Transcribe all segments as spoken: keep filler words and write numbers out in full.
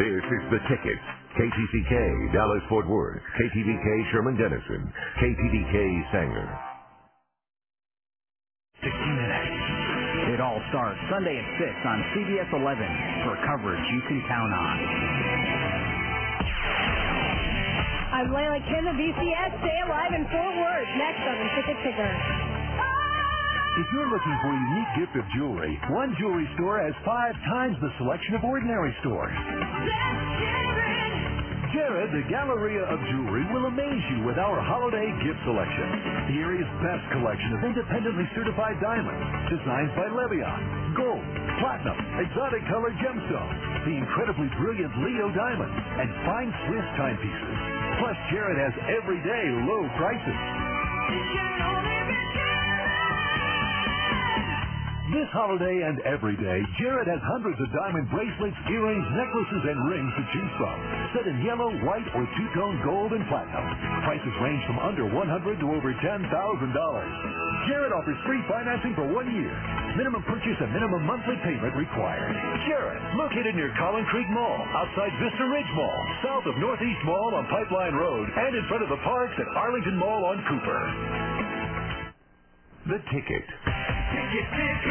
This is The Ticket. K T C K, Dallas-Fort Worth. K T V K, Sherman-Denison. K T D K, Sanger. sixty minutes. It all starts Sunday at six on C B S eleven for coverage you can count on. I'm Layla Kim of V C S. Stay alive in Fort Worth. Next on The Ticket Ticker. If you're looking for a unique gift of jewelry, one jewelry store has five times the selection of ordinary stores. Jared, the Galleria of Jewelry, will amaze you with our holiday gift selection. The area's best collection of independently certified diamonds, designs by Levion, gold, platinum, exotic colored gemstones, the incredibly brilliant Leo diamonds, and fine Swiss timepieces. Plus, Jared has everyday low prices. This holiday and every day, Jared has hundreds of diamond bracelets, earrings, necklaces, and rings to choose from. Set in yellow, white, or two-tone gold and platinum. Prices range from under one hundred dollars to over ten thousand dollars. Jared offers free financing for one year. Minimum purchase and minimum monthly payment required. Jared, located near Collin Creek Mall, outside Vista Ridge Mall, south of Northeast Mall on Pipeline Road, and in front of the parks at Arlington Mall on Cooper. The Ticket. If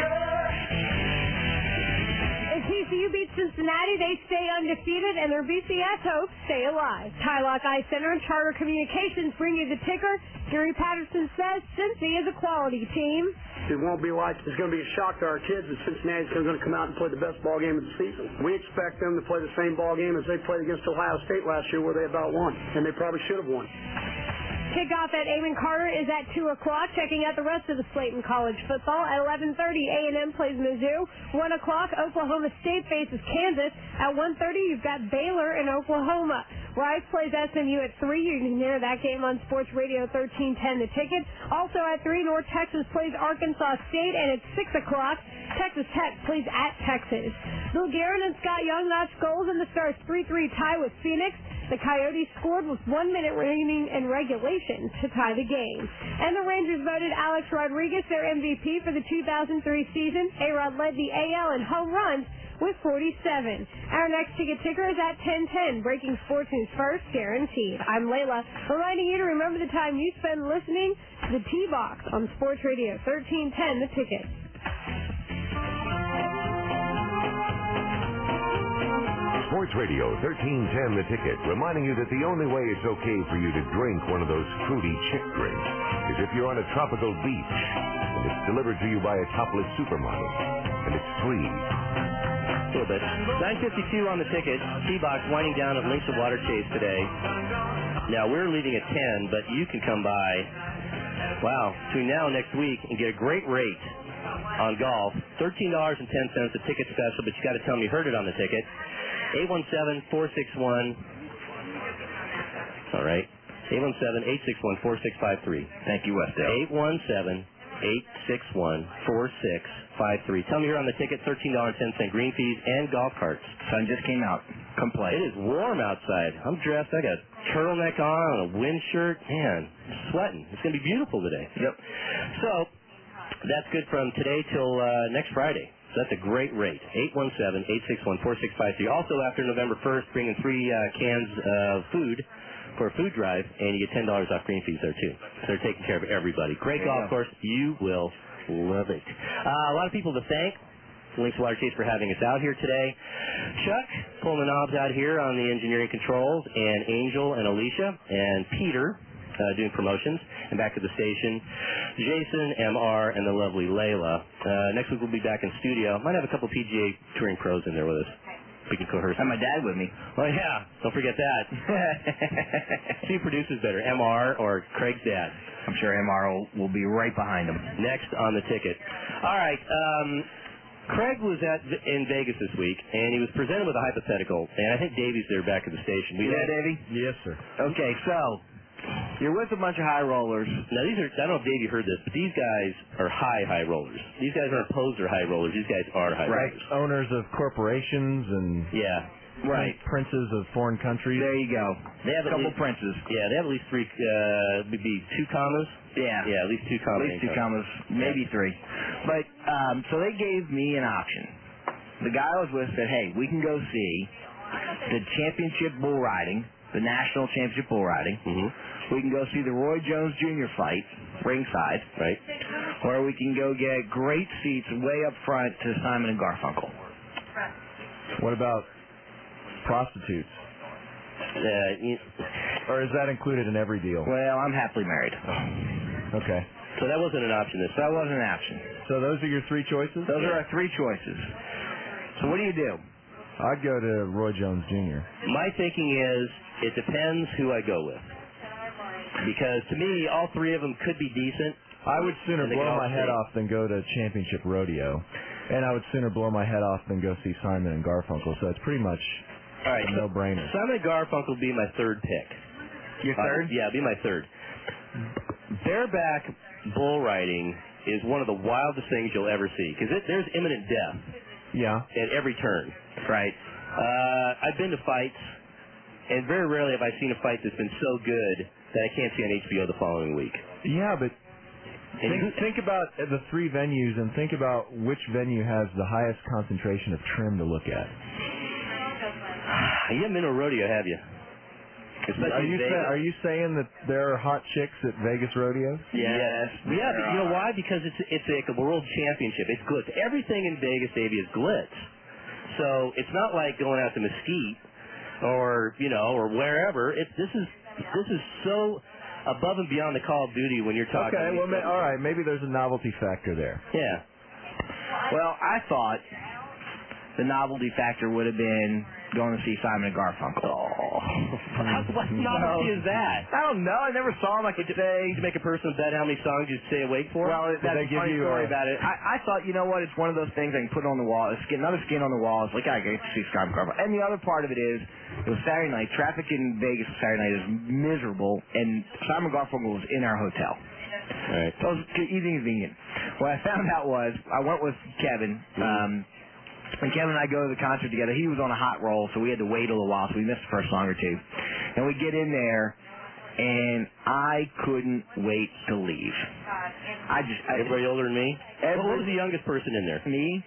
T C U beats Cincinnati, they stay undefeated, and their V C S hopes stay alive. Tylock Ice Center and Charter Communications bring you the ticker. Gary Patterson says Cincy is a quality team. It won't be like it's going to be a shock to our kids that Cincinnati's going to come out and play the best ball game of the season. We expect them to play the same ball game as they played against Ohio State last year, where they about won, and they probably should have won. Kickoff at Amon Carter is at two o'clock. Checking out the rest of the slate in college football. At eleven thirty, A and M plays Mizzou. one o'clock, Oklahoma State faces Kansas. At one thirty, you've got Baylor in Oklahoma. Rice plays S M U at three. You can hear that game on Sports Radio thirteen ten, The Ticket. Also at three, North Texas plays Arkansas State. And at six o'clock, Texas Tech plays at Texas. Bill Guerin and Scott Young notched goals in the Stars' three three tie with Phoenix. The Coyotes scored with one minute remaining in regulation to tie the game. And the Rangers voted Alex Rodriguez their M V P for the two thousand three season. A-Rod led the A L in home runs with forty-seven. Our next ticket ticker is at ten ten. Breaking sports news first, guaranteed. I'm Layla, reminding you to remember the time you spend listening to the T-Box on Sports Radio thirteen ten, The Ticket. Sports Radio thirteen ten, The Ticket, reminding you that the only way it's okay for you to drink one of those fruity chick drinks is if you're on a tropical beach and it's delivered to you by a topless supermodel, and it's free. A little bit. nine fifty-two on the ticket. T-Box winding down at Links of Water Chase today. Now, we're leaving at ten, but you can come by, wow, between now and next week and get a great rate on golf. thirteen dollars and ten cents, a ticket special, but you got to tell me you heard it on the ticket. eight one seven, four six one. All right. eight one seven, eight six one, four six five three. Thank you, Westdale. eight one seven, eight six one, four six five three. Tell me you're on the ticket. thirteen dollars and ten cents green fees and golf carts. Sun just came out. Come play. It is warm outside. I'm dressed. I got a turtleneck on, a wind shirt. Man, I'm sweating. It's going to be beautiful today. Yep. So that's good from today till uh, next Friday. So that's a great rate. eight one seven, eight six one, four six five three. Also, after November first, bringing three uh, cans of food for a food drive, and you get ten dollars off green fees there, too. So they're taking care of everybody. Great golf course. You will love it. Uh, a lot of people to thank. Links Water Chase for having us out here today. Chuck pulling the knobs out here on the engineering controls, and Angel and Alicia, and Peter Uh, doing promotions, and back to the station, Jason, M R, and the lovely Layla. Uh, next week we'll be back in studio. Might have a couple P G A touring pros in there with us. We can coerce. And my dad with me. Oh yeah, don't forget that. See who produces better, M R or Craig's dad? I'm sure M R will, will be right behind him. Next on the ticket. All right. Um, Craig was at in Vegas this week, and he was presented with a hypothetical, and I think Davey's there back at the station. We yeah, had, Davey? Yes, sir. Okay, so you're with a bunch of high rollers. Now, these are, I don't know if Davey heard this, but these guys are high, high rollers. These guys aren't poser high rollers. These guys are high right. rollers. Owners of corporations and yeah, right. princes of foreign countries. There you go. They have a couple least, princes. Yeah, they have at least three, uh, maybe two commas. Yeah. Yeah, at least two commas. At least two commas, maybe yeah. three. But, um, so they gave me an option. The guy I was with said, hey, we can go see the championship bull riding, the national championship bull riding. Mm-hmm. We can go see the Roy Jones Junior fight, ringside. Right. Or we can go get great seats way up front to Simon and Garfunkel. What about prostitutes? Uh, you, Or is that included in every deal? Well, I'm happily married. Okay. so that wasn't an option this That time. wasn't an option. So those are your three choices? Those are our three choices. So what do you do? I'd go to Roy Jones Junior My thinking is it depends who I go with. Because to me, all three of them could be decent. I would sooner And they blow can all my head sing. off than go to Championship Rodeo. And I would sooner blow my head off than go see Simon and Garfunkel. So it's pretty much All right, a so no-brainer. Simon and Garfunkel will be my third pick. Your Uh, third? yeah, it'll be my third. Bareback bull riding is one of the wildest things you'll ever see because there's imminent death Yeah. at every turn, right? Uh, I've been to fights, and very rarely have I seen a fight that's been so good that I can't see on H B O the following week. Yeah, but And think, you- think about the three venues and think about which venue has the highest concentration of trim to look at. you haven't been to a rodeo, have you? Especially Are you, in say, Vegas. are you saying that there are hot chicks at Vegas rodeos? Yes. Yeah, but you know why? Because it's it's like a world championship. It's glitz. Everything in Vegas, Davey, is glitz. So it's not like going out to Mesquite or you know or wherever. It's this is this is so above and beyond the Call of Duty when you're talking. Okay, well, these ma- all right, maybe there's a novelty factor there. Yeah. Well, I thought the novelty factor would have been going to see Simon and Garfunkel. How, what novelty is that? I don't know. I never saw him. I could say. To make a person bet how many songs you'd stay awake for? Well, that's they a give funny you, story uh, about it. I, I thought, you know what? It's one of those things I can put on the wall. It's skin, another skin on the wall. It's like I get to see Simon and Garfunkel. And the other part of it is, it was Saturday night. Traffic in Vegas Saturday night is miserable, and Simon and Garfunkel was in our hotel. Right. So it was easy and convenient. What I found out was I went with Kevin. Um, and Kevin and I go to the concert together. He was on a hot roll, so we had to wait a little while, so we missed the first song or two. And we get in there, and I couldn't wait to leave. I just... I, Everybody older than me? Every- What was the youngest person in there? Me?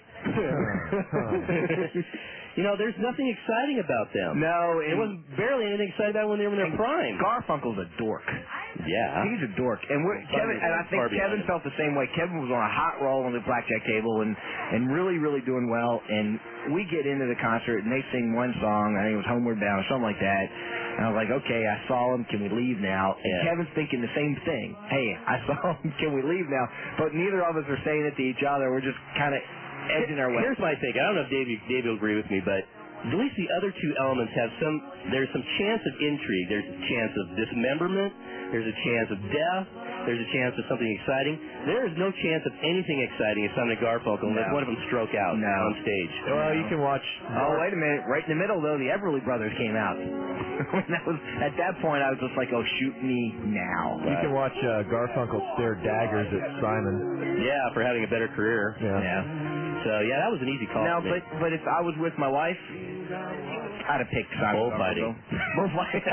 You know, there's nothing exciting about them. No, There was barely anything exciting about when they were in their prime. Garfunkel's a dork. Yeah. He's a dork, and we're, Kevin, and I think Far beyond Kevin him. felt the same way. Kevin was on a hot roll on the blackjack table, and and really, really doing well. And we get into the concert, and they sing one song. I think it was "Homeward Bound" or something like that. And I was like, okay, I saw him. Can we leave now? And Yeah. Kevin's thinking the same thing. Hey, I saw him. Can we leave now? But neither of us are saying it to each other. We're just kind of edging our way. Here's my take. I don't know if Dave, Dave will agree with me, but at least the other two elements have some, there's some chance of intrigue. There's a chance of dismemberment. There's a chance of death. There's a chance of something exciting. There is no chance of anything exciting at Simon and Garfunkel unless No. one of them stroke out No. on stage. Well, you can watch. Oh, wait a minute. Right in the middle, though, the Everly Brothers came out. that was, at that point, I was just like, oh, shoot me now. You can watch uh, Garfunkel stare daggers at Simon. Yeah, for having a better career. Yeah. Yeah. So, yeah, that was an easy call Now, for me. but, but if I was with my wife, I'd have picked Simon Bullfighting. Garfunkel. Bullfighting.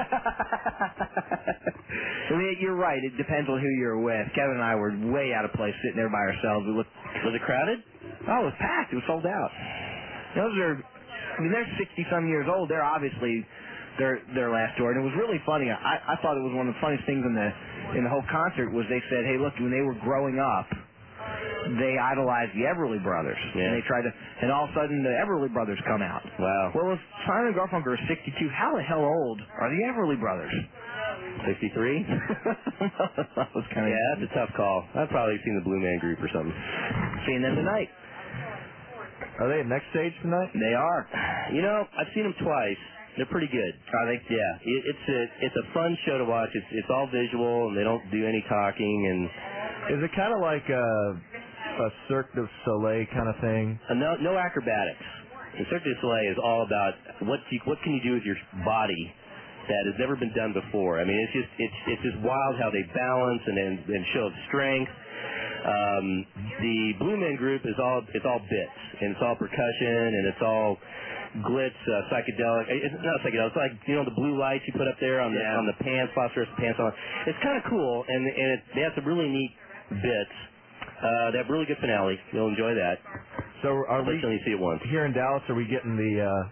I mean, you're right. It depends on who you're with. Kevin and I were way out of place sitting there by ourselves. We looked. Was it crowded? Oh, it was packed. It was sold out. Those are, I mean, they're sixty-some years old. They're obviously their their last tour, and it was really funny. I, I thought it was one of the funniest things in the in the whole concert was they said, hey, look, when they were growing up, they idolized the Everly Brothers, Yeah. and they tried to, and all of a sudden the Everly Brothers come out. Wow. Well, if Simon and Garfunkel are sixty-two, how the hell old are the Everly Brothers? sixty-three? That was kind of Yeah, that's a tough call. I've probably seen the Blue Man Group or something. seeing them tonight. Are they at next stage tonight? They are. You know, I've seen them twice. They're pretty good. Are they? Yeah, it, it's a it's a fun show to watch. It's it's all visual and they don't do any talking and Is it kind of like a, a Cirque du Soleil kind of thing? uh, no no acrobatics. The Cirque du Soleil is all about what you, what can you do with your body that has never been done before. I mean, it's just it's it's just wild how they balance and and, and show of strength. Um, the Blue Man Group is all it's all bits and it's all percussion and it's all glitz, uh, psychedelic. It's not psychedelic. It's like you know the blue lights you put up there on the Yeah. on the pants, phosphorescent pants on. It's kind of cool and and it, they have some really neat bits. Uh, they have really good finale. You'll enjoy that. So are we Unfortunately, you see it once. here in Dallas? Are we getting the uh,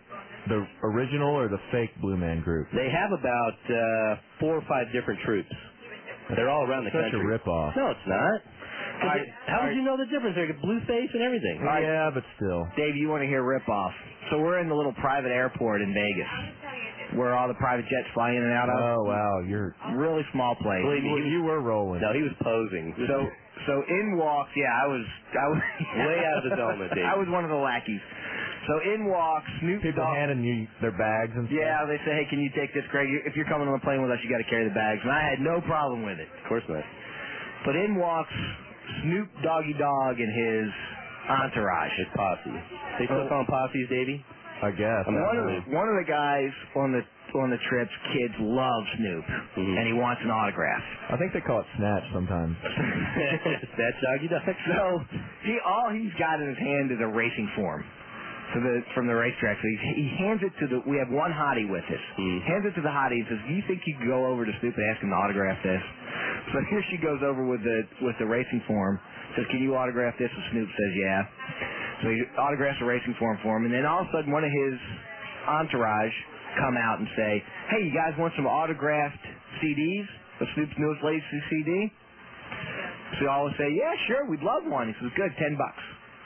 the original or the fake Blue Man Group? They have about uh, four or five different troops. They're all around the Such country. a ripoff. No, it's not. All right, it, how all would you know the difference? They got blue face and everything. right. Yeah, but still. Dave, you want to hear rip-off. So we're in the little private airport in Vegas where all the private jets fly in and out of. Oh, wow. You're Really small place. Believe me, you, he was, you were rolling. no, he was posing. So so in walks, yeah, I was I was Way out of his element, Dave. I was one of the lackeys. So in walks Snoop People Dogg. handing you their bags and stuff. Yeah, they say, hey, can you take this, Greg? You- If you're coming on the plane with us, you got to carry the bags. And I had no problem with it. Of course not. But in walks Snoop Doggy Dogg and his entourage. His posse. They still call them posses, Davey? I guess. I'm One of, not the, one of the guys on the on the trips, kids love Snoop, Mhm. and he wants an autograph. I think they call it snatch sometimes. That's Doggy Dog. So he all he's got in his hand is a racing form. To the, from the racetrack. So he, he hands it to the, we have one hottie with us. Mm. Hands it to the hottie and says, do you think you could go over to Snoop and ask him to autograph this? So here she goes over with the, with the racing form, says, can you autograph this? And Snoop says, yeah. So he autographs the racing form for him, and then all of a sudden one of his entourage come out and say, hey, you guys want some autographed C Ds of Snoop's newest latest C D? So they all say, yeah, sure, we'd love one. He says, good, ten bucks.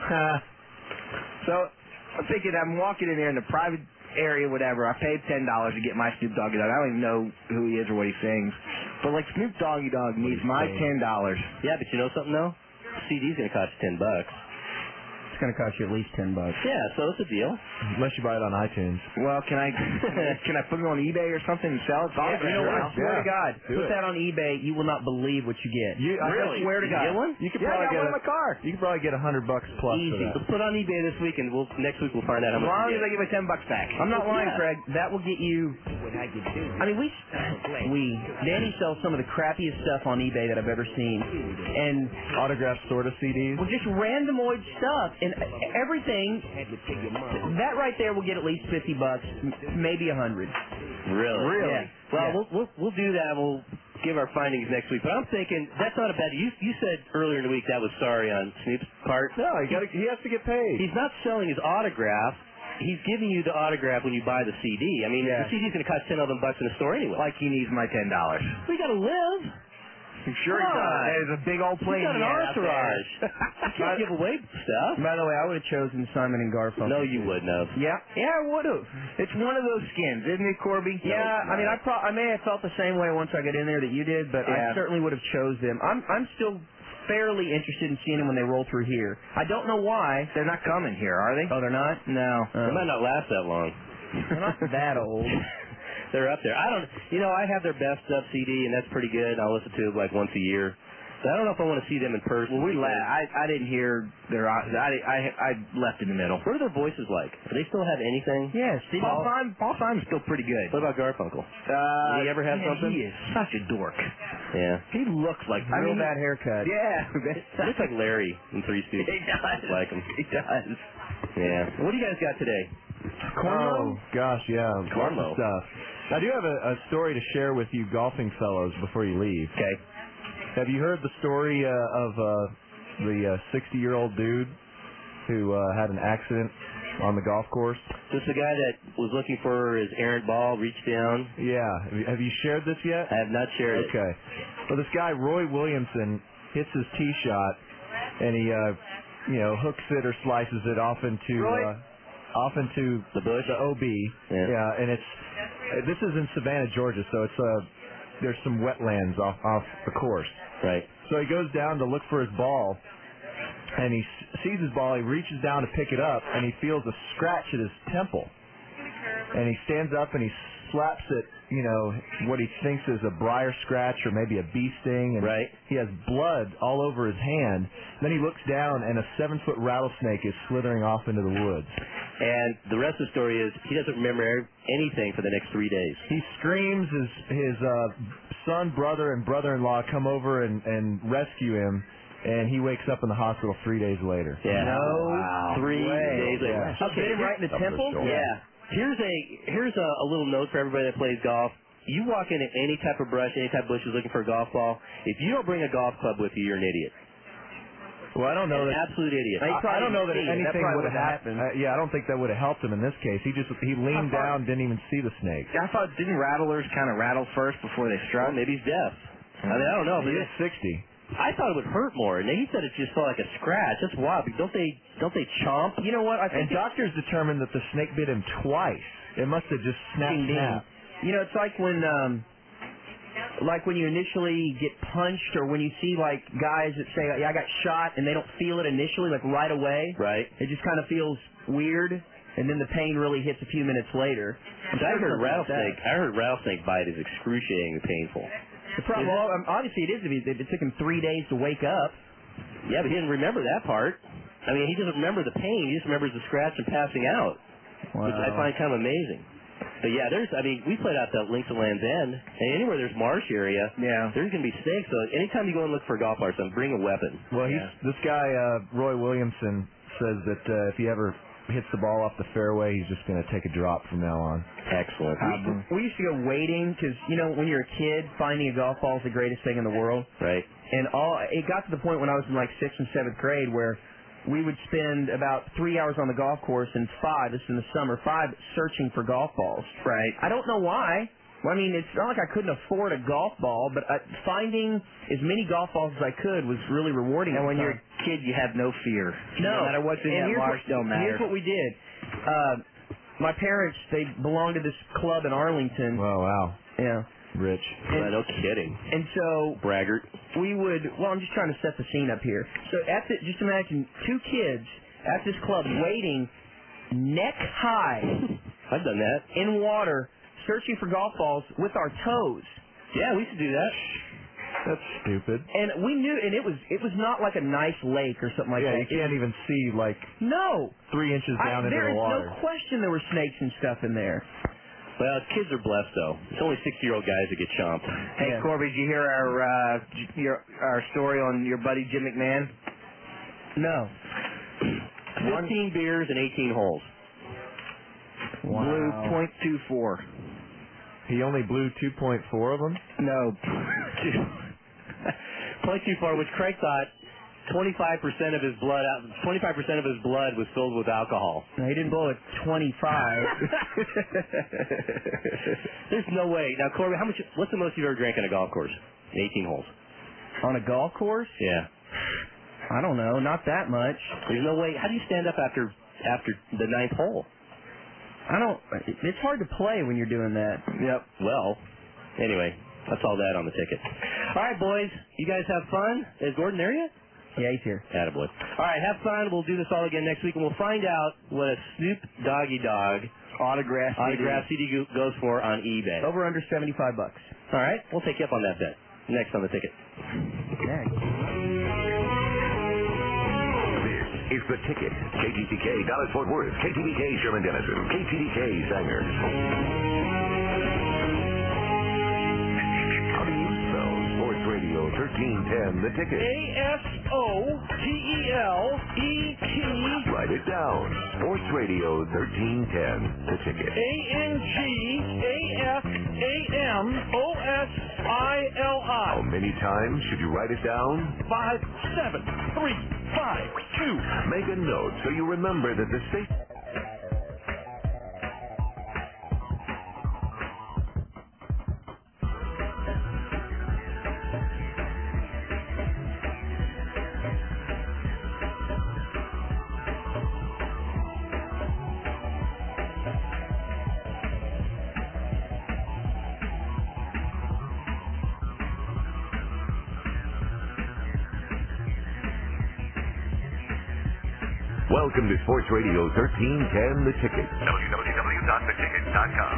So I'm thinking I'm walking in there in the private area, whatever. I paid ten dollars to get my Snoop Doggy Dogg. I don't even know who he is or what he sings. But, like, Snoop Doggy Dogg needs my ten dollars. Yeah, but you know something, though? C D's going to cost you ten bucks. It's going to cost you at least ten bucks. Yeah, so it's a deal. Unless you buy it on iTunes. Well, can I can I put it on eBay or something and sell it? Yeah, you know what? I swear Yeah. to God, Do put it. that on eBay. You will not believe what you get. You, I Really? swear to You God. get one? You could Yeah, I probably got get one in a, my car. You could probably get a hundred bucks plus Easy. for that. Let's put it on eBay this week, and we'll next week we'll find out how As much long we as I get. get my ten bucks back. I'm not lying, Yeah. Craig. That will get you. I mean, we we Danny sells some of the crappiest stuff on eBay that I've ever seen, and Autographed sort of C Ds. well, just randomoid stuff and everything. That right there will get at least fifty bucks, m- maybe a hundred. Really? Really? Yeah. Well, Yeah. we'll, we'll we'll do that. We'll give our findings next week. But I'm thinking that's not a bad. You you said earlier in the week that was sorry on Snoop's part. No, he got he has to get paid. He's not selling his autograph. He's giving you the autograph when you buy the C D. I mean, Yeah. the C D's going to cost ten of them bucks in the store anyway. Like he needs my ten dollars. We got to live. Sure he Come does. on. There's a big old He's plane got an he had out there. entourage. You can't give away stuff. By the way, I would have chosen Simon and Garfunkel. No, you wouldn't have. Yeah. Yeah, I would have. It's one of those skins, isn't it, Corby? Yeah, I mean, I pro- I may have felt the same way once I got in there that you did, but Yeah. I certainly would have chose them. I'm I'm still fairly interested in seeing them when they roll through here. I don't know why. They're not coming here, are they? Oh, they're not? No. Oh. They might not last that long. They're not that old. They're up there. I don't. You know, I have their best of C D, and that's pretty good. I'll listen to it like once a year. So I don't know if I want to see them in person. Well, we because- la- I I didn't hear their. I I I left in the middle. What are their voices like? Do they still have anything? Yeah, Steve. Paul Simon, Paul Simon's still pretty good. What about Garfunkel? Uh, Did he ever have man, something? He is such a dork. Yeah. He looks like I Real mean, bad haircut. Yeah, He looks like Larry in Three Stooges. he does. Like him. He does. Yeah. What do you guys got today? Oh gosh, yeah, lots Cornrow. of stuff. I do have a, a story to share with you, golfing fellows, before you leave. Okay. Have you heard the story uh, of uh, the sixty-year-old dude who uh, had an accident on the golf course? This is the guy that was looking for his errant ball, reached down. Yeah. Have you, have you shared this yet? I have not shared it. Okay. Well, this guy, Roy Williamson, hits his tee shot, and he, uh, you know, hooks it or slices it off into, Roy? uh, off into The bush? the O B. Yeah. And it's, uh, this is in Savannah, Georgia, so it's, uh, there's some wetlands off, off the course. Right. So he goes down to look for his ball, and he s- sees his ball. He reaches down to pick it up, and he feels a scratch at his temple. And he stands up and he slaps it, you know, what he thinks is a briar scratch or maybe a bee sting. And Right. he has blood all over his hand. Then he looks down, and a seven-foot rattlesnake is slithering off into the woods. And the rest of the story is he doesn't remember anything for the next three days. He screams. His his uh, son, brother, and brother-in-law come over and, and rescue him, and he wakes up in the hospital three days later. Yeah. No Wow. Three way. days later. Yeah. So hit him right in the Up the temple? shoulder. Yeah. Here's a here's a, a little note for everybody that plays golf. You walk into any type of brush, any type of bushes looking for a golf ball. If you don't bring a golf club with you, you're an idiot. Well, I don't know An that. absolute idiot. I, I don't know that see it. That anything probably would have would've happened. Uh, yeah, I don't think that would have helped him in this case. He just he leaned down, didn't even see the snake. I thought didn't rattlers kind of rattle first before they struck? Well, maybe he's deaf. I mean, I don't know. He But is sixty. I thought it would hurt more, and he said it just felt like a scratch. That's wild. Don't they? Don't they chomp? You know what? I And think doctors determined that the snake bit him twice. It must have just snapped, Ding, ding. snap. You know, it's like when, um, like when you initially get punched, or when you see like guys that say, "Yeah, I got shot," and they don't feel it initially, like right away. Right. It just kind of feels weird, and then the pain really hits a few minutes later. I'm I sure heard something like rattlesnake. that. I heard rattlesnake bite is excruciatingly painful. The problem, well, um, obviously it is. If it, it took him three days to wake up. Yeah, but he didn't remember that part. I mean, he doesn't remember the pain. He just remembers the scratch and passing out, Wow. which I find kind of amazing. But yeah, there's. I mean, we played out that Links of Land's End, and anywhere there's marsh area, Yeah. there's gonna be snakes. So anytime you go and look for a golf lesson, bring a weapon. Well, he's, Yeah. this guy uh, Roy Williamson says that uh, if he ever hits the ball off the fairway, he's just going to take a drop from now on. Excellent. We, we used to go wading because, you know, when you're a kid, finding a golf ball is the greatest thing in the world. Right. And all it got to the point when I was in like sixth and seventh grade where we would spend about three hours on the golf course and five, this is in the summer, five searching for golf balls. Right. I don't know why. Well, I mean, it's not like I couldn't afford a golf ball, but uh, finding as many golf balls as I could was really rewarding. And at when the you're time. a kid, you have no fear. No, No matter what's in and that here's marsh, what, don't matter. Here's what we did. Uh, my parents, they belonged to this club in Arlington. Oh, wow. Yeah. Rich. Yeah, no kidding. And so Braggart. we would, well, I'm just trying to set the scene up here. So at the, just imagine two kids at this club wading neck high I've done that. in water searching for golf balls with our toes. Yeah, we used to do that. That's stupid. And we knew, and it was it was not like a nice lake or something like yeah, that. you can't even see like No. three inches I, down into there the is water. no question there were snakes and stuff in there. Well, kids are blessed though. It's only sixty-year-old guys that get chomped. Hey, Yeah. Corby, did you hear our uh, j- your our story on your buddy Jim McMahon? No. Fifteen beers and eighteen holes. Wow. Blue point two four. He only blew two point four of them? No. Point two four, which Craig thought twenty-five percent of his blood, twenty-five percent of his blood was filled with alcohol. No, he didn't blow a twenty-five. There's no way. Now, Corby, how much? What's the most you've ever drank on a golf course? eighteen holes. On a golf course? Yeah. I don't know, not that much. There's no way. How do you stand up after after the ninth hole? I don't. It's hard to play when you're doing that. Yep. Well, anyway, that's all that on the ticket. All right, boys. You guys have fun. Is Gordon there yet? Yeah, he's here. Attaboy. All right, have fun. We'll do this all again next week, and we'll find out what a Snoop Doggy Dog Autograph autograph C D go- goes for on eBay. Over under seventy-five bucks. All right, we'll take you up on that bet. Next on the ticket. Next. This is The Ticket. K T T K Dallas Fort Worth. K T D K Sherman Denison. K T D K Sanger. How do you spell Sports Radio thirteen ten The Ticket? A S O T E L E T. Write it down. Sports Radio thirteen ten The Ticket. A N G A F A M O S I L I. How many times should you write it down? Five, seven, three, five, two. Make a note so you remember that the station. Welcome to Sports Radio thirteen ten The Ticket. w w w dot the ticket dot com.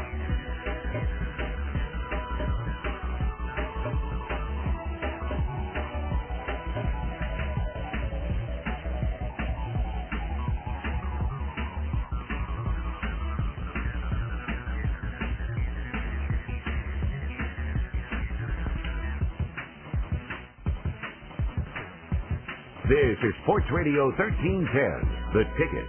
This is Sports Radio thirteen ten, The Ticket.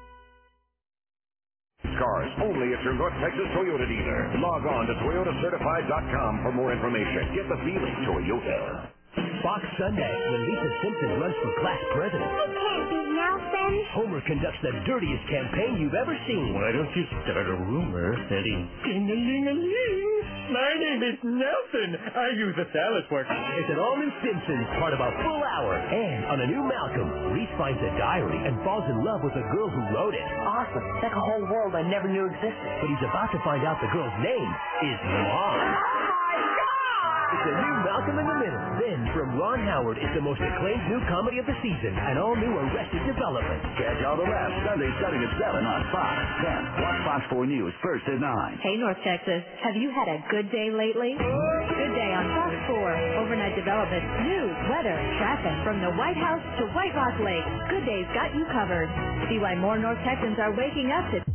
Cars only at your North Texas Toyota dealer. Log on to Toyota Certified dot com for more information. Get the feeling Toyota. Fox Sunday, when Lisa Simpson runs for class president. I can't be Nelson. Homer conducts the dirtiest campaign you've ever seen. Why don't you start a rumor that he... Ding-a-ling-a-ling. My name is Nelson. I use a salad fork. It's an Almond Simpsons, part of a full hour. And on a new Malcolm, Reese finds a diary and falls in love with the girl who wrote it. Awesome. It's like a whole world I never knew existed. But he's about to find out the girl's name is Mom. It's a new Malcolm in the Middle. Then, from Ron Howard, it's the most acclaimed new comedy of the season, an all-new Arrested Development. Catch all the laughs Sunday starting at seven on Fox ten. Watch Fox four News first at nine. Hey, North Texas. Have you had a good day lately? Good Day on Fox four. Overnight development, news, weather, traffic, from the White House to White Rock Lake. Good Day's got you covered. See why more North Texans are waking up to...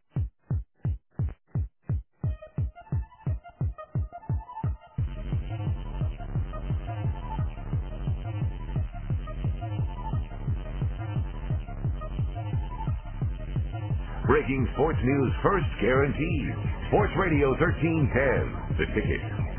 Breaking sports news first guaranteed. Sports Radio thirteen ten, The Ticket.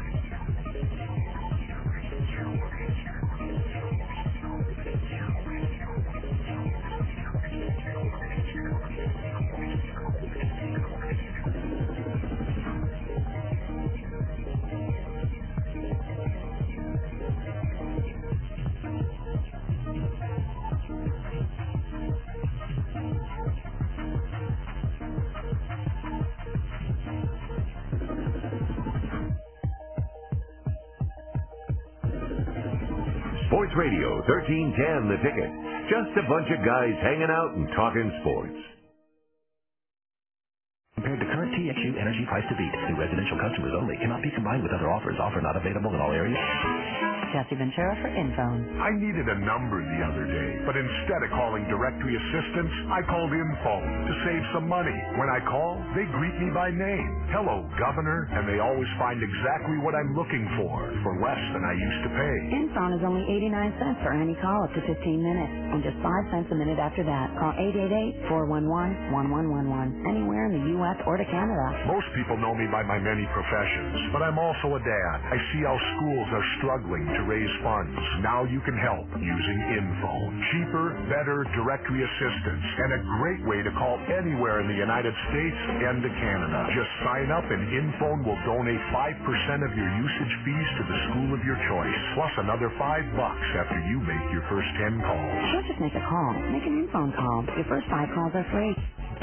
Sports Radio thirteen ten, The Ticket. Just a bunch of guys hanging out and talking sports. Compared to current T X U energy price to beat, new residential customers only. Cannot be combined with other offers. Offer not available in all areas. Jesse Ventura for Infone. I needed a number the other day, but instead of calling directory assistance, I called Infone to save some money. When I call, they greet me by name. Hello, Governor, and they always find exactly what I'm looking for, for less than I used to pay. Infone is only eighty-nine cents for any call up to fifteen minutes, and just five cents a minute after that. Call eight eight eight, four one one, one one one one, anywhere in the U S or to Canada. Most people know me by my many professions, but I'm also a dad. I see how schools are struggling to raise funds. Now you can help using Infone. Cheaper, better directory assistance, and a great way to call anywhere in the United States and to Canada. Just sign up and Infone will donate five percent of your usage fees to the school of your choice, plus another five bucks after you make your first ten calls. Don't just make a call. Make an Infone call. Your first five calls are free.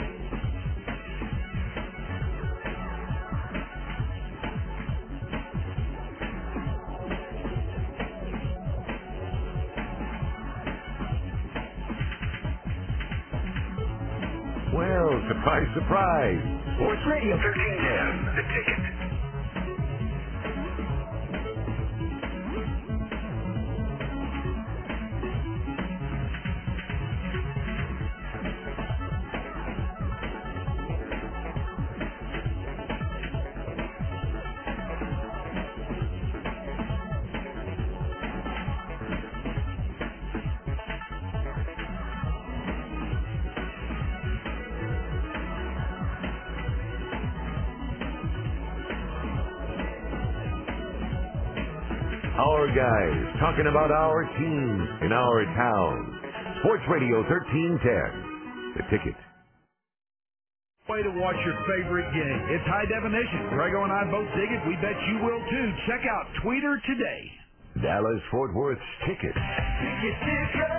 Well, surprise, surprise. Sports Radio thirteen ten, The Ticket. Our guys talking about our teams in our town. Sports Radio thirteen ten, The Ticket. Way to watch your favorite game. It's high definition. Grego and I both dig it. We bet you will too. Check out Tweeter today. Dallas Fort Worth's Ticket. Ticket, ticket.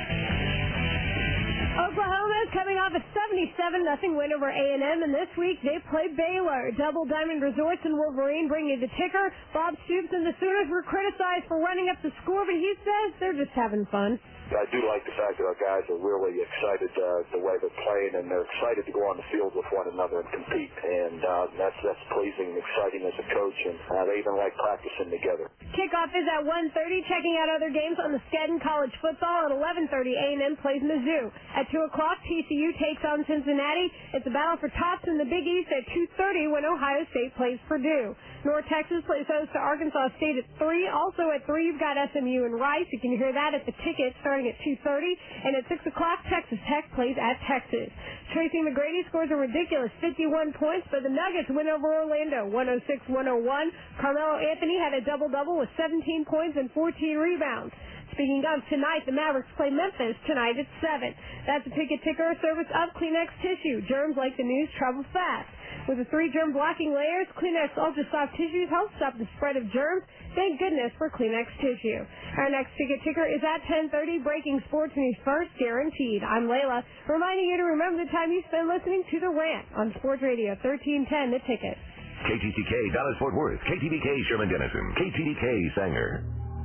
Oklahoma is coming off a seventy-seven nothing win over A and M, and this week they play Baylor. Double Diamond Resorts and Wolverine bring you the ticker. Bob Stoops and the Sooners were criticized for running up the score, but he says they're just having fun. I do like the fact that our guys are really excited uh, the way they're playing, and they're excited to go on the field with one another and compete. And uh, that's that's pleasing and exciting as a coach, and uh, they even like practicing together. Kickoff is at one thirty. Checking out other games on the Skadden College football at eleven thirty. A and M plays Mizzou. At two o'clock, T C U takes on Cincinnati. It's a battle for tops in the Big East at two thirty when Ohio State plays Purdue. North Texas plays host to Arkansas State at three. Also at three, you've got S M U and Rice. You can hear that at the Ticket starting starting at two thirty. And at six o'clock, Texas Tech plays at Texas. Tracy McGrady scores a ridiculous fifty-one points, but the Nuggets win over Orlando, one oh six to one oh one. Carmelo Anthony had a double-double with seventeen points and fourteen rebounds. Speaking of tonight, the Mavericks play Memphis tonight at seven. That's a ticket ticker service of Kleenex Tissue. Germs like the news travel fast. With the three germ blocking layers, Kleenex Ultra Soft Tissues help stop the spread of germs. Thank goodness for Kleenex Tissue. Our next ticket ticker is at ten thirty, breaking sports news first, guaranteed. I'm Layla, reminding you to remember the time you spend listening to The Rant on Sports Radio thirteen ten, The Ticket. K T T K Dallas Fort Worth, K T D K Sherman Denison, K T D K Sanger.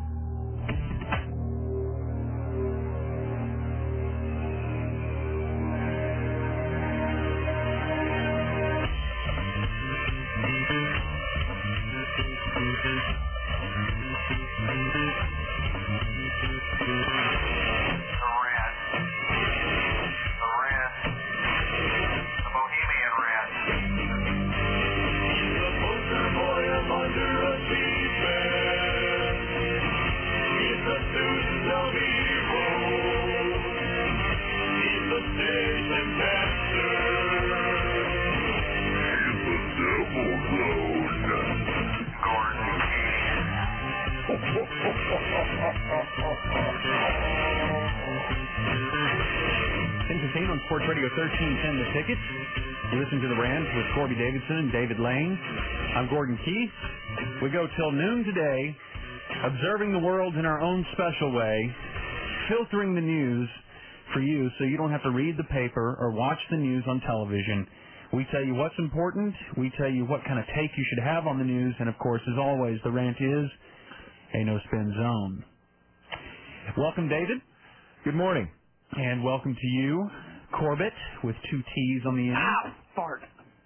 Sports Radio thirteen ten, The Ticket. You listen to The Rant with Corby Davidson and David Lane. I'm Gordon Keith. We go till noon today, observing the world in our own special way, filtering the news for you so you don't have to read the paper or watch the news on television. We tell you what's important. We tell you what kind of take you should have on the news. And, of course, as always, The Rant is a no-spin zone. Welcome, David. Good morning. And welcome to you, Corbett, with two T's on the end. Ow! Fart.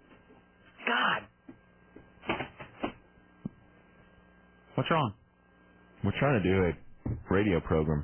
God. What's wrong? We're trying to do a radio program.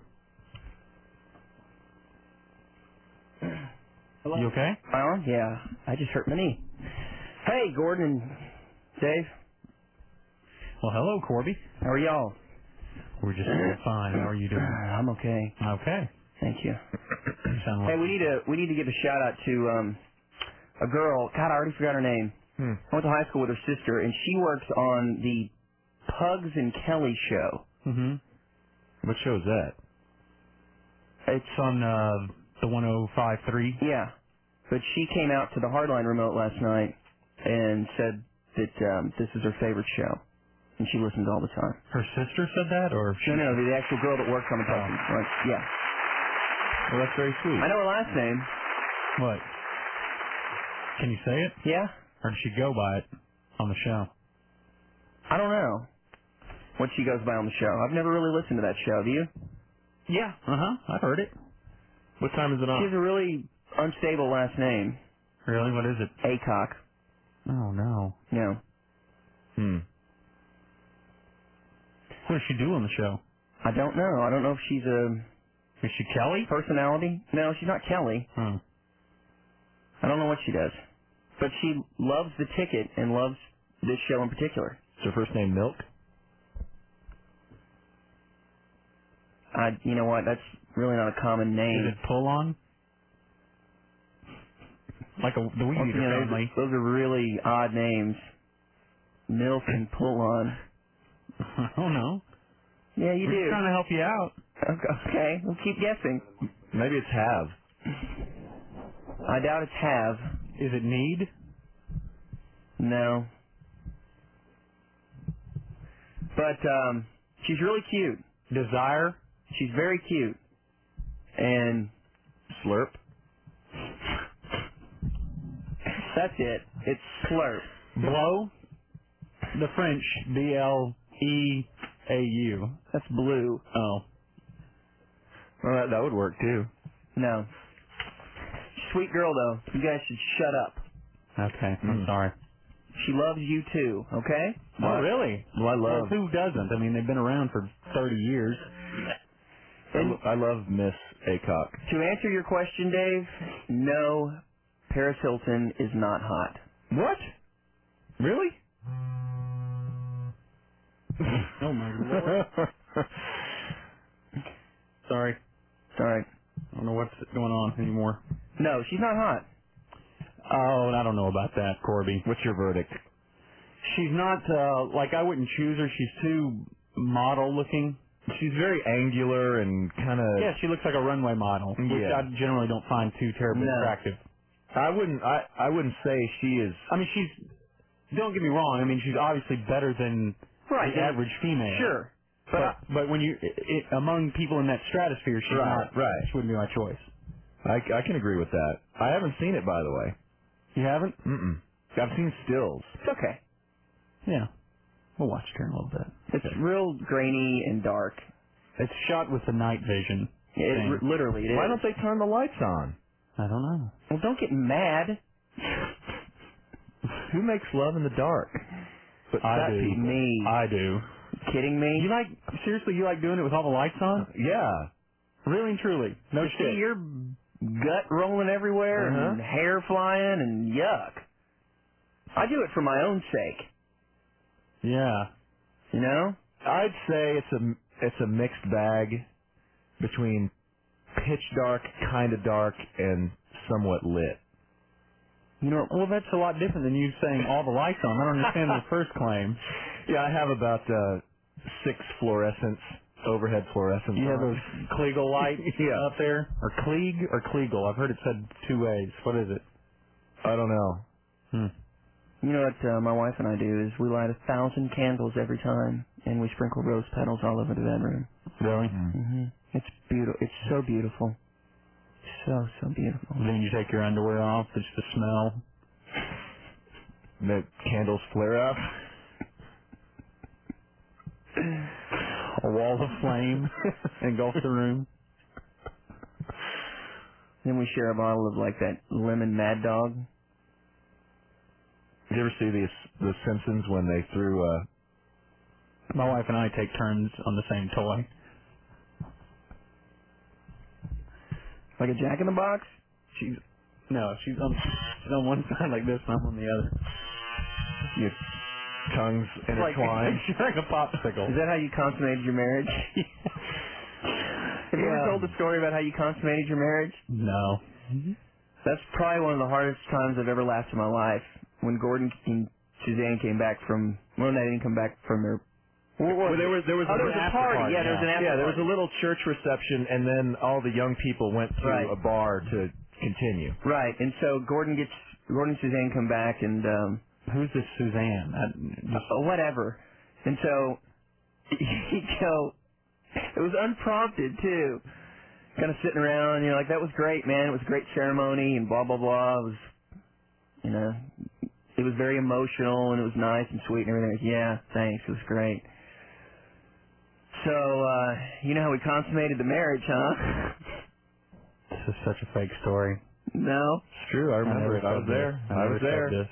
Hello? You okay? Oh, yeah. I just hurt my knee. Hey, Gordon and Dave. Well, hello, Corby. How are y'all? We're just doing fine. How are you doing? I'm okay. Okay. Thank you. You sound like Hey, we need to we need to give a shout out to um a girl. God, I already forgot her name. Hmm. I went to high school with her sister, and she works on the Pugs and Kelly show. Mm-hmm. What show is that? It's on uh, the one oh five point three. Yeah. But she came out to the Hardline remote last night and said that um, this is her favorite show. And she listens all the time. Her sister said that, or she... No, no, the actual girl that works on the Pugs. Oh. Right. Yeah. Well, that's very sweet. I know her last name. What? Can you say it? Yeah. Or did she go by it on the show? I don't know what she goes by on the show. I've never really listened to that show. Do you? Yeah. Uh-huh. I've heard it. What time is it on? She has a really unstable last name. Really? What is it? Acock. Oh, no. No. Hmm. What does she do on the show? I don't know. I don't know if she's a... Is she Kelly? Personality? No, she's not Kelly. Hmm. I don't know what she does. But she loves the ticket and loves this show in particular. Is her first name Milk? I, you know what? That's really not a common name. Is it Pull On? Like a, the Weed Well, Eater you know, family. Those, those are really odd names. Milk and Pull On. I don't know. Yeah, you We're do. just trying to help you out. Okay, we'll keep guessing. Maybe it's Have. I doubt it's Have. Is it Need? No. But um, she's really cute. Desire? She's very cute. And Slurp? That's it. It's Slurp. Blow? The French, B L E A U. That's blue. Oh. Well, that, that would work, too. No. Sweet girl, though. You guys should shut up. Okay, I'm Mm. sorry. She loves you, too, okay? Oh, really? Well, I love... Well, who doesn't? I mean, they've been around for thirty years. And I love Miss Acock. to answer your question, Dave, no, Paris Hilton is not hot. What? Really? Oh, my Lord. Sorry. All right. I don't know what's going on anymore. No, she's not hot. Oh, I don't know about that, Corby. What's your verdict? She's not, uh, like, I wouldn't choose her. She's too model-looking. She's very angular and kind of... Yeah, she looks like a runway model, which Yeah. I generally don't find too terribly No. attractive. I wouldn't, I, I wouldn't say she is... I mean, she's... Don't get me wrong. I mean, she's obviously better than Right, the and- average female. Sure. But But- but when you it, it, among people in that stratosphere, she's Right, not. right. She wouldn't be my choice. I, I can agree with that. I haven't seen it, by the way. You haven't? Mm-mm. I've seen stills. It's okay. Yeah. We'll watch it here in a little bit. It's real grainy and dark. It's shot with the night vision. It, thing. r- literally, it is. Why don't they turn the lights on? I don't know. Well, don't get mad. Who makes love in the dark? But I fat do. people. Me. I do. Kidding me? You like seriously? You like doing it with all the lights on? Yeah. Really and truly. No to shit. see your gut rolling everywhere Uh-huh. and hair flying and yuck. I do it for my own sake. Yeah. You know? I'd say it's a it's a mixed bag between pitch dark, kind of dark, and somewhat lit. You know, well, that's a lot different than you saying all the lights on. I don't understand the first claim. Yeah, I have about uh, six fluorescents, overhead fluorescents. You have on. those Kliegel lights Yeah. up there? Or Klieg or Kliegel? I've heard it said two ways. What is it? I don't know. Hmm. You know what uh, my wife and I do is we light a thousand candles every time, and we sprinkle rose petals all over the bedroom. Really? hmm It's beautiful. It's so beautiful. So, so beautiful. Then you take your underwear off, just the smell. The candles flare up. A wall of flame engulfs the room. Then we share a bottle of like that lemon Mad Dog. Did you ever see the the Simpsons when they threw uh My wife and I take turns on the same toy. Like a Jack in the Box? She's no, she's on she's on one side like this, and I'm on the other. your tongues Like, intertwined? she's like a popsicle. Is that how you consummated your marriage? Have you ever Yeah. told the story about how you consummated your marriage? No. That's probably one of the hardest times I've ever laughed in my life. When Gordon and Suzanne came back from, well, they didn't come back from their. What was Well, there it? was there was, oh, a, there was a party. Yeah, there was an after yeah, there was party. a little church reception, and then all the young people went to Right. a bar to continue. Right, and so Gordon gets Gordon and Suzanne come back, and um, Who's this Suzanne? I, just, uh, whatever. And so you go. It was unprompted too. Kind of sitting around, you know, like that was great, man. It was a great ceremony, and blah blah blah. It was, you know, it was very emotional, and it was nice and sweet and everything. Like, yeah, thanks. It was great. So, uh, you know how we consummated the marriage, huh? this is such a fake story. No. It's true. I remember never it. I said was this. there. I, I never was there. Said this.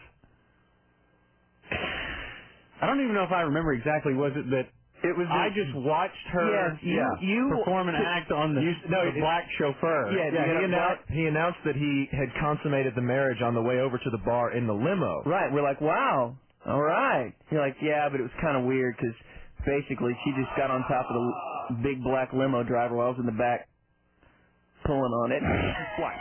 I don't even know if I remember exactly. Was it that It was. I just watched her Yes, you, yeah. you perform an act on the, You- no, the it- black chauffeur? Yeah, Yeah, you he know, announced he announced that he had consummated the marriage on the way over to the bar in the limo. Right, we're like, wow, all right. You're like, yeah, but it was kind of weird because basically she just got on top of the l- big black limo driver while I was in the back pulling on it. What?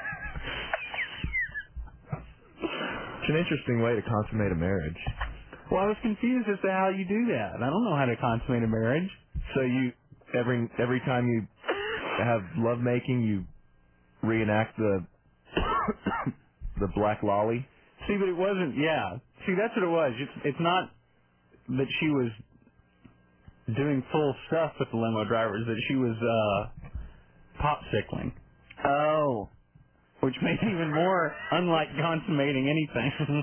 It's an interesting way to consummate a marriage. Well, I was confused as to how you do that. I don't know how to consummate a marriage. So you every every time you have lovemaking, you reenact the the black lolly. See, but it wasn't. Yeah. See, that's what it was. It's it's not that she was doing full stuff with the limo drivers. That she was uh, popsicling. Oh. Which made it even more unlike consummating anything.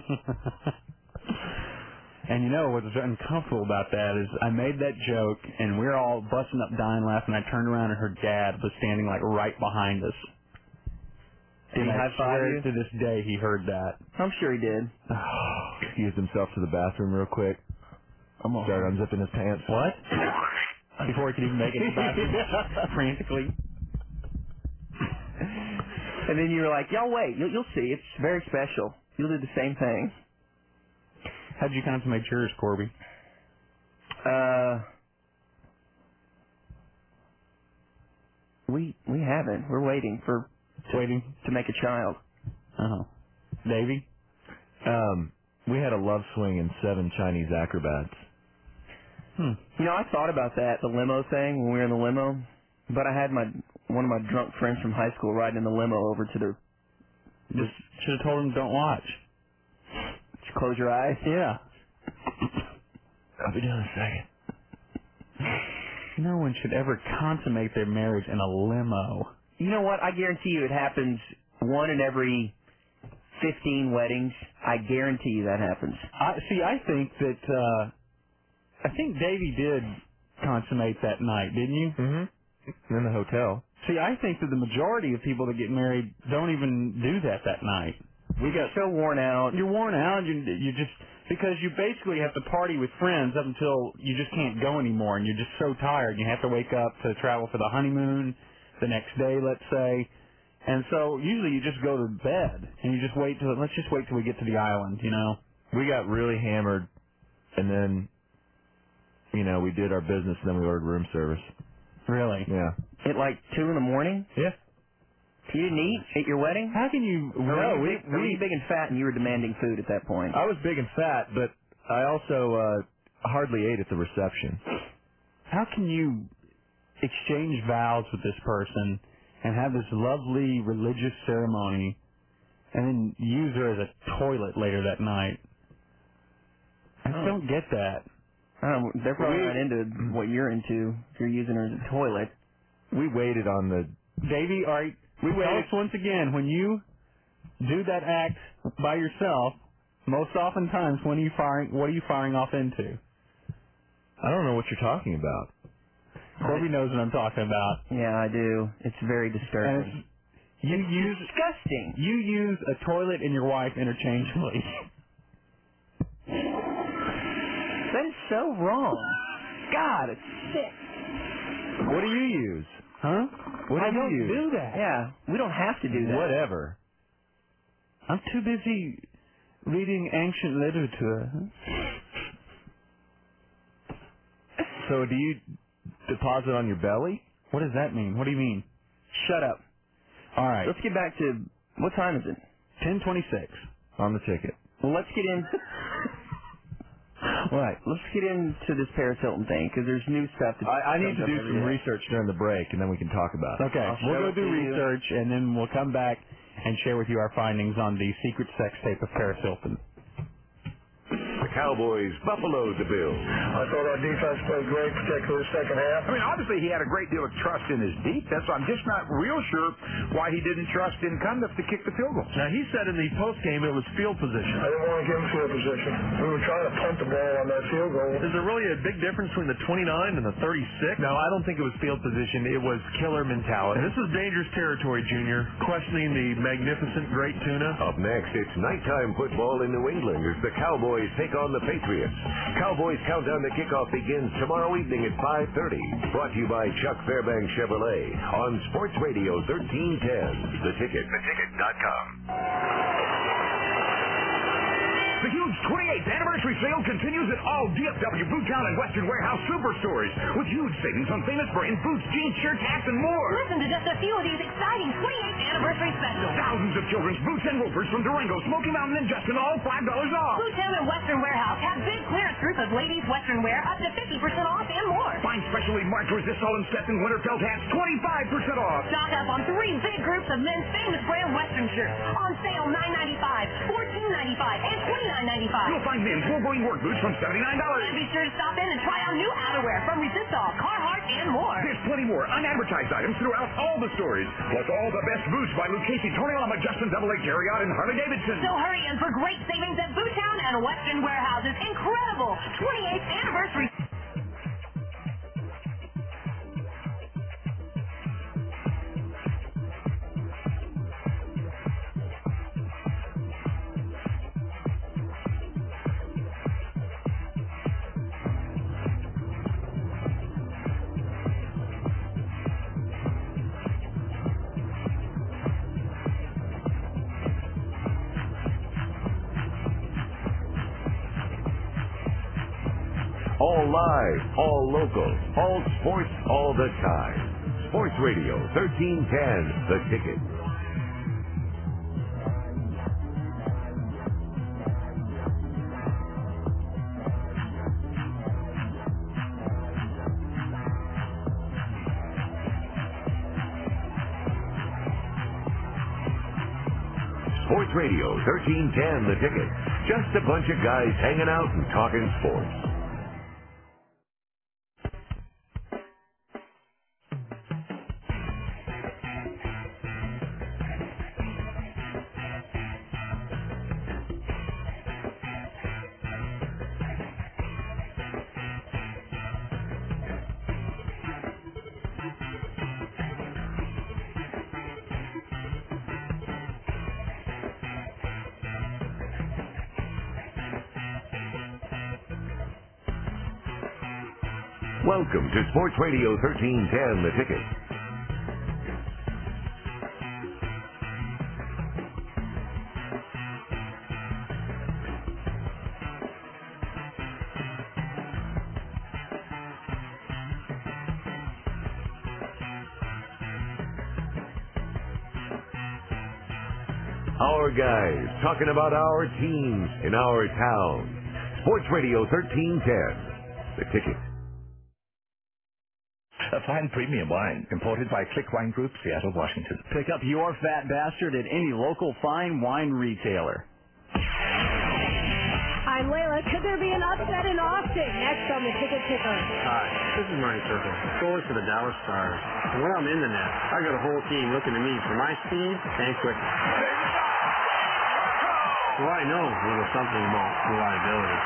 And you know what's uncomfortable about that is I made that joke, and we were all busting up dying laughing. I turned around, and her dad was standing like right behind us. Did he And I high five swear you? to this day he heard that. I'm sure he did. He used himself to the bathroom real quick. I'm on. Started unzipping his pants. What? Before he could even make it to the bathroom, frantically. And then you were like, y'all wait, you'll, you'll see. It's very special. You'll do the same thing. How'd you consummate yours, Corby? Uh, We we haven't. We're waiting for to, waiting to make a child. Oh, Davey. Um, we had a love swing and seven Chinese acrobats. Hmm. You know, I thought about that, the limo thing, when we were in the limo, but I had my one of my drunk friends from high school riding in the limo over to the... Just should have told him don't watch. Just close your eyes? Yeah. I'll be down in a second. No one should ever consummate their marriage in a limo. You know what? I guarantee you it happens one in every fifteen weddings. I guarantee you that happens. I see. I think that uh, I think Davey did consummate that night, didn't you? Mm-hmm. In the hotel. See, I think that the majority of people that get married don't even do that that night. We got so worn out. You're worn out. You you just because you basically have to party with friends up until you just can't go anymore, and you're just so tired. You have to wake up to travel for the honeymoon the next day, let's say. And so usually you just go to bed and you just wait till let's just wait till we get to the island, you know. We got really hammered, and then, you know, we did our business, and then we ordered room service. Really? Yeah. At like two in the morning? Yeah. You didn't eat at your wedding? How can you? Or No, were you we, big, or were you big and fat, and you were demanding food at that point? I was big and fat, but I also uh, hardly ate at the reception. How can you exchange vows with this person and have this lovely religious ceremony and then use her as a toilet later that night? I Oh. don't get that. I don't know, they're probably We- not into what you're into if you're using her as a toilet. We waited on the... Davey, all right, We tell waited... us once again, when you do that act by yourself, most oftentimes, when are you firing, what are you firing off into? I don't know what you're talking about. Corby knows what I'm talking about. Yeah, I do. It's very disturbing. And it's, you it's use disgusting. You use a toilet and your wife interchangeably. That is so wrong. God, it's sick. What do you use? Huh? What do I you don't use? do that. Yeah, we don't have to do that. Whatever. I'm too busy reading ancient literature. So do you deposit on your belly? What does that mean? What do you mean? Shut up. All right. Let's get back to, what time is it? ten twenty-six. On the ticket. Well, let's get in. Right. Let's get into this Paris Hilton thing, because there's new stuff. That I, I need comes to up do every some day. research during the break, and then we can talk about it. Okay. I'll We'll show go it do to you. research, and then we'll come back and share with you our findings on the secret sex tape of Paris Hilton. The Cowboys buffaloed the Bills. I thought our defense played great, particularly the second half. I mean, obviously he had a great deal of trust in his defense. I'm just not real sure why he didn't trust in Cundiff to kick the field goal. Now, he said in the postgame it was field position. I didn't want to give him field position. We were trying to punt the ball on that field goal. Is there really a big difference between the twenty-nine and the thirty-six? No, I don't think it was field position. It was killer mentality. And this is dangerous territory, Junior. Questioning the magnificent great tuna. Up next, it's nighttime football in New England as the Cowboys take on the Patriots. Cowboys Countdown to Kickoff begins tomorrow evening at five thirty. Brought to you by Chuck Fairbanks Chevrolet on Sports Radio thirteen ten. The Ticket. The Ticket dot com. The huge twenty-eighth anniversary sale continues at all D F W, Boottown, and Western Warehouse superstores with huge savings on famous brands, boots, jeans, shirts, hats, and more. Listen to just a few of these exciting twenty-eighth anniversary specials. Thousands of children's boots and ropers from Durango, Smoky Mountain, and Justin, all five dollars off. Boottown and Western Warehouse have big clearance group of ladies' Western wear up to fifty percent off and more. Find specially marked Resistol and Stetson winter felt hats twenty-five percent off. Stock up on three big groups of men's famous brand Western shirts on sale nine ninety-five, fourteen ninety-five, and twenty-nine ninety-five. You'll find men's Wolverine work boots from seventy-nine dollars. And be sure to stop in and try on new outerwear from Resistol, Carhartt, and more. There's plenty more unadvertised items throughout all the stores. Plus all the best boots by Luke Casey, Tony Lama, Justin Double A, Carriot, and Harley Davidson. So hurry in for great savings at Boottown and Western Warehouse's incredible twenty-eighth anniversary. All live, all local, all sports, all the time. Sports Radio thirteen ten, The Ticket. Sports Radio thirteen ten, The Ticket. Just a bunch of guys hanging out and talking sports. Welcome to Sports Radio thirteen ten, The Ticket. Our guys talking about our teams in our town. Sports Radio thirteen ten, The Ticket. A fine premium wine imported by Click Wine Group, Seattle, Washington. Pick up your fat bastard at any local fine wine retailer. I'm Layla. Could there be an upset in Austin? Next on the Ticket Ticker. Hi, this is Marty Circle, goalie for the Dallas Stars. And when I'm in the net, I got a whole team looking to me for my speed and quickness. Well, I know a little something about reliability.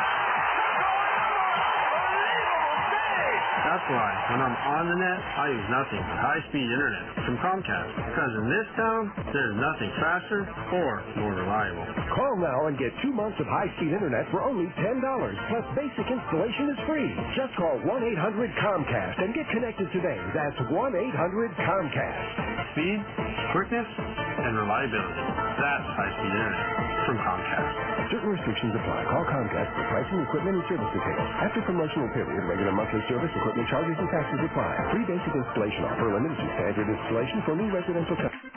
That's why, when I'm on the net, I use nothing but high-speed internet from Comcast. Because in this town, there's nothing faster or more reliable. Call now and get two months of high-speed internet for only ten dollars. Plus, basic installation is free. Just call one eight hundred Comcast and get connected today. That's one eight hundred Comcast. Speed, quickness, and reliability. That's high-speed internet from Comcast. Certain restrictions apply. Call Comcast for pricing, equipment, and service details. After promotional period, regular monthly service, equipment charges, and taxes apply. Free basic installation offer limited to standard installation for new residential customers.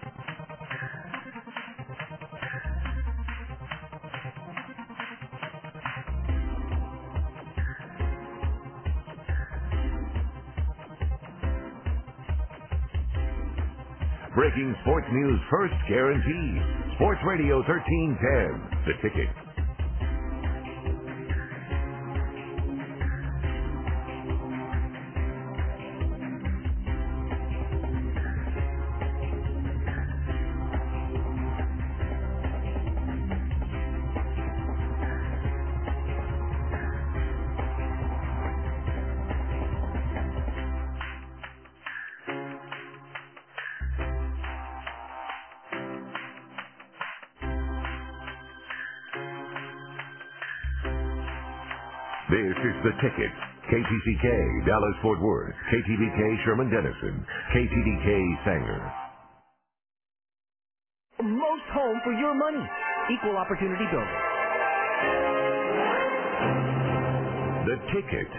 Breaking sports news first, guaranteed. Sports Radio thirteen ten, The Ticket. This is The Ticket. K T C K, Dallas-Fort Worth. K T V K, Sherman-Denison. K T D K, Sanger. Most home for your money. Equal opportunity building. The Ticket.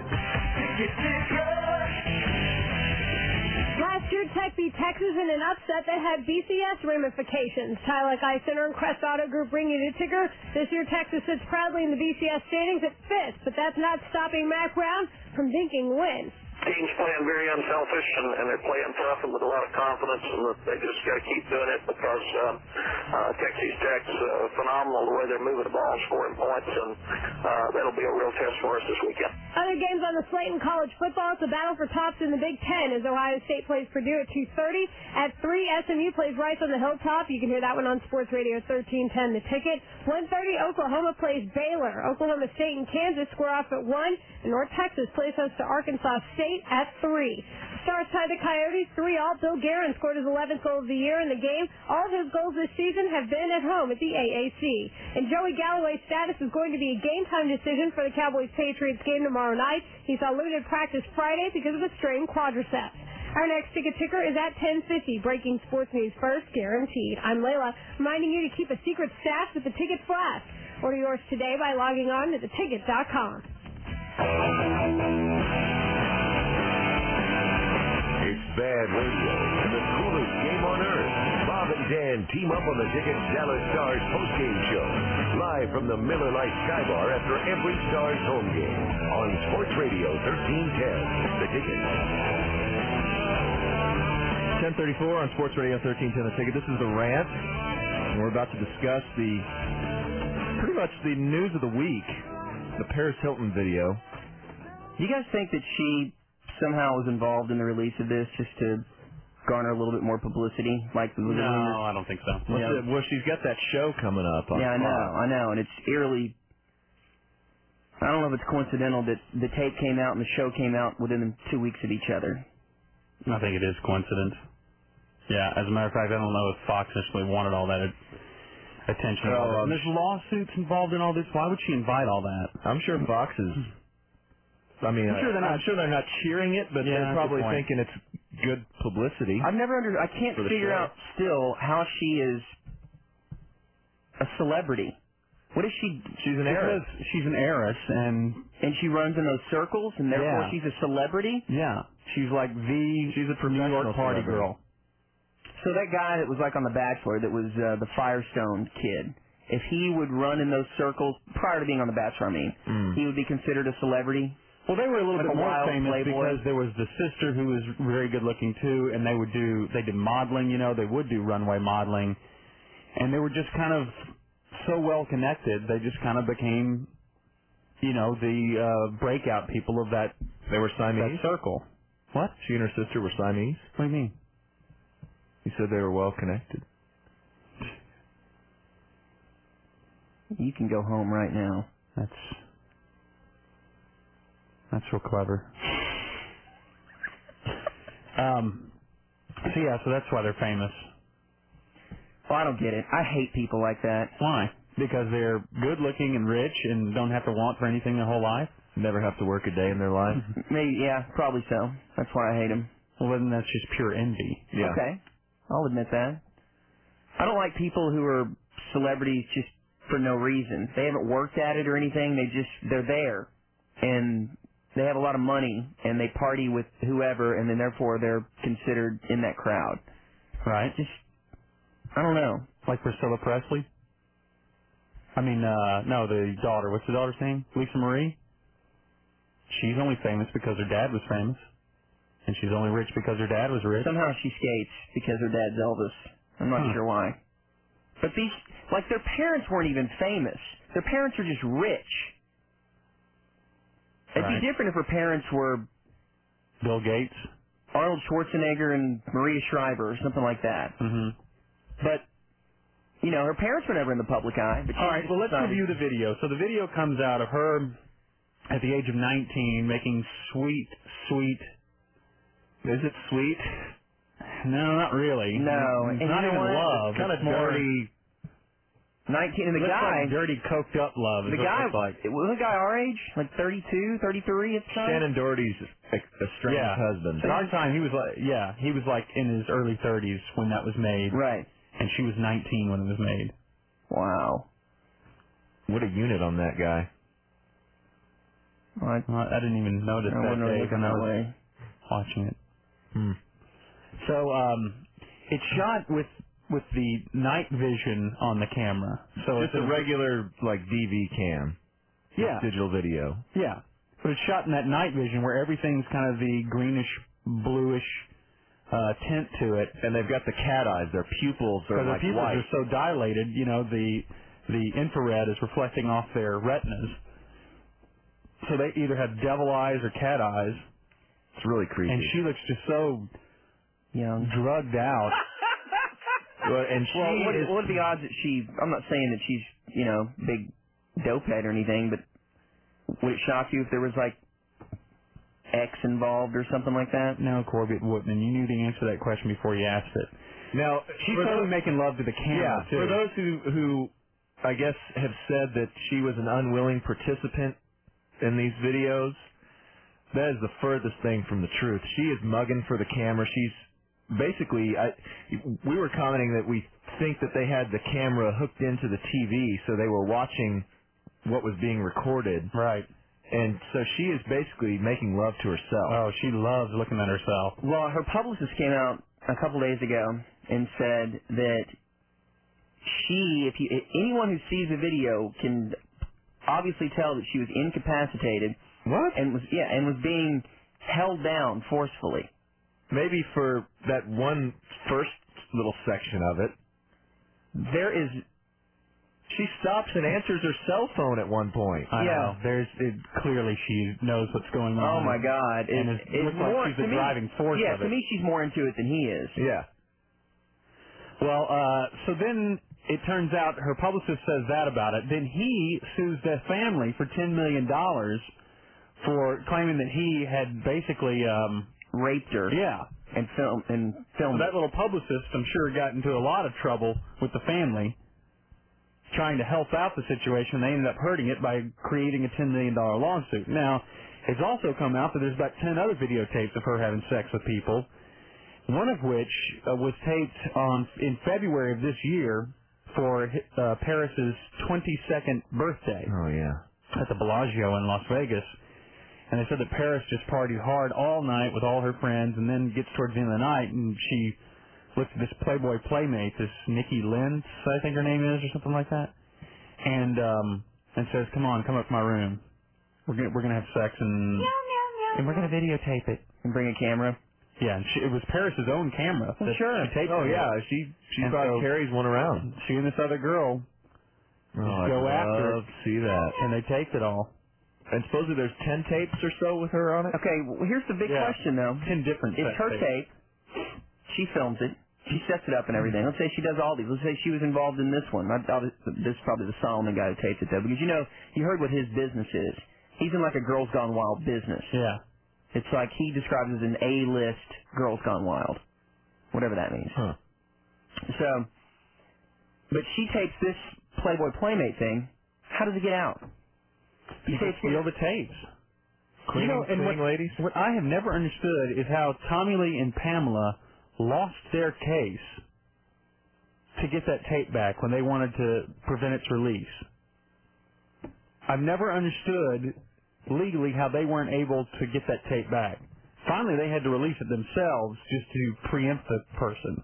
Last year, Tech beat Texas in an upset that had B C S ramifications. Tyler Ice Center and Crest Auto Group bring you the ticker. This year, Texas sits proudly in the B C S standings at fifth, but that's not stopping Mac Brown from dinking wins. Team's playing very unselfish, and, and they're playing tough and with a lot of confidence, and they just got to keep doing it because um, uh, Texas Tech's uh, phenomenal the way they're moving the ball, scoring points, and uh, that'll be a real test for us this weekend. Other games on the slate in college football, it's a battle for tops in the Big Ten as Ohio State plays Purdue at two thirty. At three, S M U plays Rice on the Hilltop. You can hear that one on Sports Radio thirteen ten, The Ticket. one thirty, Oklahoma plays Baylor. Oklahoma State and Kansas square off at one. And North Texas plays host to Arkansas State at three. Stars tie the Coyotes three all. Bill Guerin scored his eleventh goal of the year in the game. All of his goals this season have been at home at the A A C. And Joey Galloway's status is going to be a game-time decision for the Cowboys-Patriots game tomorrow night. He saw limited practice Friday because of a strained quadriceps. Our next ticket ticker is at ten fifty. Breaking sports news first, guaranteed. I'm Layla, reminding you to keep a secret stash with the Ticket Flask. Order yours today by logging on to the ticket dot com. bad radio and the coolest game on earth. Bob and Dan team up on the Ticket Dallas Stars postgame show. Live from the Miller Lite Sky Bar after every Stars home game. On Sports Radio thirteen ten. The Ticket. ten thirty-four on Sports Radio thirteen ten. The Ticket. This is The Rant. And we're about to discuss the, pretty much the news of the week. The Paris Hilton video. Do you guys think that she somehow was involved in the release of this just to garner a little bit more publicity? Like the No, I don't think so. Well, Yeah. she- well, she's got that show coming up. On Yeah, I know, Fox. I know, and it's eerily. I don't know if it's coincidental that the tape came out and the show came out within two weeks of each other. I think it is coincidence. Yeah, as a matter of fact, I don't know if Fox necessarily wanted all that attention. Oh, and I'm there's lawsuits involved in all this. Why would she invite all that? I'm sure Fox is. I mean, I'm sure they're not- I'm sure they're not cheering it, but Yeah, they're good probably point. thinking it's good publicity. I've never under. I can't For the figure show. out still how she is a celebrity. What is she? She's an heiress. Because she's an heiress, and and she runs in those circles, and therefore Yeah. she's a celebrity. yeah, she's like the She's a New professional York party celebrity. girl. So that guy that was like on The Bachelor, that was uh, the Firestone kid, if he would run in those circles prior to being on The Bachelor, I mean, Mm. he would be considered a celebrity. Well, they were a little Like bit a more wild famous playboy. because there was the sister who was very good looking too, and they would do they did modeling. You know, they would do runway modeling, and they were just kind of so well connected. They just kind of became, you know, the uh, breakout people of that. They were Siamese? That circle. What? She and her sister were Siamese? What do you mean? You said they were well connected. You can go home right now. That's that's real clever. um. So yeah, so that's why they're famous. Well, I don't get it. I hate people like that. Why? Because they're good looking and rich and don't have to want for anything their whole life? Never have to work a day in their life. Maybe, yeah, probably so. That's why I hate them. Well, then that's just pure envy. Yeah. Okay, I'll admit that. I don't like people who are celebrities just for no reason. They haven't worked at it or anything. They just, they're there. And they have a lot of money, and they party with whoever, and then therefore they're considered in that crowd. Right. Just, I don't know. Like Priscilla Presley? I mean, uh, no, the daughter. What's the daughter's name? Lisa Marie? She's only famous because her dad was famous. And she's only rich because her dad was rich. Somehow she skates because her dad's Elvis. I'm not Huh. sure why. But these, like, their parents weren't even famous. Their parents are just rich. It'd Right. be different if her parents were Bill Gates? Arnold Schwarzenegger and Maria Shriver or something like that. Mm-hmm. But, you know, her parents were never in the public eye. But she All right, well, let's decided- review the video. So the video comes out of her at the age of nineteen making sweet, sweet... Is it sweet? No, not really. No, It's and not you know even what? love. It's kind of It's more dirty. nineteen, and the looks guy, like dirty, coked up love. Is the what guy, it looks like. was the guy our age? Like thirty-two, thirty-three at the time? Shannon Doherty's estranged Yeah. husband. At our time, he was like, yeah, he was like in his early thirties when that was made, Right. and she was nineteen when it was made. Wow. What a unit on that guy. Well, I, Well, I didn't even notice I that wasn't really day looking when I that was way. watching it. Hmm. So um, it's shot with with the night vision on the camera. So Just it's a regular, like, D V cam. Yeah. Digital video. Yeah, but it's shot in that night vision where everything's kind of the greenish, bluish uh, tint to it. And they've got the cat eyes. Their pupils are Because their like pupils white. are so dilated, you know, the the infrared is reflecting off their retinas. So they either have devil eyes or cat eyes. It's really creepy. And she looks just so young, drugged out. Well, and she well, what, is, what are the odds that she? I'm not saying that she's, you know, big dopehead or anything, but would it shock you if there was like X involved or something like that? No, Corby, it wouldn't. And you knew the answer to that question before you asked it. Now, She's for totally those- making love to the camera, yeah, too. for those who, who, I guess, have said that she was an unwilling participant in these videos, that is the furthest thing from the truth. She is mugging for the camera. She's basically, I, we were commenting that we think that they had the camera hooked into the T V, so they were watching what was being recorded. Right. And so she is basically making love to herself. Oh, she loves looking at herself. Well, her publicist came out a couple days ago and said that she, if you, anyone who sees the video can obviously tell that she was incapacitated. What? And was yeah, and was being held down forcefully. Maybe for that one first little section of it. There is. She stops and answers her cell phone at one point. I yeah. know. There's it, clearly she knows what's going on. Oh my God! And it, it, it looks like more, she's the me, driving force yeah, of it. to me, she's more into it than he is. Yeah. Well, uh, so then it turns out her publicist says that about it. Then he sues the family for ten million dollars for claiming that he had basically um, raped her. Yeah. And film and filmed. So that little publicist, I'm sure, got into a lot of trouble with the family trying to help out the situation. They ended up hurting it by creating a ten million dollars lawsuit. Now, it's also come out that there's about ten other videotapes of her having sex with people, one of which uh, was taped on in February of this year for uh, Paris's twenty-second birthday. Oh, yeah. At the Bellagio in Las Vegas. And they said that Paris just partied hard all night with all her friends, and then gets towards the end of the night, and she looks at this Playboy playmate, this Nikki Lentz, I think her name is, or something like that, and um, and says, "Come on, come up to my room. We're gonna we're gonna have sex, and Meow, meow, meow, and we're gonna videotape it and bring a camera." Yeah, and she, it was Paris's own camera. Well, that sure. She taped Oh, it. yeah. She she And probably so carries one around. She and this other girl Oh, just I'd go after love it, to see that. and they taped it all. And supposedly there's ten tapes or so with her on it? Okay, well, here's the big Yeah. question, though. Ten different It's sex her tapes. tape. She films it. She sets it up and everything. Let's say she does all these. Let's say she was involved in this one. I, I, this is probably the Solomon guy who taped it, though, because, you know, you heard what his business is. He's in like a Girls Gone Wild business. Yeah. It's like he describes it as an A-list Girls Gone Wild, whatever that means. Huh. So, but she tapes this Playboy Playmate thing. How does it get out? You say it's steal the tapes. Cleaning, you know, and cleaning what, ladies? what I have never understood is how Tommy Lee and Pamela lost their case to get that tape back when they wanted to prevent its release. I've never understood legally how they weren't able to get that tape back. Finally, they had to release it themselves just to preempt the person.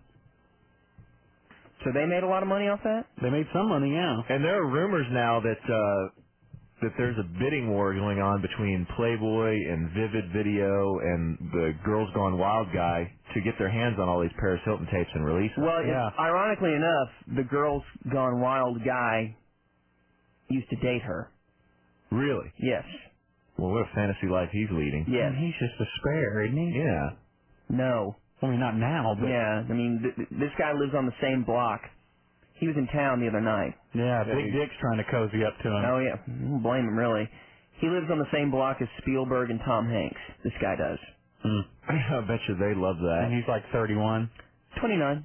So they made a lot of money off that? They made some money, yeah. And there are rumors now that uh, that there's a bidding war going on between Playboy and Vivid Video and the Girls Gone Wild guy to get their hands on all these Paris Hilton tapes and release them. Well, yeah. It's, ironically enough, the Girls Gone Wild guy used to date her. Really? Yes. Well, what a fantasy life he's leading. Yes. He's just a spare, isn't he? Yeah. No. I mean, not now, but... Yeah, I mean, th- th- this guy lives on the same block. He was in town the other night. Yeah, Big Dick's trying to cozy up to him. Oh, yeah. I don't blame him, really. He lives on the same block as Spielberg and Tom Hanks. This guy does. Mm. I bet you they love that. And he's like thirty-one. twenty-nine.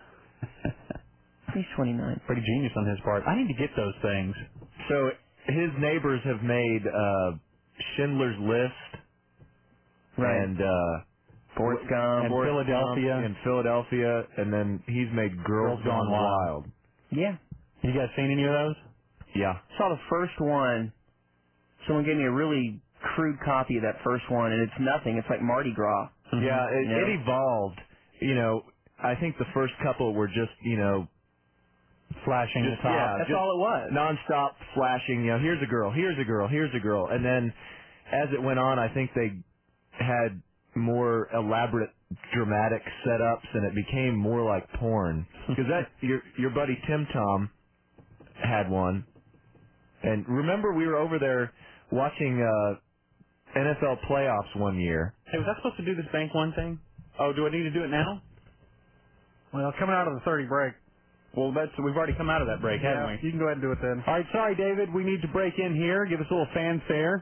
He's twenty-nine. Pretty genius on his part. I need to get those things. So his neighbors have made uh, Schindler's List Right. and uh, Forrest Gump. and Forrest Philadelphia. Gump in Philadelphia, and then he's made Girls, Girls Gone Gone Wild. Wild. Yeah. You guys seen any of those? Yeah. Saw the first one. Someone gave me a really crude copy of that first one, and it's nothing. It's like Mardi Gras. Mm-hmm. Yeah, it, You know? it evolved. You know, I think the first couple were just, you know, Flashing just, the top. yeah, That's just all it was. nonstop flashing. You know, here's a girl, here's a girl, here's a girl, and then as it went on, I think they had more elaborate, dramatic setups, and it became more like porn. Because that your your buddy Tim Tom had one, and remember we were over there watching uh, N F L playoffs one year. Hey, was I supposed to do this bank one thing? Oh, do I need to do it now? Well, coming out of the thirty break. Well, that's we've already come out of that break, haven't Yeah, we? you can go ahead and do it then. All right, sorry, David. We need to break in here. Give us a little fanfare.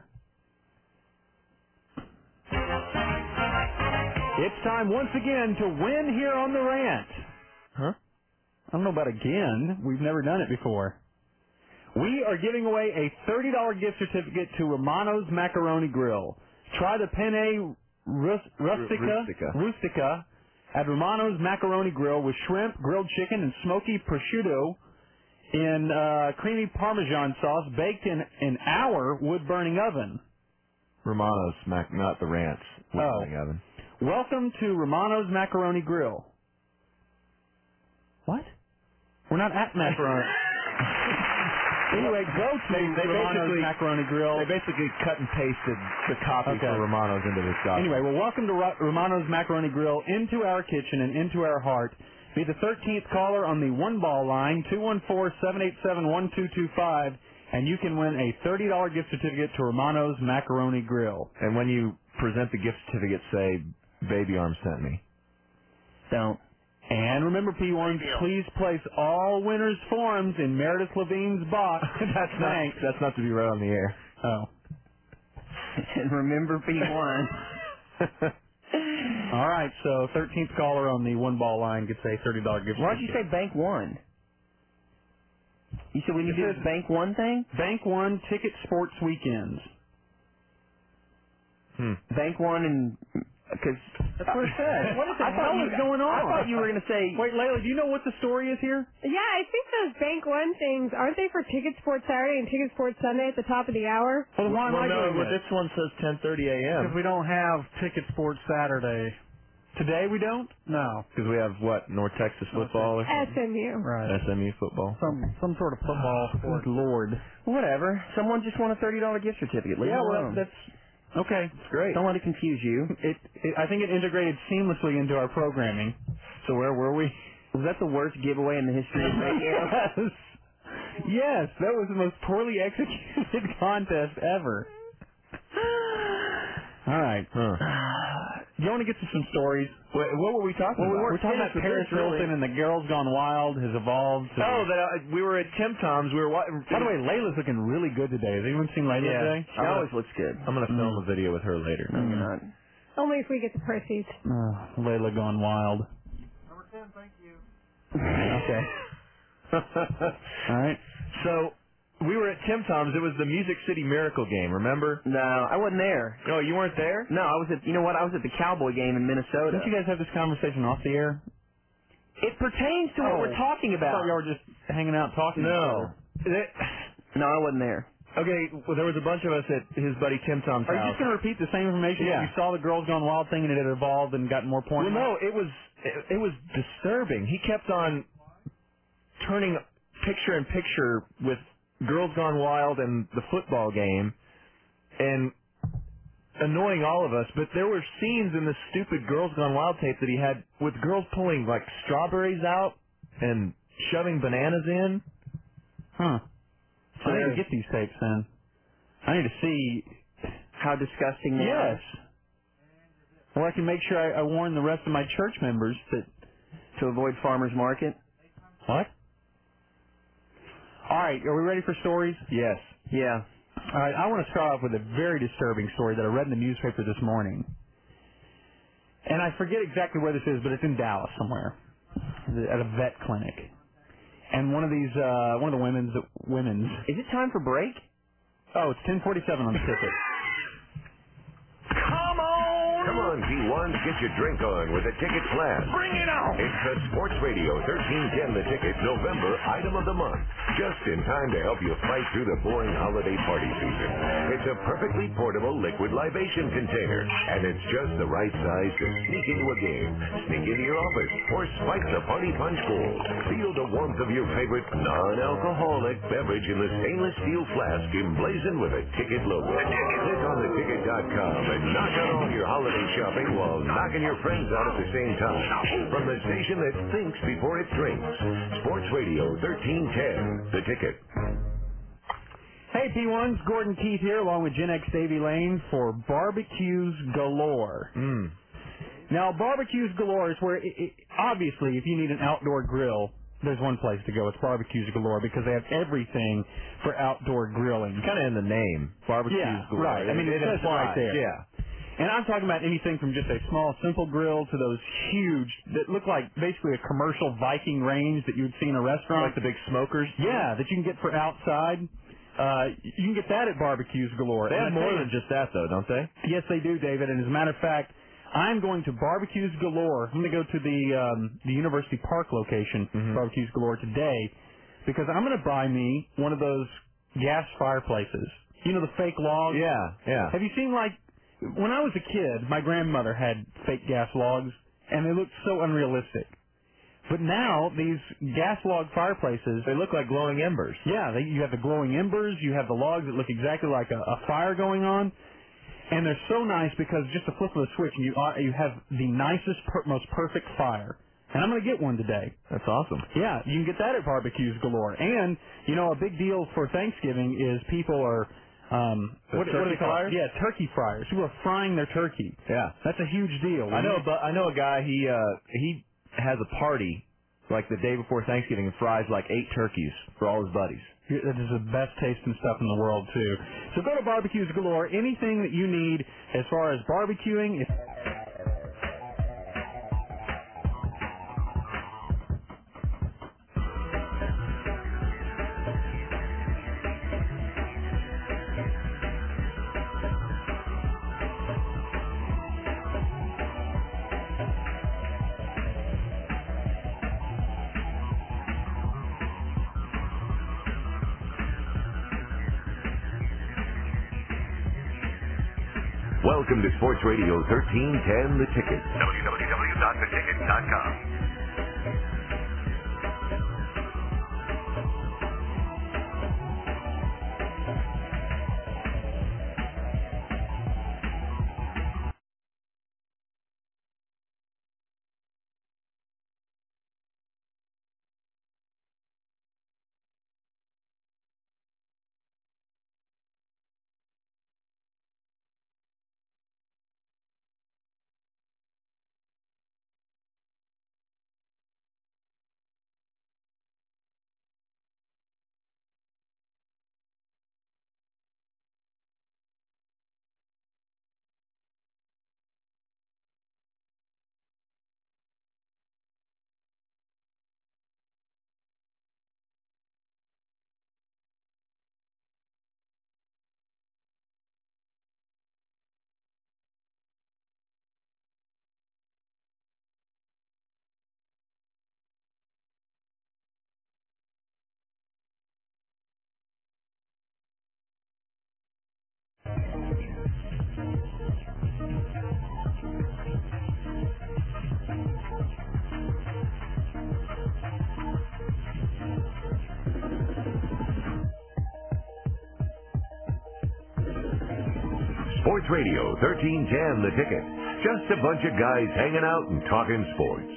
It's time once again to win here on the rant. Huh? I don't know about again. We've never done it before. We are giving away a thirty dollars gift certificate to Romano's Macaroni Grill. Try the Penne Rus- Rustica, Rustica. Rustica at Romano's Macaroni Grill with shrimp, grilled chicken, and smoky prosciutto in uh, creamy Parmesan sauce baked in an hour wood-burning oven. Romano's, mac, not the Rants. Oh. Oven. Welcome to Romano's Macaroni Grill. What? We're not at Macaroni. Anyway, go to they, they Romano's basically, Macaroni Grill. They basically cut and pasted the copy Okay. for Romano's into this document. Anyway, well, welcome to Ro- Romano's Macaroni Grill, into our kitchen and into our heart. Be the thirteenth caller on the one-ball line, two one four, seven eight seven, one two two five, and you can win a thirty dollars gift certificate to Romano's Macaroni Grill. And when you present the gift certificate, say, Baby Arm sent me. Don't. And remember, P one, please place all winners' forms in Meredith Levine's box. that's not Thanks. That's not to be read on the air. Oh. And remember, P one. All right, so thirteenth caller on the one-ball line gets a thirty dollars gift Why did you say Bank One? You said we need to do this Bank One thing? Bank One Ticket Sports Weekends. Hmm. Bank One and... Because That's what it said. What the I thought hell you, is going on? I thought you were going to say... Wait, Layla, do you know what the story is here? Yeah, I think those Bank One things, aren't they for Ticket Sports Saturday and Ticket Sports Sunday at the top of the hour? Well, why am well, I no, doing well, this? this one says ten thirty a.m. Because we don't have Ticket Sports Saturday. Today we don't? No. Because we have, what, North Texas football? Or S M U. Right. S M U football? Some some sort of football. Good Lord. Whatever. Someone just won a thirty dollars gift certificate. Leave Yeah, it well, alone. that's... Okay. It's great. Don't let it confuse you. It, it, I think it integrated seamlessly into our programming. So where were we? Was that the worst giveaway in the history of radio? Yes. Yes, that was the most poorly executed contest ever. All right. Huh. You want to get to some stories? What, what were we talking Well, we about? we're talking about Paris Hilton and the Girls Gone Wild has evolved. To Oh, that, uh, we were at Tim Tom's. We were watching. By the way, Layla's looking really good today. Has anyone seen Layla Yeah. today? She always looks good. I'm going to film a video with her later. No, you're not. Only if we get the proceeds. Oh, Layla Gone Wild. Number ten, thank you. Okay. All right. So, we were at Tim Tom's. It was the Music City Miracle game, remember? No, I wasn't there. No, you weren't there? No, I was at, you know what, I was at the Cowboy game in Minnesota. Didn't you guys have this conversation off the air? It pertains to Oh. what we're talking I about. thought y'all were just hanging out talking. to each No. other. It- No, I wasn't there. okay, well, there was a bunch of us at his buddy Tim Tom's Are you house. just going to repeat the same information? Yeah. You saw the Girls Gone Wild thing and it had evolved and gotten more Well, points? no, it was it, it was disturbing. He kept on turning picture in picture with Girls Gone Wild and the football game, and annoying all of us. But there were scenes in the stupid Girls Gone Wild tape that he had with girls pulling like strawberries out and shoving bananas in. Huh. So I need there- to get these tapes then. I need to see. How disgusting they are. Yes. Well, I can make sure I, I warn the rest of my church members that. To avoid farmers market. What? All right, are we ready for stories? Yes. Yeah. All right, I want to start off with a very disturbing story that I read in the newspaper this morning. And I forget exactly where this is, but it's in Dallas somewhere, at a vet clinic. And one of these, uh, one of the women's, women's. Is it time for break? Oh, it's ten forty-seven on the ticket. Come on! Come on, P one, get your drink on with a ticket plan. Bring it on! It's the Sports Radio thirteen ten The Ticket November item of the month. Just in time to help you fight through the boring holiday party season. It's a perfectly portable liquid libation container, and it's just the right size to sneak into a game, sneak into your office, or spike the party punch bowl. Feel the warmth of your favorite non-alcoholic beverage in the stainless steel flask emblazoned with a ticket logo. Click on the ticket dot com and knock out all your holiday shopping while knocking your friends out at the same time. From the station that thinks before it drinks. Sports Radio thirteen ten, The Ticket. Hey, P ones, Gordon Keith here, along with Gen X Davey Lane for Barbecues Galore. Mm. Now, Barbecues Galore is where, it, it, obviously, if you need an outdoor grill, there's one place to go. It's Barbecues Galore because they have everything for outdoor grilling. Kind of in the name, Barbecues Yeah, Galore. right. I mean, it, it says it right implies, there. Yeah. And I'm talking about anything from just a small, simple grill to those huge, that look like basically a commercial Viking range that you would see in a restaurant. Like the big smokers? Yeah, that you can get for outside. Uh, you can get that at Barbecues Galore. They have And I more tell you- than just that, though, don't they? Yes, they do, David. And as a matter of fact, I'm going to Barbecues Galore. I'm going to go to the um, the University Park location, Mm-hmm. Barbecues Galore, today, because I'm going to buy me one of those gas fireplaces. You know, the fake logs? Yeah, yeah. Have you seen, like, when I was a kid, my grandmother had fake gas logs, and they looked so unrealistic. But now, these gas log fireplaces... They look like glowing embers. Yeah, they, you have the glowing embers, you have the logs that look exactly like a, a fire going on, and they're so nice because just a flip of the switch, and you, are, you have the nicest, per, most perfect fire. And I'm going to get one today. That's awesome. Yeah, you can get that at Barbecues Galore. And, you know, a big deal for Thanksgiving is people are... Um, The what, what do they turkey call fryers? it? Yeah, turkey fryers. People are frying their turkey. Yeah. That's a huge deal. I know, but I know a guy. He uh, he has a party like the day before Thanksgiving and fries like eight turkeys for all his buddies. That is the best tasting stuff in the world too. So go to Barbecues Galore. Anything that you need as far as barbecuing. If Welcome to Sports Radio thirteen ten, The Ticket. w w w dot the ticket dot com. Sports Radio thirteen ten, The Ticket. Just a bunch of guys hanging out and talking sports.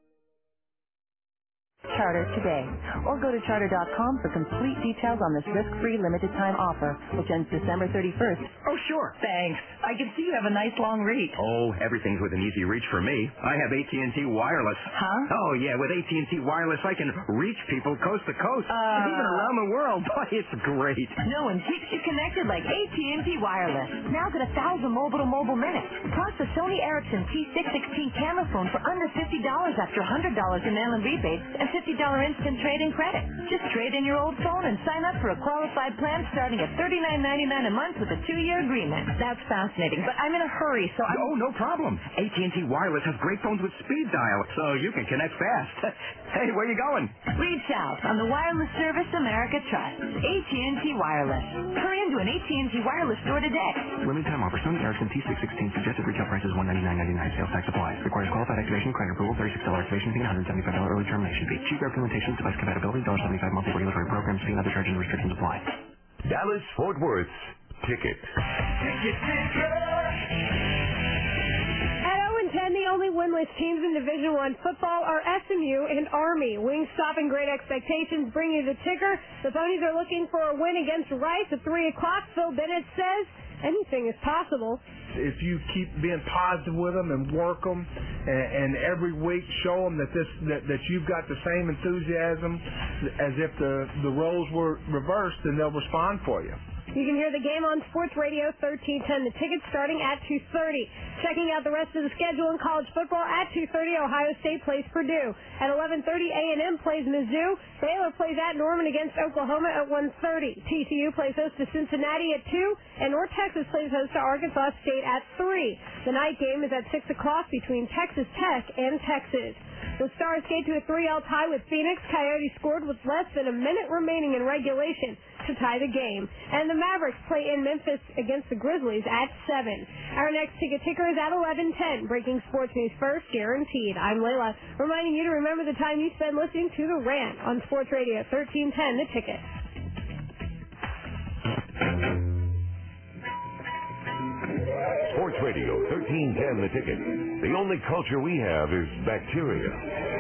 Charter today, or go to charter dot com for complete details on this risk-free limited-time offer, which ends December thirty-first. Oh, sure. Thanks. I can see you have a nice long reach. Oh, everything's within easy reach for me. I have A T and T Wireless. Huh? Oh, yeah, with A T and T Wireless, I can reach people coast to coast, Uh... even around the world. Boy, it's great. No one keeps you connected like A T and T Wireless. Now get a thousand mobile-to-mobile minutes. Plus the Sony Ericsson T six sixteen camera phone for under fifty dollars after one hundred dollars in mail-in rebates and fifty dollars instant trade-in credit. Just trade in your old phone and sign up for a qualified plan starting at thirty-nine ninety-nine a month with a two-year agreement. That's fascinating, but I'm in a hurry, so I'm... Oh, no problem. A T and T Wireless has great phones with speed dial, so you can connect fast. Hey, where you going? Reach out on the wireless service America trusts. A T and T Wireless. Hurry into an A T and T Wireless store today. Limited time offer. Sony Ericsson T six sixteen. Suggested retail price is one ninety-nine ninety-nine. Sales tax applies. Requires qualified activation, credit approval, thirty-six dollars activation fee, and one hundred seventy-five dollars early termination fee. Cheaper implementations, device compatibility, one seventy-five monthly regulatory programs fee, and other charges and restrictions apply. Dallas Fort Worth's Ticket. At oh and ten, the only winless teams in Division One football are S M U and Army. Wingstop and Great Expectations bring you the ticker. The Ponies are looking for a win against Rice at three o'clock. Phil Bennett says anything is possible. If you keep being positive with them and work them, and, and every week show them that this that, that you've got the same enthusiasm as if the the roles were reversed, then they'll respond for you. You can hear the game on Sports Radio thirteen ten. The tickets starting at two thirty. Checking out the rest of the schedule in college football at two thirty, Ohio State plays Purdue. At eleven thirty, A and M plays Mizzou. Baylor plays at Norman against Oklahoma at one thirty. T C U plays host to Cincinnati at two, and North Texas plays host to Arkansas State at three. The night game is at six o'clock between Texas Tech and Texas. The Stars skate to a three all tie with Phoenix. Coyotes scored with less than a minute remaining in regulation. to tie the game. And the Mavericks play in Memphis against the Grizzlies at seven. Our next ticket ticker is at eleven ten. Breaking sports news first, guaranteed. I'm Layla, reminding you to remember the time you spend listening to The Rant on Sports Radio thirteen ten, The Ticket. Sports Radio thirteen ten, The Ticket. The only culture we have is bacteria.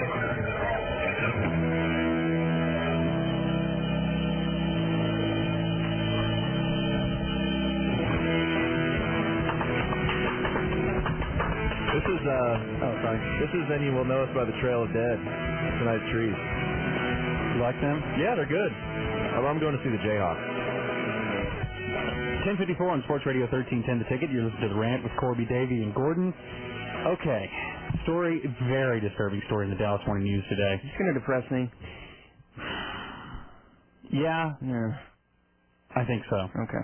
This is, uh, oh, sorry. This is Then You Will Know Us by the Trail of Dead. Tonight's Trees. You like them? Yeah, they're good. I'm going to see the Jayhawks. ten fifty-four on Sports Radio thirteen ten, The Ticket. You're listening to The Rant with Corby, Davey, and Gordon. Okay. Story, very disturbing story in the Dallas Morning News today. It's going to depress me. Yeah. Yeah. I think so. Okay.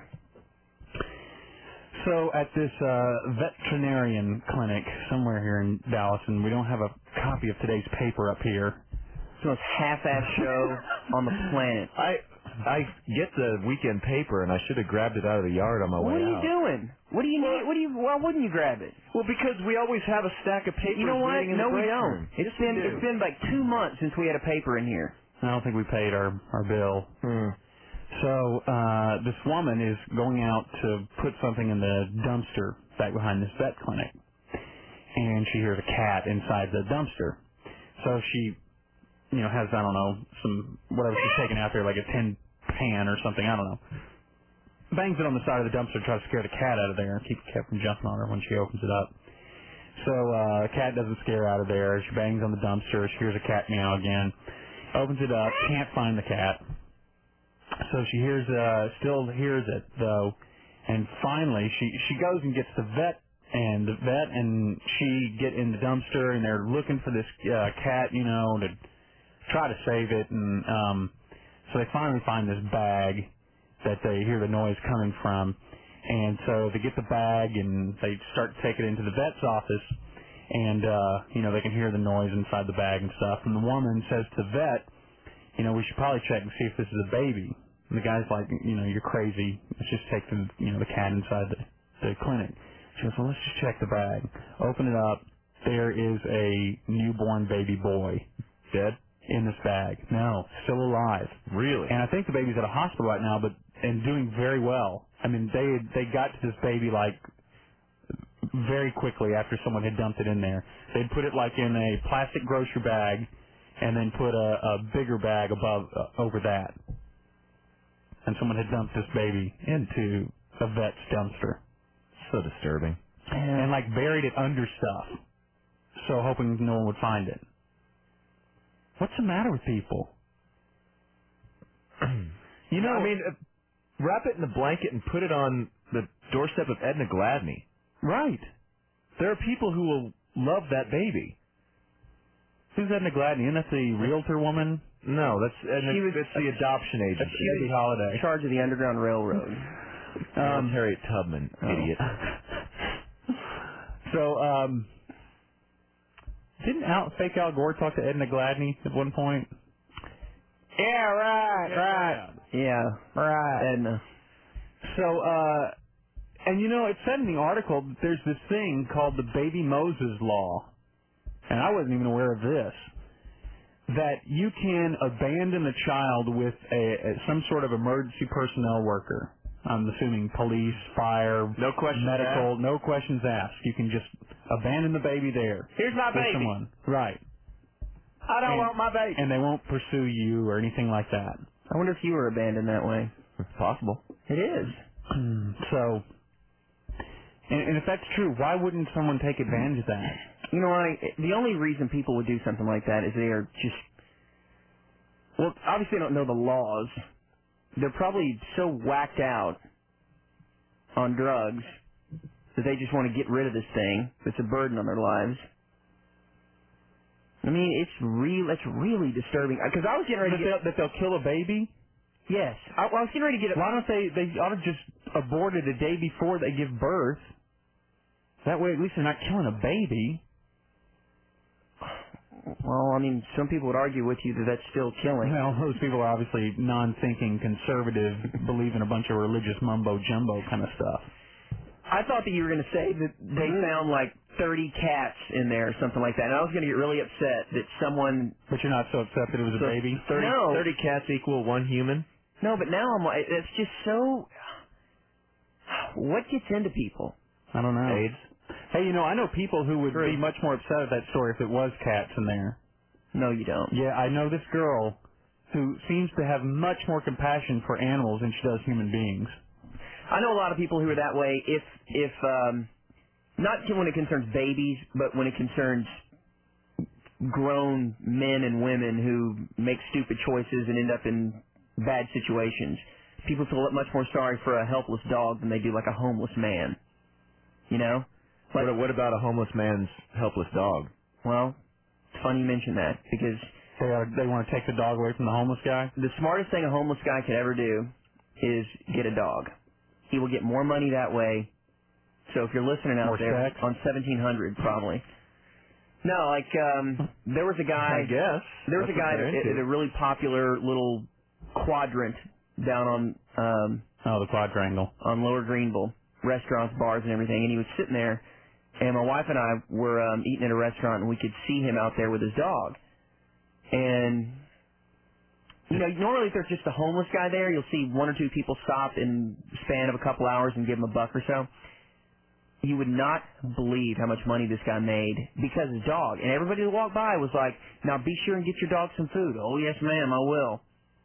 So at this uh, veterinarian clinic somewhere here in Dallas, and we don't have a copy of today's paper up here. It's the most half-ass show on the planet. I I get the weekend paper, and I should have grabbed it out of the yard on my way What are you out. doing? What do you need? What do you? Why wouldn't you grab it? Well, because we always have a stack of papers. You know what? waiting in No, the we break don't. room. It's Yes, been we do. it's been like two months since we had a paper in here. I don't think we paid our our bill. Hmm. So uh, this woman is going out to put something in the dumpster back behind this vet clinic, and she hears a cat inside the dumpster. So she, you know, has I don't know some whatever she's taking out there, like a tin pan or something. I don't know. Bangs it on the side of the dumpster, tries to scare the cat out of there, and keep the cat from jumping on her when she opens it up. So uh, the cat doesn't scare out of there. She bangs on the dumpster. She hears a cat meow again. Opens it up. Can't find the cat. So she hears, uh, still hears it though, and finally she she goes and gets the vet, and the vet and she get in the dumpster, and they're looking for this uh, cat, you know, to try to save it, and um, so they finally find this bag that they hear the noise coming from, and so they get the bag and they start to take it into the vet's office, and uh, you know they can hear the noise inside the bag and stuff, and the woman says to the vet, you know, we should probably check and see if this is a baby. And the guy's like, you know, you're crazy. Let's just take the, you know, the cat inside the, the clinic. She goes, well, let's just check the bag. Open it up. There is a newborn baby boy. Dead? In this bag. No, still alive. Really? And I think the baby's at a hospital right now, but and doing very well. I mean, they they got to this baby like very quickly after someone had dumped it in there. They'd put it like in a plastic grocery bag, and then put a, a bigger bag above uh, over that. And someone had dumped this baby into a vet's dumpster. So disturbing. And like buried it under stuff, so hoping no one would find it. What's the matter with people? You know, I mean, uh, wrap it in a blanket and put it on the doorstep of Edna Gladney. Right. There are people who will love that baby. Who's Edna Gladney? Isn't that the realtor woman? No, that's Edna, She was- it's the adoption agent. She was Eddie Holiday. in charge of the Underground Railroad. Um, Harriet Tubman, oh. idiot. So, um, didn't Al, fake Al Gore talk to Edna Gladney at one point? Yeah, right, Yeah, right. Yeah, right. Edna. So, uh, and you know, it said in the article that there's this thing called the Baby Moses Law, and I wasn't even aware of this, that you can abandon a child with a, a some sort of emergency personnel worker. I'm assuming police, fire, no questions medical, asked. no questions asked. You can just abandon the baby there. Here's my with baby. Someone. Right. I don't And- want my baby. And they won't pursue you or anything like that. I wonder if you were abandoned that way. It's possible. It is. So, and, and if that's true, why wouldn't someone take advantage of that? You know, I, the only reason people would do something like that is they are just, well, obviously they don't know the laws. They're probably so whacked out on drugs that they just want to get rid of this thing that's a burden on their lives. I mean, it's real. It's really disturbing. Because I was getting ready That to get... they'll, that they'll kill a baby? Yes. I, well, I was getting ready to get... A, Why don't they, they ought to just abort it a day before they give birth. That way at least they're not killing a baby. Well, I mean, some people would argue with you that that's still killing. Well, those people are obviously non-thinking, conservative, believe in a bunch of religious mumbo-jumbo kind of stuff. I thought that you were going to say that they found like thirty cats in there or something like that, and I was going to get really upset that someone... But you're not so upset that it was a So- baby? thirty, No. thirty cats equal one human? No, but now I'm like, it's just so... What gets into people? I don't know. AIDS? Hey, you know, I know people who would True. be much more upset at that story if it was cats in there. No, you don't. Yeah, I know this girl who seems to have much more compassion for animals than she does human beings. I know a lot of people who are that way if, if um, not when it concerns babies, but when it concerns grown men and women who make stupid choices and end up in bad situations. People feel much more sorry for a helpless dog than they do like a homeless man. You know? Like, What, what about a homeless man's helpless dog? well, it's funny you mention that because They are, they want to take the dog away from the homeless guy? the smartest thing a homeless guy could ever do is get a dog. He will get more money that way. So if you're listening out More there sex? on seventeen hundred probably. No, like um there was a guy I guess. there was That's a guy what they're at, into. at a really popular little quadrant down on um Oh, the quadrangle. on Lower Greenville, restaurants, bars, and everything. And he was sitting there, and my wife and I were um, eating at a restaurant, and we could see him out there with his dog. And, you know, normally if there's just a homeless guy there, you'll see one or two people stop in the span of a couple hours and give him a buck or so. You would not believe how much money this guy made because of his dog. And everybody that walked by was like, now be sure and get your dog some food. Oh, yes, ma'am, I will.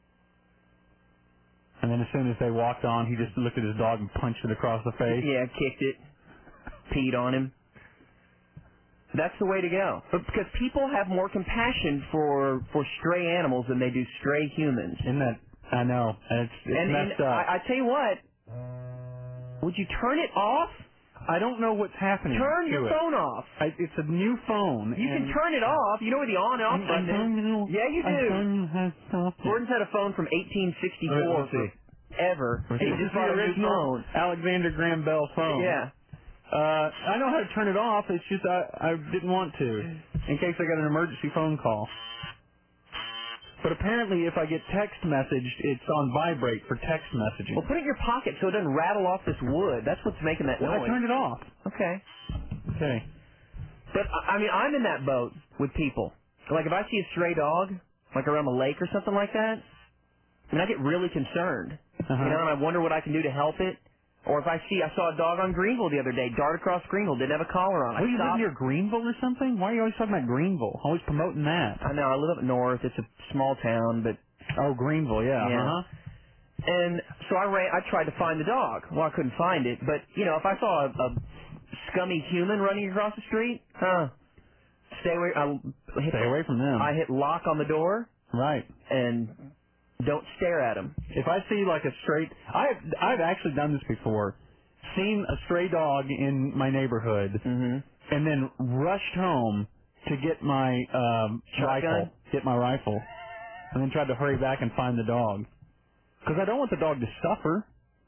And then as soon as they walked on, he just looked at his dog and punched it across the face. Yeah, kicked it, peed on him. That's the way to go. But because people have more compassion for for stray animals than they do stray humans. Isn't that? I know. It's, it's and messed and up. I, I tell you what, would you turn it off? I don't know what's happening. Turn to your it. phone off. I, it's a new phone. You can turn it off. You know where the on and off button is? Yeah, you do. Gordon's had a phone from eighteen sixty-four Let's see. forever. It's He just the bought a new original phone. Alexander Graham Bell phone. Yeah. Uh, I know how to turn it off. It's just I, I didn't want to, in case I got an emergency phone call. But apparently, if I get text messaged, it's on vibrate for text messaging. Well, put it in your pocket so it doesn't rattle off this wood. That's what's making that Well, noise. I turned it off. Okay. Okay. But, I I mean, I'm in that boat with people. Like, if I see a stray dog, like around the lake or something like that, I mean, I get really concerned. Uh-huh. You know, and I wonder what I can do to help it. Or if I see, I saw a dog on Greenville the other day, dart across Greenville, didn't have a collar on. I What, you live stopped. near Greenville or something? Why are you always talking about Greenville? Always promoting that. I know, I live up north. It's a small town, but... Oh, Greenville, yeah. Yeah. Uh-huh. And so I ran, I tried to find the dog. Well, I couldn't find it, but, you know, if I saw a, a scummy human running across the street, huh, stay away. I hit, Stay away from them. I hit lock on the door. Right. And don't stare at them. If I see like a straight, I've I've actually done this before. Seen a stray dog in my neighborhood, mm-hmm. and then rushed home to get my um, rifle, get my rifle, and then tried to hurry back and find the dog, because I don't want the dog to suffer.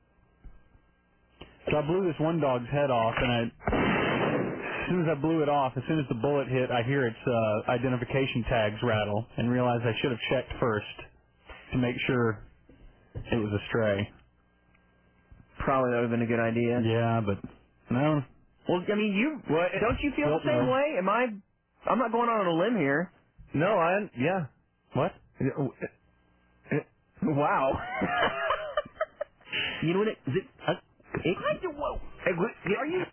So I blew this one dog's head off, and I, as soon as I blew it off, as soon as the bullet hit, I hear its uh, identification tags rattle, and realized I should have checked first to make sure it was a stray. Probably that would have been a good idea. Yeah, but no. Well, I mean, you Well, don't you feel well, the same no. way? Am I? I'm not going out on a limb here. No, I yeah. What? Wow. You know what it is? It, I, it, whoa. Are you?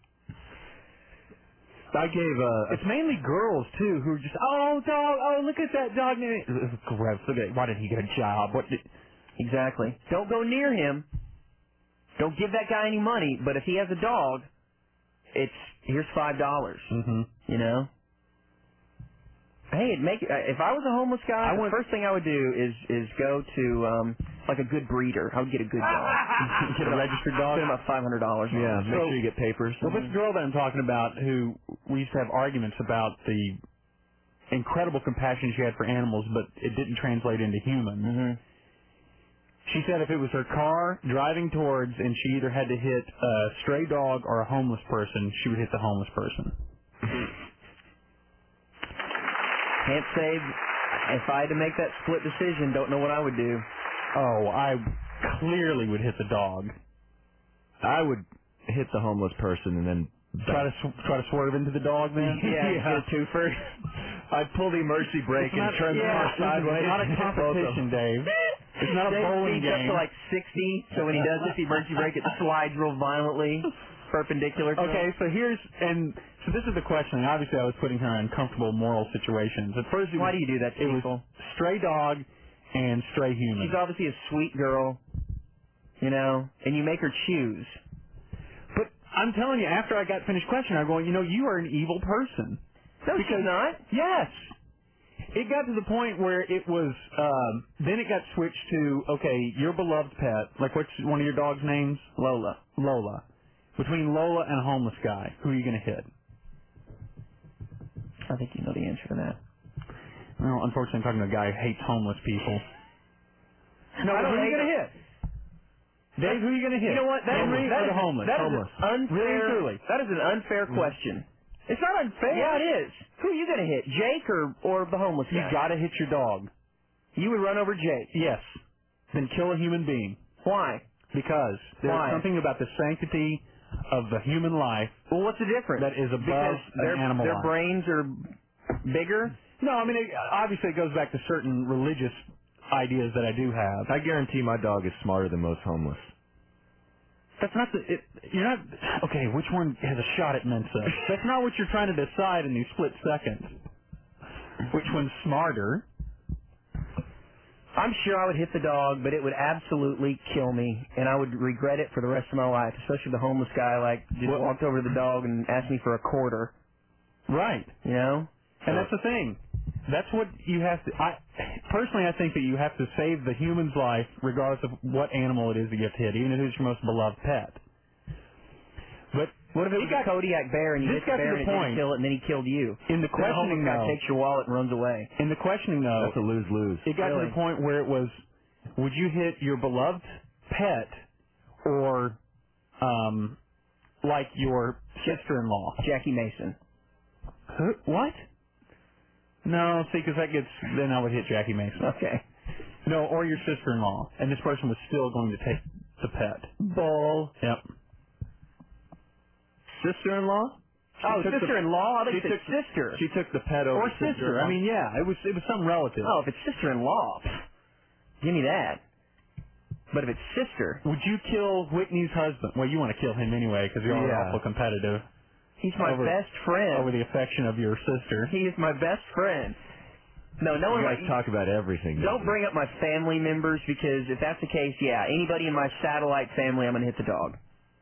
I gave uh, it's mainly girls too who are just oh dog oh look at that dog. Gross. Look at why didn't he get a job? What? Did... Exactly. Don't go near him. Don't give that guy any money. But if he has a dog, it's here's five dollars. Mm-hmm. You know. Hey, it make if I was a homeless guy, I the want- first thing I would do is is go to um like a good breeder. I would get a good dog. Get a registered dog? Spend about five hundred dollars. yeah. Make So- sure you get papers. Well, this girl that I'm talking about, who we used to have arguments about the incredible compassion she had for animals, but it didn't translate into humans. Mm-hmm. She said if it was her car driving towards and she either had to hit a stray dog or a homeless person, she would hit the homeless person. Can't say if I had to make that split decision, don't know what I would do. Oh, I clearly would hit the dog. I would hit the homeless person and then try to sw- try to swerve into the dog. Then yeah, yeah. get a twofer. I'd pull the emergency brake It's and not- turn yeah, the car listen, sideways. it's not a and hit both of competition, them. Dave. It's not a Dave bowling speeds up game. to like sixty, so when he does hit the emergency brake, it slides real violently, perpendicular to Okay, him. so here's and so this is the question. Obviously, I was putting her in uncomfortable moral situations. At first, it Why was, do you do that to it people? was stray dog and stray human. She's obviously a sweet girl, you know, and you make her choose. But I'm telling you, after I got finished questioning, I'm going, you know, you are an evil person. No, because, she's not. Yes. It got to the point where it was, um, then it got switched to, okay, your beloved pet, like what's one of your dog's names? Lola. Lola. Between Lola and a homeless guy, who are you going to hit? I think you know the answer to that. Well, unfortunately, I'm talking to a guy who hates homeless people. No, I but don't who are you hate going to hit? Dave, who are you going to hit? You know what? That, Henry that or is, the homeless? That is homeless. an unfair. Really and truly. That is an unfair Mm. question. It's not unfair. Yeah, it is. Who are you going to hit, Jake or or the homeless guy? You got to hit your dog. You would run over Jake. Yes. Then kill a human being. Why? Because there's Why? something about the sanctity of the human life. Well, what's the difference? That is above because an their, animal their life. brains are bigger. No, I mean it, obviously it goes back to certain religious ideas that I do have. I guarantee my dog is smarter than most homeless. That's not the. It, you're not. Okay, which one has a shot at Mensa? That's not what you're trying to decide in these split seconds. Which one's smarter? I'm sure I would hit the dog, but it would absolutely kill me, and I would regret it for the rest of my life. Especially the homeless guy, like just What? walked over to the dog and asked me for a quarter. Right. You know. And that's the thing. That's what you have to. I personally, I think that you have to save the human's life, regardless of what animal it is that you have to hit, even if it's your most beloved pet. But what if it was got, a Kodiak bear and you this hit the got to bear the and it point. didn't kill it, and then he killed you? In the Then the homeless questioning, guy though, takes your wallet and runs away. in the questioning, though, That's a lose-lose. it got Really? to the point where it was, would you hit your beloved pet or, um, like your sister-in-law? Jackie Mason. Who? What? No, see, because that gets, then I would hit Jackie Mason. Okay. No, or your sister-in-law, and this person was still going to take the pet. Bull. Yep. Sister-in-law? Oh, took the- sister-in-law? I think she it's took- sister. She took the pet over Or to sister. sister-in-law. I mean, yeah, it was it was some relative. Oh, if it's sister-in-law, pff, give me that. But if it's sister, Would you kill Whitney's husband? Well, you want to kill him anyway because you're Yeah. awful competitive he's my Over- best friend. over the affection of your sister. He is my best friend. No, no one. You guys talk about everything. Don't bring up my family members because if that's the case, yeah, anybody in my satellite family, I'm gonna hit the dog.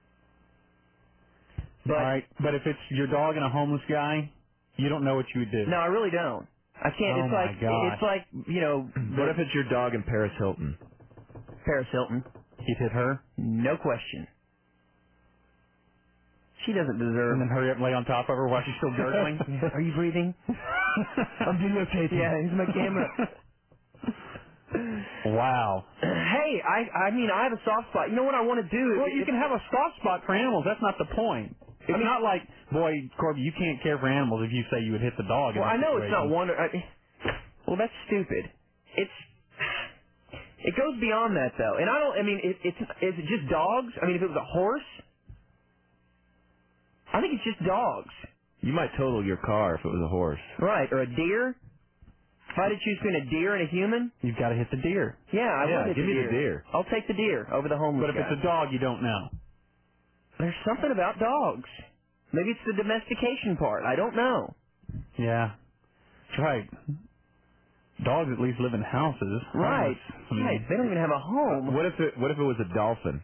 But All right, but if it's your dog and a homeless guy, you don't know what you would do. no, I really don't. I can't. Oh, it's my like gosh. it's like you know. What if it's your dog and Paris Hilton? Paris Hilton? You'd hit her, No question. She doesn't deserve. and then hurry up and lay on top of her while she's still gurgling. Yeah, are you breathing? I'm videotaping. Yeah, here's my camera. Wow. Hey, I I mean I have a soft spot. You know what I want to do? Well, If- you if- can have a soft spot for animals. That's not the point. It's I mean- not like, boy, Corby, you can't care for animals if you say you would hit the dog. in Well, I this know it's not situation. wonder. I, well, that's stupid. It's it goes beyond that though, and I don't. I mean, it, it's is it just dogs? I mean, if it was a horse, I think it's just dogs, You might total your car if it was a horse. right? Or a deer. If I had to choose between a deer and a human, You've got to hit the deer. yeah, I Yeah, would hit give the me deer. the deer. I'll take the deer over the homeless But if guy. it's a dog, you don't know. There's something about dogs. Maybe it's the domestication part. I don't know. Yeah. That's right. Dogs at least live in houses. Right. I mean, Right. They don't even have a home. What if it What if it was a dolphin?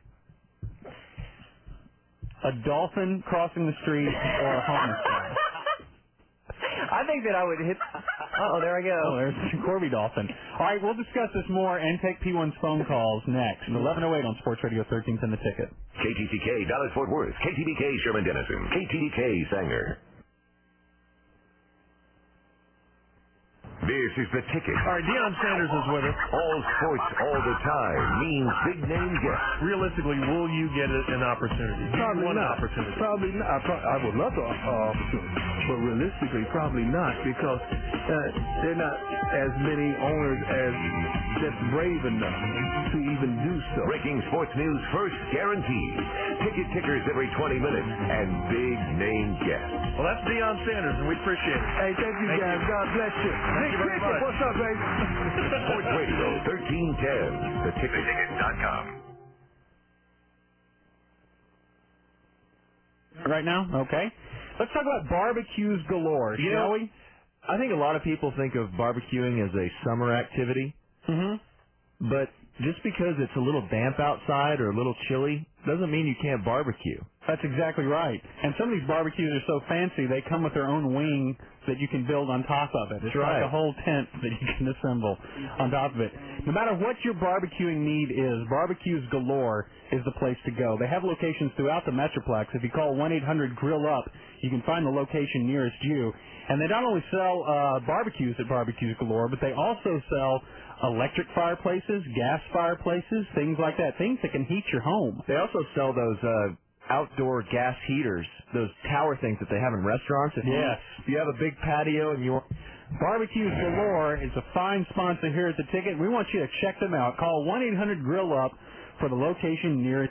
A dolphin crossing the street or a homeless guy. I think that I would hit. Uh oh, there I go. Oh, there's the Corby Dolphin. All right, we'll discuss this more and take P one's phone calls next. eleven oh eight on Sports Radio thirteen ten The Ticket. K T C K, Dallas Fort Worth. K T B K, Sherman Denison. K T D K, Sanger. This is the ticket. All right, Deion Sanders is with us. All sports all the time means big name guests. Realistically, will you get a, an opportunity? Probably One not. opportunity. Probably not. I, pro- I would love the uh, opportunity, but realistically, probably not because uh, they're not as many owners as just brave enough to even do so. Breaking sports news first guaranteed. Ticket tickers every twenty minutes and big name guests. Well, that's Deion Sanders, and we appreciate it. Hey, thank you Thank guys. you. God bless you. Thank Big you very Ticket, much. what's up, baby? Sports Radio thirteen ten. The ticket dot com. Right now? Okay. Let's talk about barbecues galore, You shall know, we? I think a lot of people think of barbecuing as a summer activity. Mm-hmm. But just because it's a little damp outside or a little chilly doesn't mean you can't barbecue. That's exactly right. And some of these barbecues are so fancy, they come with their own wing that you can build on top of it. It's That's right. like a whole tent that you can assemble on top of it. No matter what your barbecuing need is, Barbecues Galore is the place to go. They have locations throughout the Metroplex. If you call one eight hundred grill up, you can find the location nearest you. And they not only sell uh, barbecues at Barbecues Galore, but they also sell electric fireplaces, gas fireplaces, things like that, things that can heat your home. They also sell those uh, outdoor gas heaters, those tower things that they have in restaurants. If, Yes. you, if you have a big patio and you want... Barbecues Galore is a fine sponsor here at the Ticket. We want you to check them out. Call one eight hundred grill up for the location nearest.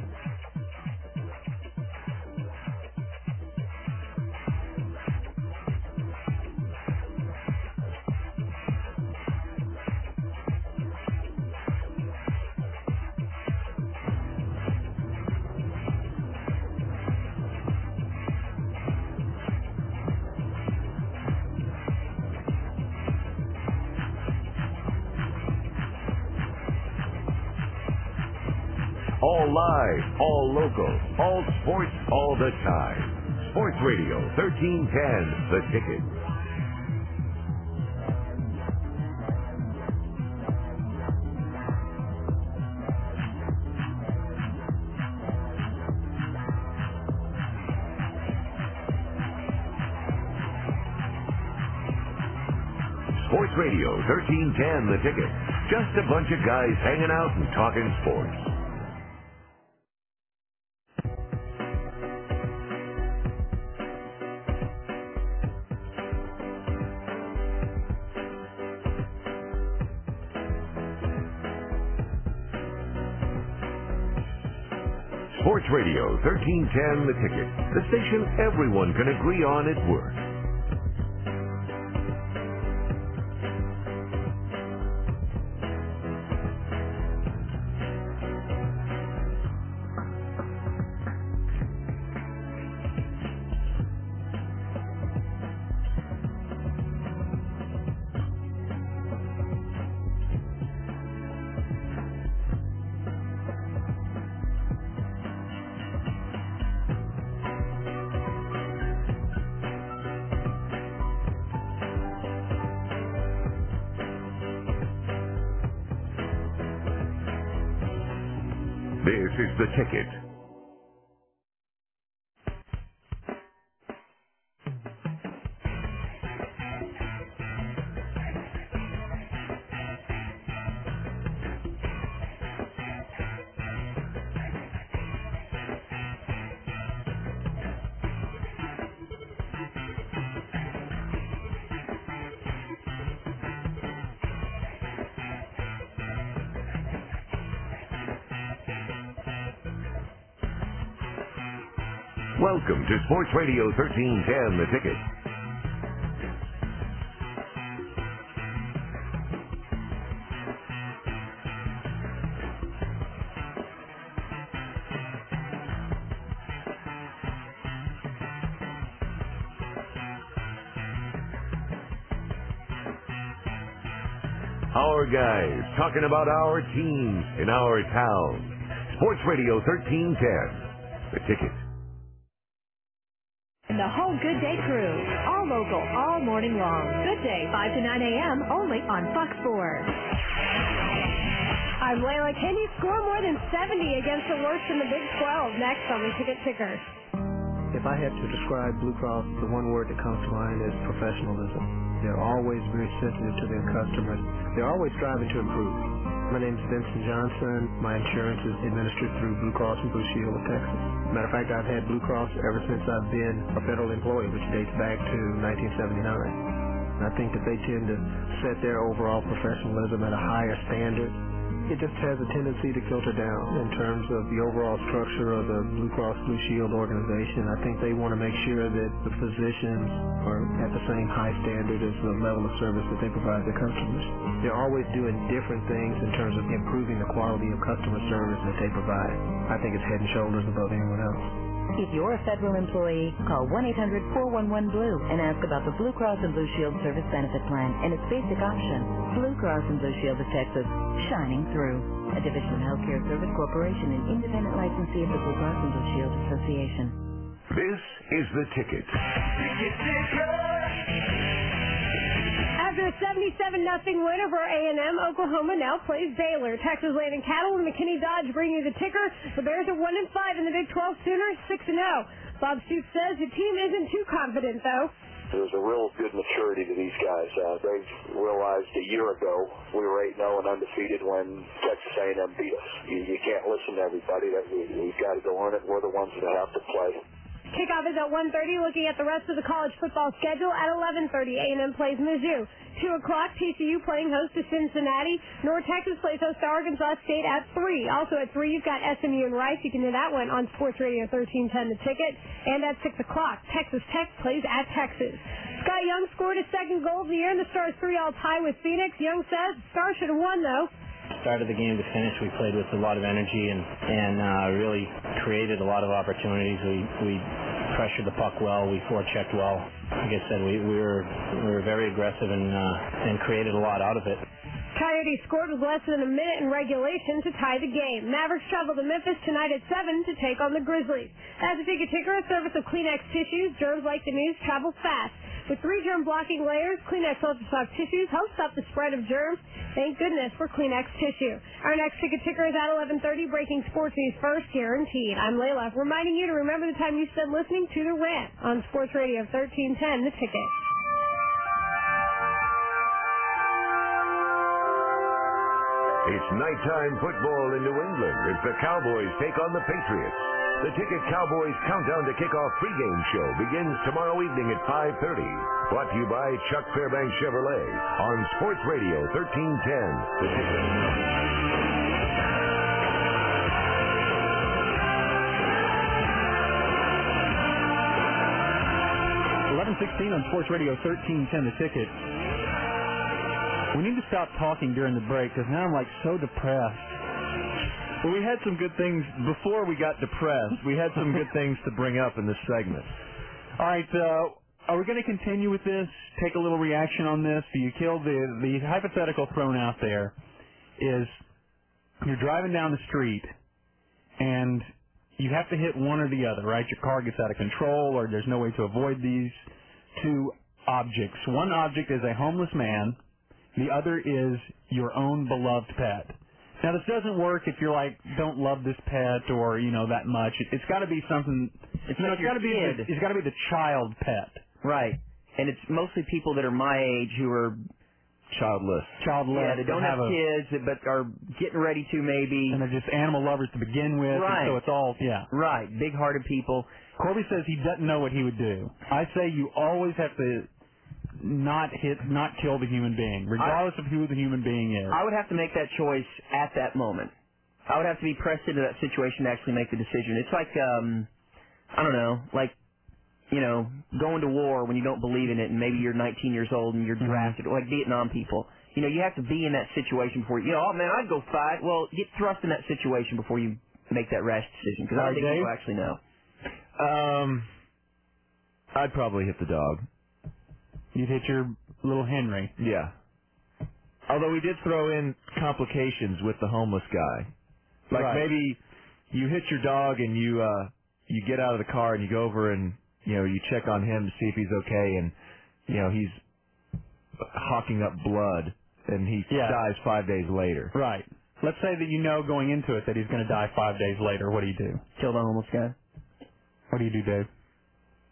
All live, all local, all sports all the time. Sports Radio thirteen ten, The Ticket. Sports Radio thirteen ten, The Ticket. Just a bunch of guys hanging out and talking sports. Sports Radio thirteen ten, The Ticket. The station everyone can agree on at work. This is The Ticket. Welcome to Sports Radio thirteen ten, The Ticket. Our guys talking about our teams in our town. Sports Radio thirteen ten, The Ticket. And the whole Good Day crew. All local, all morning long. Good Day, five to nine a.m. only on Fox four. I'm Layla. Can you score more than seventy against the worst in the Big twelve? Next on the Ticket Ticker. If I had to describe Blue Cross, the one word that comes to mind is professionalism. They're always very sensitive to their customers. They're always striving to improve. My name is Vincent Johnson. My insurance is administered through Blue Cross and Blue Shield of Texas. Matter of fact, I've had Blue Cross ever since I've been a federal employee, which dates back to nineteen seventy-nine. And I think that they tend to set their overall professionalism at a higher standard. It just has a tendency to filter down in terms of the overall structure of the Blue Cross Blue Shield organization. I think they want to make sure that the physicians are at the same high standard as the level of service that they provide their customers. They're always doing different things in terms of improving the quality of customer service that they provide. I think it's head and shoulders above anyone else. If you're a federal employee, call one eight hundred four one one blue and ask about the Blue Cross and Blue Shield Service Benefit Plan and its basic option. Blue Cross and Blue Shield of Texas, shining through. A division of Healthcare Service Corporation and independent licensee of the Blue Cross and Blue Shield Association. This is The Ticket. After a seventy-seven nothing win over A and M, Oklahoma now plays Baylor. Texas Land and Cattle and McKinney Dodge bring you the ticker. The Bears are one and five in the Big twelve. Sooners six and oh. Bob Stoops says the team isn't too confident, though. There's a real good maturity to these guys. Uh, they've realized a year ago we were eight and oh and undefeated when Texas A and M beat us. You, you can't listen to everybody. That we, we've got to go on it. We're the ones that have to play. Kickoff is at one thirty. Looking at the rest of the college football schedule, at eleven thirty, A and M plays Mizzou. two o'clock, T C U playing host to Cincinnati. North Texas plays host to Arkansas State at three. Also at three, you've got S M U and Rice. You can hear that one on Sports Radio thirteen ten The Ticket. And at six o'clock, Texas Tech plays at Texas. Scott Young scored his second goal of the year, and the Stars three-all tie with Phoenix. Young says the Stars should have won, though. Started the game to finish, we played with a lot of energy and and uh, really created a lot of opportunities. We we pressured the puck well, we forechecked well. Like I said, we, we were we were very aggressive and uh, and created a lot out of it. Coyotes scored with less than a minute in regulation to tie the game. Mavericks travel to Memphis tonight at seven to take on the Grizzlies. As a ticket ticker, a service of Kleenex tissues, germs like the news travel fast. With three germ-blocking layers, Kleenex Ultra Soft tissues help stop the spread of germs. Thank goodness for Kleenex tissue. Our next ticket ticker is at eleven thirty, breaking sports news first, guaranteed. I'm Layla, reminding you to remember the time you spent listening to The Rant on Sports Radio thirteen ten, The Ticket. It's nighttime football in New England as the Cowboys take on the Patriots. The Ticket Cowboys Countdown to Kickoff pregame show begins tomorrow evening at five thirty. Brought to you by Chuck Fairbanks Chevrolet on Sports Radio thirteen ten. The Ticket. eleven sixteen on Sports Radio thirteen ten. The Ticket. We need to stop talking during the break because now I'm like so depressed. Well, we had some good things before we got depressed. We had some good things to bring up in this segment. All right, uh, are we going to continue with this? Take a little reaction on this? Do you kill the the hypothetical thrown out there is you're driving down the street and you have to hit one or the other, right? Your car gets out of control or there's no way to avoid these two objects. One object is a homeless man. The other is your own beloved pet. Now, this doesn't work if you're like, don't love this pet or, you know, that much. It, it's got to be something, It's you know, like it's got to be, your the, kid. it's got to be the child pet. Right. And it's mostly people that are my age who are childless. Childless. Yeah, they don't have, a, kids, but are getting ready to maybe. And they're just animal lovers to begin with. Right. And so it's all, yeah. Right. Big-hearted people. Corby says he doesn't know what he would do. I say you always have to not hit, not kill the human being, regardless I, of who the human being is. I would have to make that choice at that moment. I would have to be pressed into that situation to actually make the decision. It's like, um, I don't know, like, you know, going to war when you don't believe in it and maybe you're nineteen years old and you're drafted, mm-hmm. like Vietnam people. You know, you have to be in that situation before, you know, oh, man, I'd go fight. Well, get thrust in that situation before you make that rash decision, because I don't think Dave? people actually know. Um, I'd probably hit the dog. You'd hit your little Henry. Yeah. Although we did throw in complications with the homeless guy. Like right. maybe you hit your dog and you uh you get out of the car and you go over and, you know, you check on him to see if he's okay and, you know, he's hawking up blood and he yeah. dies five days later. Right. Let's say that you know going into it that he's going to die five days later. What do you do? Kill the homeless guy. What do you do, Dave?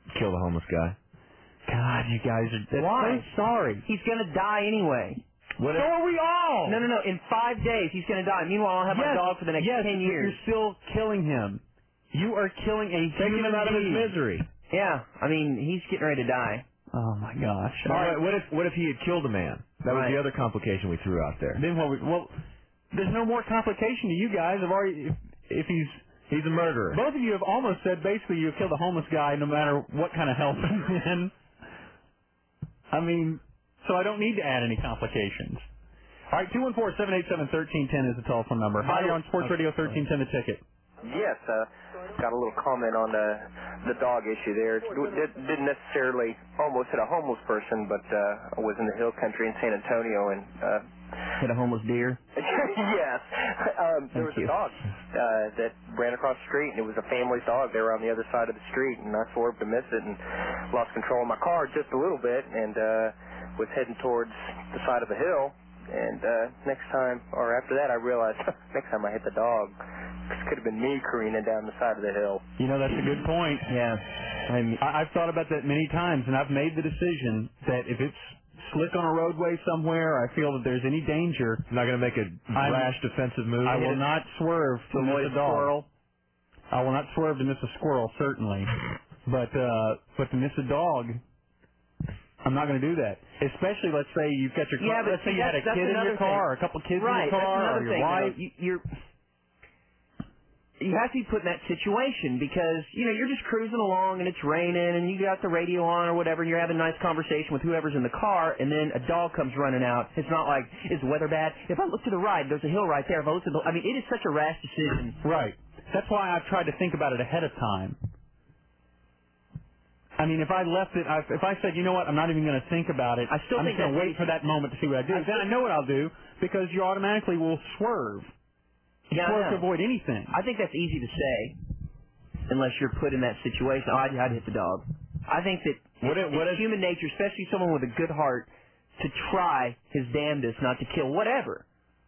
kill the homeless guy. God, you guys are that's Why? so sorry. He's going to die anyway. What so if, are we all. No, no, no. In five days, he's going to die. Meanwhile, I'll have yes, my dog for the next yes, ten years. You're still killing him. You are killing a taking human him out of his being. misery. Yeah, I mean, he's getting ready to die. Oh my gosh! All right, what if what if he had killed a man? That Right. was the other complication we threw out there. Then what? We, well, there's no more complication to you guys. I've already if, if he's he's a murderer. Both of you have almost said basically you killed a homeless guy no matter what kind of help he's in. I mean, so I don't need to add any complications. All right, two one four, seven eight seven, one three one zero is the telephone number. Hi, you're on Sports Radio thirteen ten, The Ticket. Yes, uh, got a little comment on the the dog issue there. It didn't necessarily almost hit a homeless person, but uh, I was in the hill country in San Antonio and uh, hit a homeless deer. yes, um, there Thank was you. a dog uh, that ran across the street, and it was a family's dog. They were on the other side of the street, and I swerved to miss it and lost control of my car just a little bit, and uh, was heading towards the side of the hill. And uh, next time, or after that, I realized next time I hit the dog, this could have been me careening down the side of the hill. You know, that's a good point. Yeah. I'm, I, I've thought about that many times, and I've made the decision that if it's slick on a roadway somewhere, I feel that there's any danger. I'm not going to make a I'm, rash defensive move. I will not swerve to, To miss avoid a a dog. squirrel. I will not swerve to miss a squirrel, certainly. But uh, but to miss a dog, I'm not going to do that. Especially, let's say you've got your car. Yeah, but let's say see, you had a that's- kid that's in your another car, thing. or a couple kids right, in your car, that's another or your thing. wife. You, know, you, you're you have to be put in that situation because, you know, you're just cruising along and it's raining and you got the radio on or whatever and you're having a nice conversation with whoever's in the car and then a dog comes running out. It's not like, is the weather bad? If I look to the right, there's a hill right there. If I look to the, I mean, it is such a rash decision. Right. That's why I've tried to think about it ahead of time. I mean, if I left it, if I said, you know what, I'm not even going to think about it, I still I'm think just going to that's wait for that moment to see what I do, I then I know what I'll do because you automatically will swerve. Yeah, swerve I to know. avoid anything. I think that's easy to say unless you're put in that situation. Oh, I'd, I'd hit the dog. I think that What it's, if- what it's if- human nature, especially someone with a good heart, to try his damnedest not to kill whatever.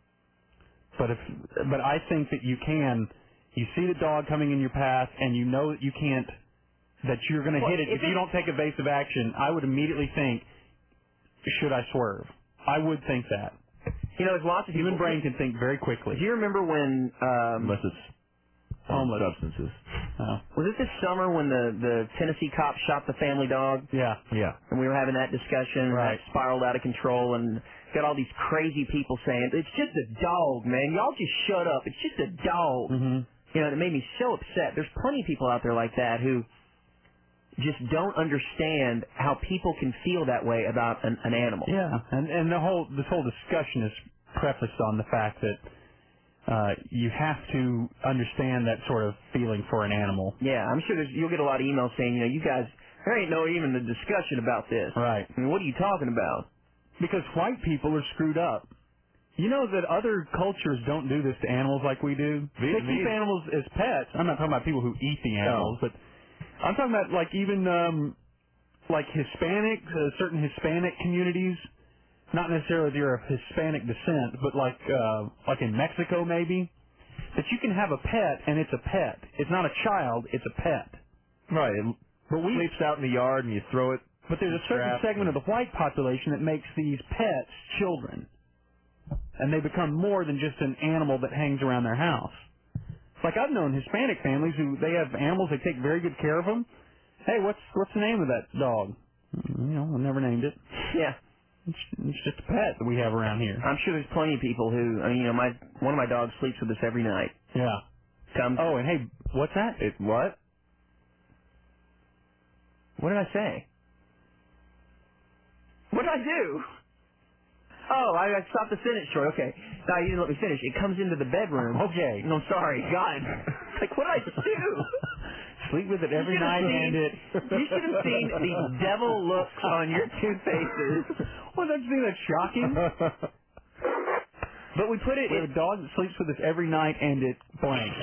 But if, but I think that you can. You see the dog coming in your path, and you know that you can't, that you're going to Well, hit it. if If you it- don't take evasive action, I would immediately think, should I swerve? I would think that. You know, there's lots of Human people. brain can think very quickly. Do you remember when? Um, Unless it's Homeless. substances. Oh. Was it this summer when the the Tennessee cop shot the family dog? Yeah. Yeah. And we were having that discussion, and Right. that spiraled out of control, and got all these crazy people saying, it's just a dog, man. Y'all just shut up. It's just a dog. Mm-hmm. You know, and it made me so upset. There's plenty of people out there like that who just don't understand how people can feel that way about an, an animal. Yeah, and and the whole this whole discussion is prefaced on the fact that uh, you have to understand that sort of feeling for an animal. Yeah, I'm sure there's, you'll get a lot of emails saying, you know, you guys, there ain't no even a discussion about this. Right. I mean, what are you talking about? Because white people are screwed up. You know that other cultures don't do this to animals like we do? They keep Vietnamese- animals as pets. I'm not talking about people who eat the animals, but I'm talking about like even um, like Hispanic, uh, certain Hispanic communities. Not necessarily if you're of Hispanic descent, but like uh, like in Mexico maybe, that you can have a pet and it's a pet. It's not a child, it's a pet. Right. It But we sleeps out in the yard and you throw it. But there's a certain Strapped segment of the white population that makes these pets children. And they become more than just an animal that hangs around their house. Like I've known Hispanic families who they have animals, they take very good care of them. Hey, what's what's the name of that dog? You know, I never named it. Yeah. It's, it's just a pet that we have around here. I'm sure there's plenty of people who, I mean, you know, my one of my dogs sleeps with us every night. Yeah. Comes. Oh, and hey, what's that? It what? What did I say? What did I do? Oh, I, I stopped the sentence short. Okay. No, you didn't let me finish. It comes into the bedroom. Okay. No, sorry. God. Like, what did I do? Sleep with it every You should have night seen- and it. You should have seen the devil looks on your two faces. Well, don't you think that's shocking? But we put it We have in. a dog that sleeps with us every night and it blank.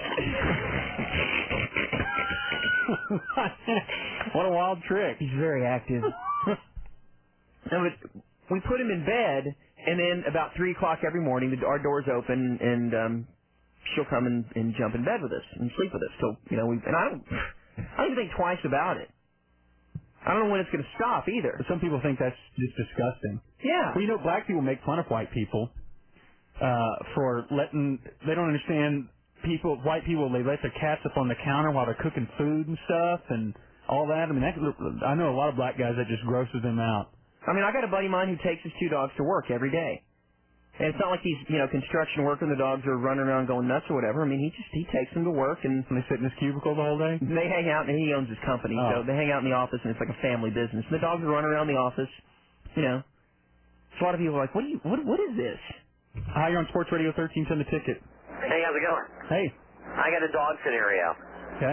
What a wild trick. He's very active. No, but we put him in bed, and then about three o'clock every morning, the, our door's open, and um, she'll come and, and jump in bed with us and sleep with us. So you know, we and I don't, I don't even think twice about it. I don't know when it's going to stop either. But some people think that's just disgusting. Yeah. Well, you know, black people make fun of white people uh, for letting. They don't understand people. White people, they let their cats up on the counter while they're cooking food and stuff and all that. I mean, that, I know a lot of black guys that just grosses them out. I mean, I got a buddy of mine who takes his two dogs to work every day. And it's not like he's, you know, construction worker and the dogs are running around going nuts or whatever. I mean, he just he takes them to work and, and they sit in his cubicle the whole day? They hang out, and he owns his company, Oh. so they hang out in the office, and it's like a family business. And the dogs are running around the office, you know. So a lot of people are like, what do you, what, what is this? Hi, you're on Sports Radio thirteen ten The Ticket. Hey, how's it going? Hey. I got a dog scenario. Okay.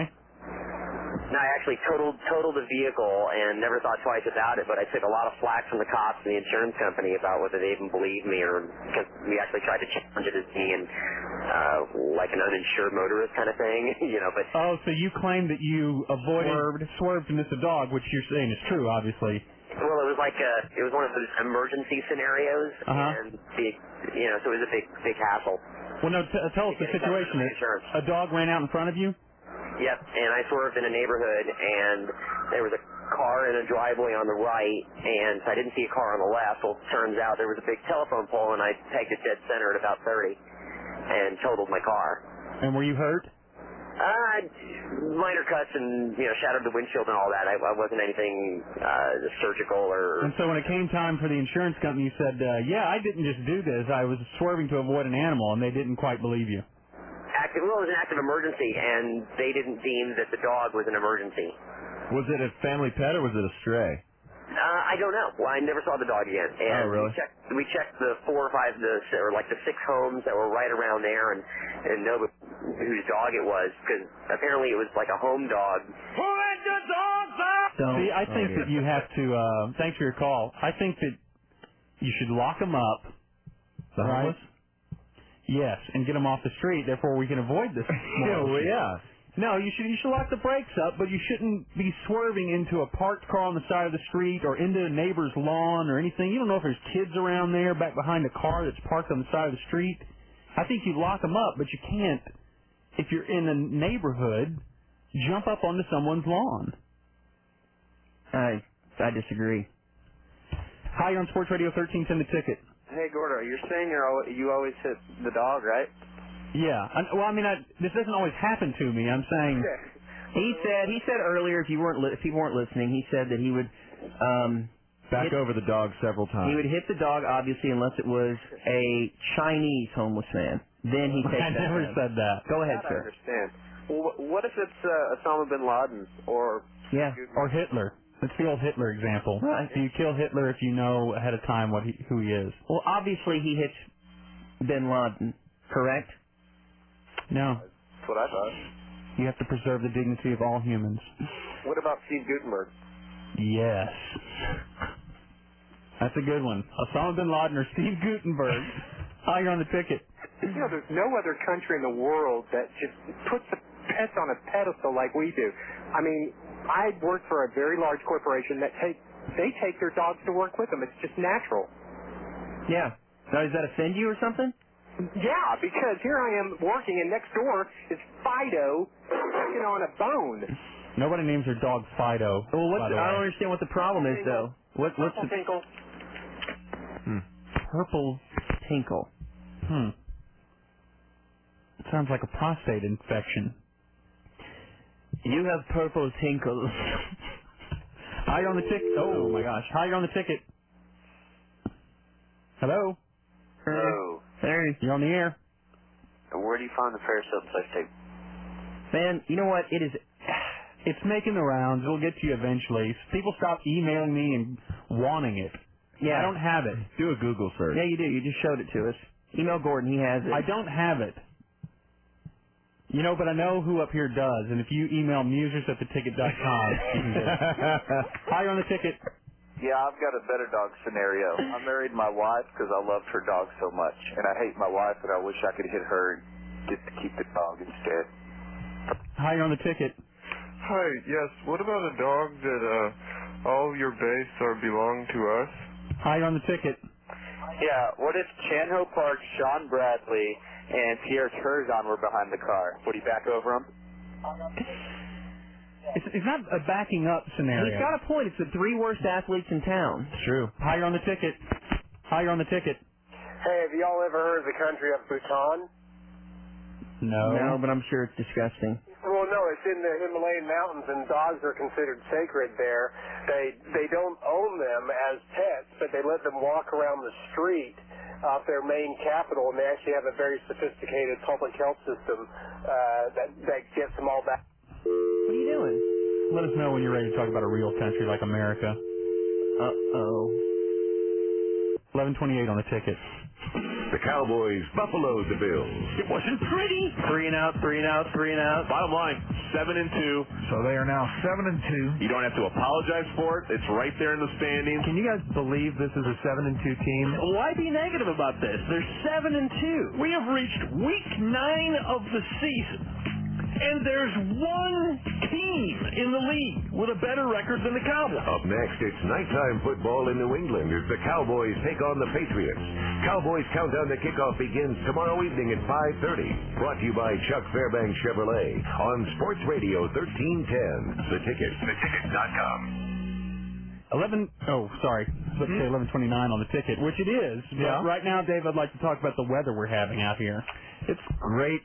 No, I actually totaled totaled the vehicle and never thought twice about it, but I took a lot of flack from the cops and the insurance company about whether they even believed me, or because we actually tried to challenge it as being uh, like an uninsured motorist kind of thing, you know. But Oh, so you claim that you avoided, swerved, swerved to miss a dog, which you're saying is true, obviously. well, it was like a, it was one of those emergency scenarios, Uh-huh. and the, you know, so it was a big big hassle. Well, no, t- tell us the situation. A dog ran out in front of you? Yep, and I swerved in a neighborhood, and there was a car in a driveway on the right, and so I didn't see a car on the left. Well, it turns out there was a big telephone pole, and I pegged it dead center at about thirty and totaled my car. And were you hurt? Uh, minor cuts and, you know, shattered the windshield and all that. I, I wasn't anything uh, surgical or... And so when it came time for the insurance company, you said, uh, yeah, I didn't just do this. I was swerving to avoid an animal, and they didn't quite believe you. Active, well, it was an active emergency, and they didn't deem that the dog was an emergency. Was it a family pet or was it a stray? Uh, I don't know. Well, I never saw the dog again. And Oh, really? We checked, we checked the four or five, the or like the six homes that were right around there, and and know whose dog it was, because apparently it was like a home dog. Who let the dogs out? See, I think Oh, that you have to, uh, thanks for your call, I think that you should lock them up. The right? homeless? Yes, and get them off the street, therefore we can avoid this. Yeah, well, yeah. No, you should you should lock the brakes up, but you shouldn't be swerving into a parked car on the side of the street or into a neighbor's lawn or anything. You don't know if there's kids around there back behind a car that's parked on the side of the street. I think you lock them up, but you can't, if you're in a neighborhood, jump up onto someone's lawn. I I disagree. Hi, you're on Sports Radio thirteen ten The Ticket. Hey, Gordo, you're saying you're al you always hit the dog, right? Yeah. I, well, I mean, I, this doesn't always happen to me. I'm saying... He said he said earlier, if you weren't li- if people weren't listening, he said that he would um, Back hit, over the dog several times. he would hit the dog, obviously, unless it was a Chinese homeless man. Then he takes I that never down. said that. Go ahead, I sir. understand. Well, wh- what if it's uh, Osama bin Laden or... Yeah. Or Hitler. It's the old Hitler example. Right. So you kill Hitler if you know ahead of time what he, who he is. Well, obviously he hits bin Laden, correct? No. That's what I thought. You have to preserve the dignity of all humans. What about Steve Gutenberg? Yes. That's a good one. Osama bin Laden or Steve Gutenberg. Hi, you're on the ticket. You know, there's no other country in the world that just puts the pets on a pedestal like we do. I mean, I work for a very large corporation that take they take their dogs to work with them. It's just natural. Yeah. Now, does that offend you or something? Yeah, because here I am working, and next door is Fido working on a bone. Nobody names their dog Fido. Well, what's by the, the I way. don't understand what the problem is, though. What, what's Purple the Tinkle. Hmm. Purple tinkle? Hmm. It sounds like a prostate infection. You have purple tinkles. Hi, you're on the ticket. Oh, my gosh. Hi, you're on the ticket. Hello? Hello. Hey. You're on the air. Where do you find the Paris Hilton sex tape? Man, you know what? It is. It's making the rounds. It'll get to you eventually. People stop emailing me and wanting it. Yeah. I don't have it. Do a Google search. Yeah, you do. You just showed it to us. Email Gordon. He has it. I don't have it. You know, but I know who up here does. And if you email musers at the ticket dot com, you can get it. Hi, you're on the ticket. Yeah, I've got a better dog scenario. I married my wife because I loved her dog so much, and I hate my wife, and I wish I could hit her and get to keep the dog instead. Hi, you're on the ticket. Hi, yes. What about a dog that uh, all your base are belong to us? Hi, you're on the ticket. Yeah, what if Chan Ho Park, Sean Bradley, and Pierre Turzon were behind the car? Would he back over him? It's, it's not a backing up scenario. He's got a point. It's the three worst athletes in town. It's true. Higher on the ticket. Higher on the ticket. Hey, have y'all ever heard of the country of Bhutan? No. No, but I'm sure it's disgusting. Well, no, it's in the Himalayan mountains, and dogs are considered sacred there. They they don't own them as pets, but they let them walk around the street off their main capital, and they actually have a very sophisticated public health system uh, that that gets them all back. What are you doing? Let us know when you're ready to talk about a real country like America. Uh-oh. eleven twenty-eight on the ticket. The Cowboys buffaloed the Bills. It wasn't pretty. Three and out, three and out, three and out. Bottom line, seven and two. So they are now seven and two. You don't have to apologize for it. It's right there in the standings. Can you guys believe this is a seven and two team? Why be negative about this? They're seven and two. We have reached week nine of the season, and there's one team in the league with a better record than the Cowboys. Up next, it's nighttime football in New England as the Cowboys take on the Patriots. Cowboys Countdown to Kickoff begins tomorrow evening at five thirty. Brought to you by Chuck Fairbanks Chevrolet on Sports Radio thirteen ten. The Ticket. The Ticket dot com. Eleven. Oh, sorry. Let's say eleven twenty-nine on the ticket, which it is. But Yeah. right now, Dave, I'd like to talk about the weather we're having out here. It's great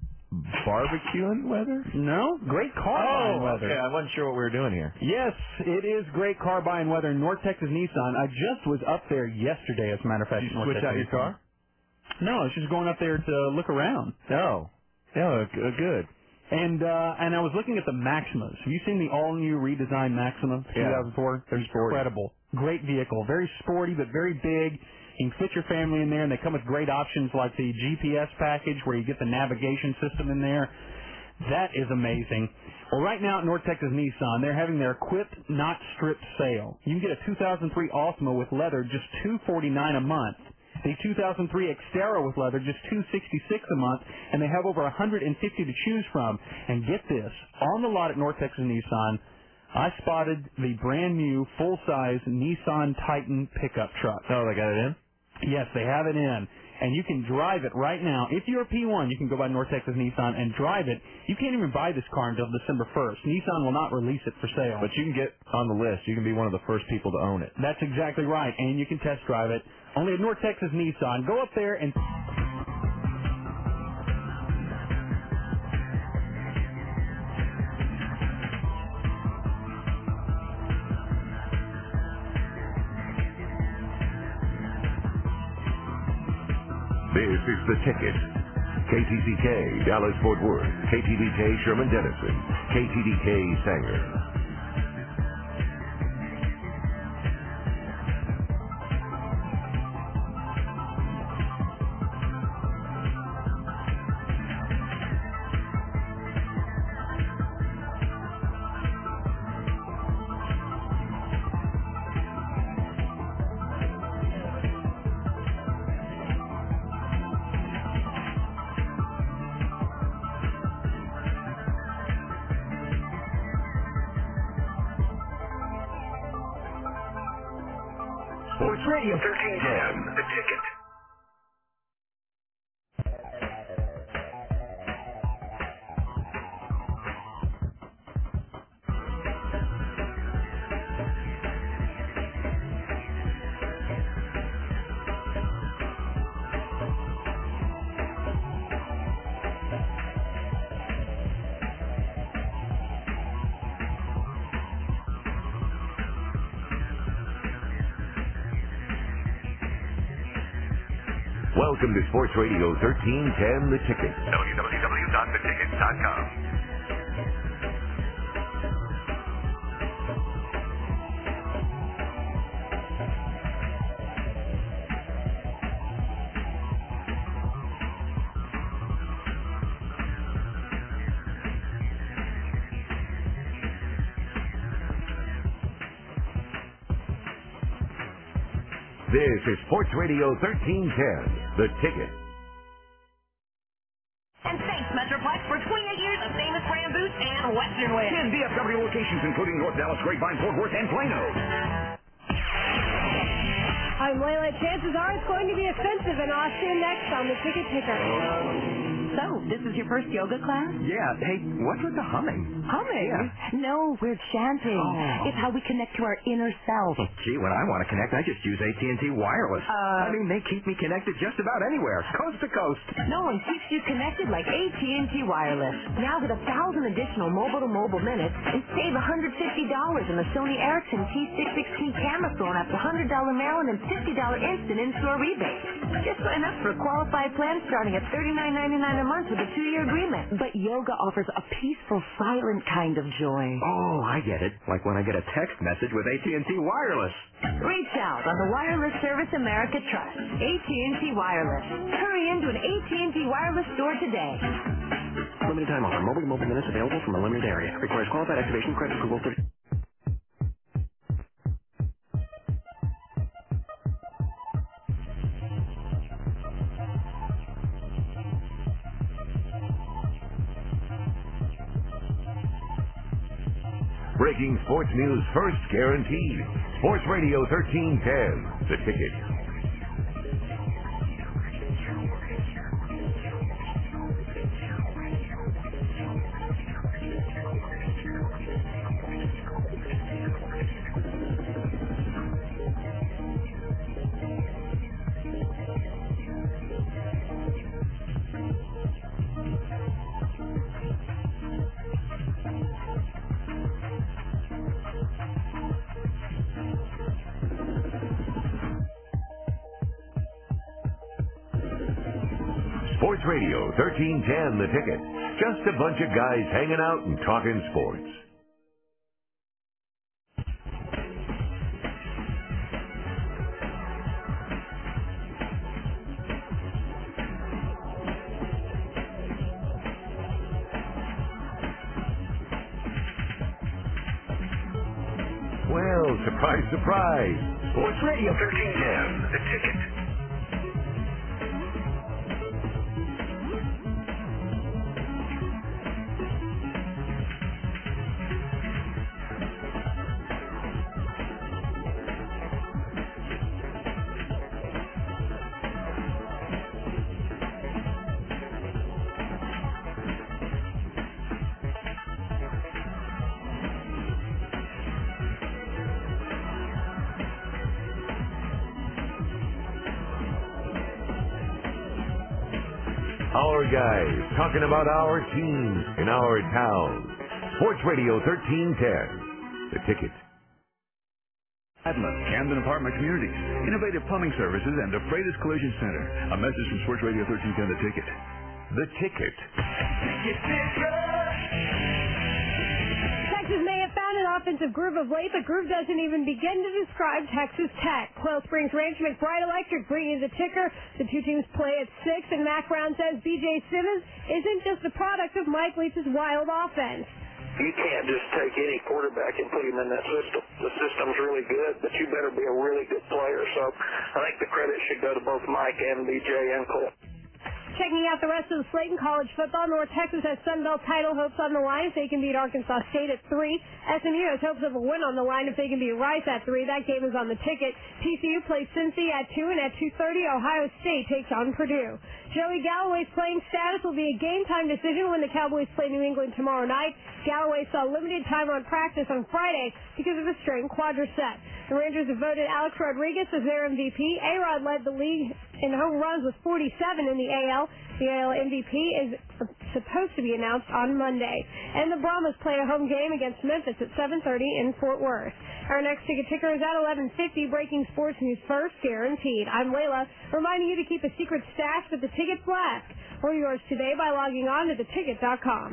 barbecuing weather? No, great car buying Oh, weather. okay. I wasn't sure what we were doing here. Yes, it is great car buying weather in North Texas Nissan. I just was up there yesterday, as a matter of fact. Did you North switch Texas out your Nissan. car? No, I was just going up there to look around. No. No, g- good. And uh, and I was looking at the Maximas. Have you seen the all-new redesigned Maxima two thousand four? Yeah. They're incredible. Great vehicle. Very sporty, but very big. You can fit your family in there, and they come with great options like the G P S package where you get the navigation system in there. That is amazing. Well, right now at North Texas Nissan, they're having their Equipped Not Stripped sale. You can get a two thousand three Altima with leather just two hundred forty-nine dollars a month. The two thousand three Xterra with leather just two hundred sixty-six dollars a month, and they have over one hundred fifty to choose from. And get this, on the lot at North Texas Nissan, I spotted the brand new full-size Nissan Titan pickup truck. Oh, they got it in? Yes, they have it in. And you can drive it right now. If you're a P one, you can go by North Texas Nissan and drive it. You can't even buy this car until December first. Nissan will not release it for sale. But you can get on the list. You can be one of the first people to own it. That's exactly right. And you can test drive it. Only at North Texas Nissan. Go up there and... This is The Ticket. K T C K, Dallas-Fort Worth. K T D K, Sherman-Denison. K T D K, Sanger. Sports Radio thirteen ten. The Ticket. Welcome to Sports Radio thirteen ten, The Ticket. w w w dot the ticket dot com. This is Sports Radio thirteen ten, The Ticket. And thanks, Metroplex, for twenty-eight years of famous brand boots and Western wear. ten D F W locations, including North Dallas, Grapevine, Fort Worth, and Plano. I'm Layla. Chances are it's going to be offensive in Austin next on the Ticket Picker. So, this is your first yoga class? Yeah. Hey, what's with the humming? Humming? Yeah. No, we're chanting. Oh. It's how we connect to our inner self. Gee, when I want to connect, I just use A T and T Wireless. Uh, I mean, they keep me connected just about anywhere, coast to coast. No one keeps you connected like A T and T Wireless. Now get a thousand additional mobile-to-mobile minutes and save one hundred fifty dollars in the Sony Ericsson T six sixteen camera phone after one hundred dollars mail-in and fifty dollars instant in-store rebate. Just sign up for a qualified plan starting at thirty-nine ninety-nine a month with a two-year agreement. But yoga offers a peaceful, silent kind of joy. Oh, I get it. Like when I get a text message with A T and T Wireless. Reach out on the wireless service America trusts. A T and T Wireless. Hurry into an A T and T Wireless store today. Limited time offer. Mobile mobile minutes available from a limited area. Requires qualified activation, credit approval. thirty Breaking sports news first, guaranteed. Sports Radio thirteen ten, The Ticket. Sports Radio thirteen ten, The Ticket. Just a bunch of guys hanging out and talking sports. Well, surprise, surprise. Sports Radio thirteen ten, The Ticket. Our guys talking about our teams in our town. Sports Radio thirteen ten, The Ticket. Atlas, Camden Apartment Communities, innovative plumbing services, and the Freitas Collision Center. A message from Sports Radio thirteen ten, The Ticket. The Ticket. Texas may have found an offensive groove of late, but groove doesn't even begin to describe Texas Tech. Quail Springs Ranch McBride Electric bringing the ticker. The two teams play at six, and Mac Brown says B J Simmons isn't just a product of Mike Leach's wild offense. You can't just take any quarterback and put him in that system. The system's really good, but you better be a really good player. So I think the credit should go to both Mike and B J and Cole. Checking out the rest of the slate in college football, North Texas has Sun Belt title hopes on the line if they can beat Arkansas State at three. S M U has hopes of a win on the line if they can beat Rice at three. That game is on the ticket. T C U plays Cincy at two, and at two thirty, Ohio State takes on Purdue. Joey Galloway's playing status will be a game-time decision when the Cowboys play New England tomorrow night. Galloway saw limited time on practice on Friday because of a strained quadricep. The Rangers have voted Alex Rodriguez as their M V P. A-Rod led the league in home runs with forty-seven in the A L. The A L M V P is supposed to be announced on Monday. And the Brahmas play a home game against Memphis at seven thirty in Fort Worth. Our next ticket ticker is at eleven fifty, breaking sports news first, guaranteed. I'm Layla, reminding you to keep a secret stash with the Ticket Flask. Or yours today by logging on to the ticket dot com.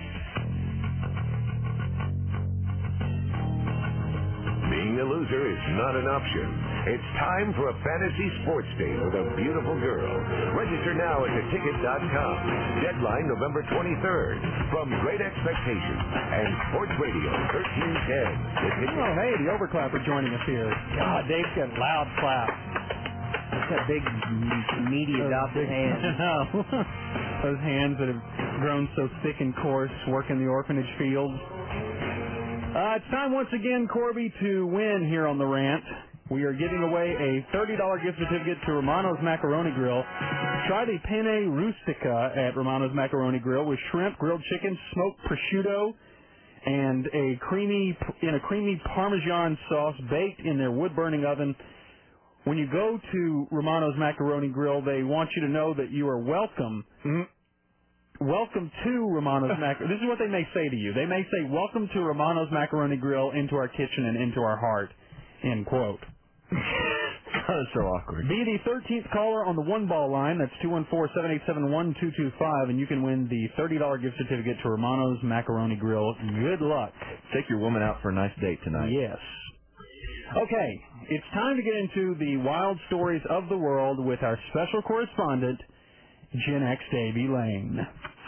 Being a loser is not an option. It's time for a fantasy sports date with a beautiful girl. Register now at the ticket dot com. Deadline November twenty-third. From Great Expectations and Sports Radio thirteen ten. The Ticket. Oh, hey, the Overclapper joining us here. God, Dave's got loud clap. That's got big, meaty, adopted hands. Those hands that have grown so thick and coarse, working the orphanage fields. Uh, it's time once again, Corby, to win here on the rant. we are giving away a thirty dollars gift certificate to Romano's Macaroni Grill. Try the penne rustica at Romano's Macaroni Grill with shrimp, grilled chicken, smoked prosciutto, and a creamy in a creamy Parmesan sauce baked in their wood-burning oven. When you go to Romano's Macaroni Grill, they want you to know that you are welcome. Mm-hmm. Welcome to Romano's Macaroni. This is what they may say to you. They may say, "Welcome to Romano's Macaroni Grill, into our kitchen and into our heart." End quote. That's so awkward. Be the thirteenth caller on the one-ball line. That's two one four, seven eight seven, one two two five, and you can win the thirty dollars gift certificate to Romano's Macaroni Grill. Good luck. Take your woman out for a nice date tonight. Yes. Okay, it's time to get into the wild stories of the world with our special correspondent, Gen X Davey Lane.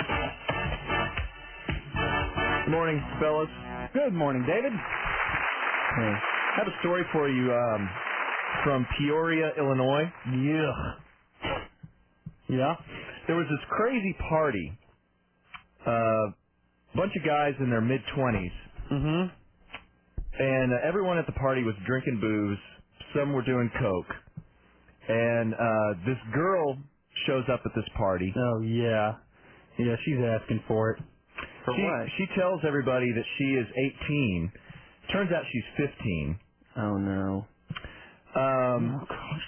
Good morning, fellas. Good morning, David. Hey. I have a story for you um, from Peoria, Illinois. Yeah. Yeah? There was this crazy party. A uh, bunch of guys in their mid-twenties. Mm-hmm. And uh, everyone at the party was drinking booze. Some were doing coke. And uh, this girl shows up at this party. Oh, yeah. Yeah, she's asking for it. For she, what? She tells everybody that she is eighteen. Turns out she's fifteen. Oh, no. Um, oh,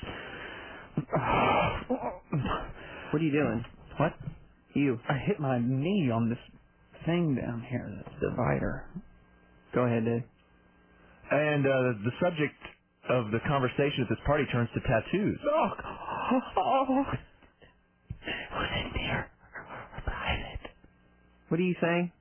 gosh. What are you doing? What? You. I hit my knee on this thing down here, the divider. Go ahead, Dave. And uh, the subject of the conversation at this party turns to tattoos. Oh, oh. Who's in there? Private. What are you saying?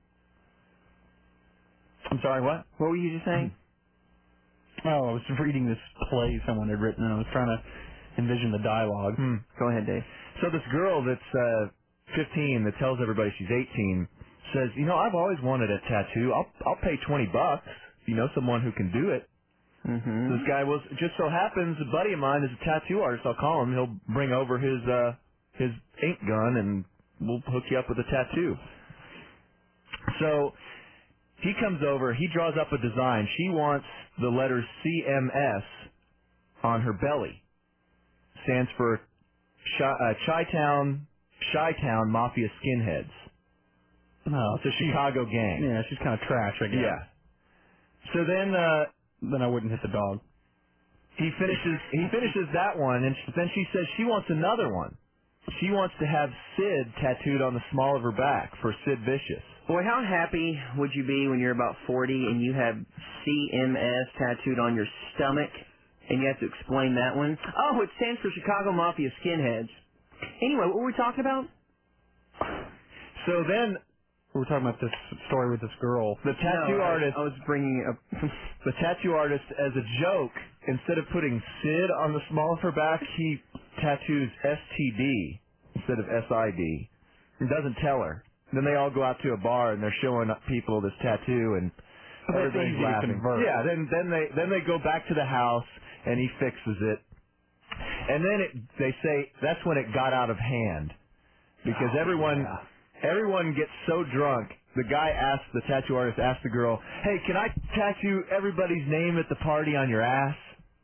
I'm sorry, what? What were you just saying? Oh, I was reading this play someone had written, and I was trying to envision the dialogue. Hmm. Go ahead, Dave. So this girl that's uh, fifteen that tells everybody she's eighteen says, you know, I've always wanted a tattoo. I'll I'll pay twenty bucks if you know someone who can do it. Mm-hmm. So this guy was just so happens a buddy of mine is a tattoo artist. I'll call him. He'll bring over his uh, his ink gun and we'll hook you up with a tattoo. So he comes over. He draws up a design. She wants the letters C M S on her belly. Stands for Chi, uh, Chi-Town, Chi-Town Mafia Skinheads. No, it's a Chicago gang. Yeah, she's kind of trash, I guess. Yeah. So then, uh, then I wouldn't hit the dog. He finishes. He finishes that one, and then she says she wants another one. She wants to have Sid tattooed on the small of her back for Sid Vicious. Boy, how happy would you be when you're about forty and you have C M S tattooed on your stomach, and you have to explain that one? Oh, it stands for Chicago Mafia Skinheads. Anyway, what were we talking about? So then, we were talking about this story with this girl. The tattoo no, artist. I was bringing up the tattoo artist, as a joke, instead of putting Sid on the small of her back, he tattoos S T D instead of S I D. And doesn't tell her. Then they all go out to a bar and they're showing up people this tattoo and everybody's easy to laughing. convert. Yeah, then then they then they go back to the house and he fixes it. And then it, they say that's when it got out of hand because oh, everyone yeah. everyone gets so drunk. The guy asks the tattoo artist asks the girl, "Hey, can I tattoo everybody's name at the party on your ass?"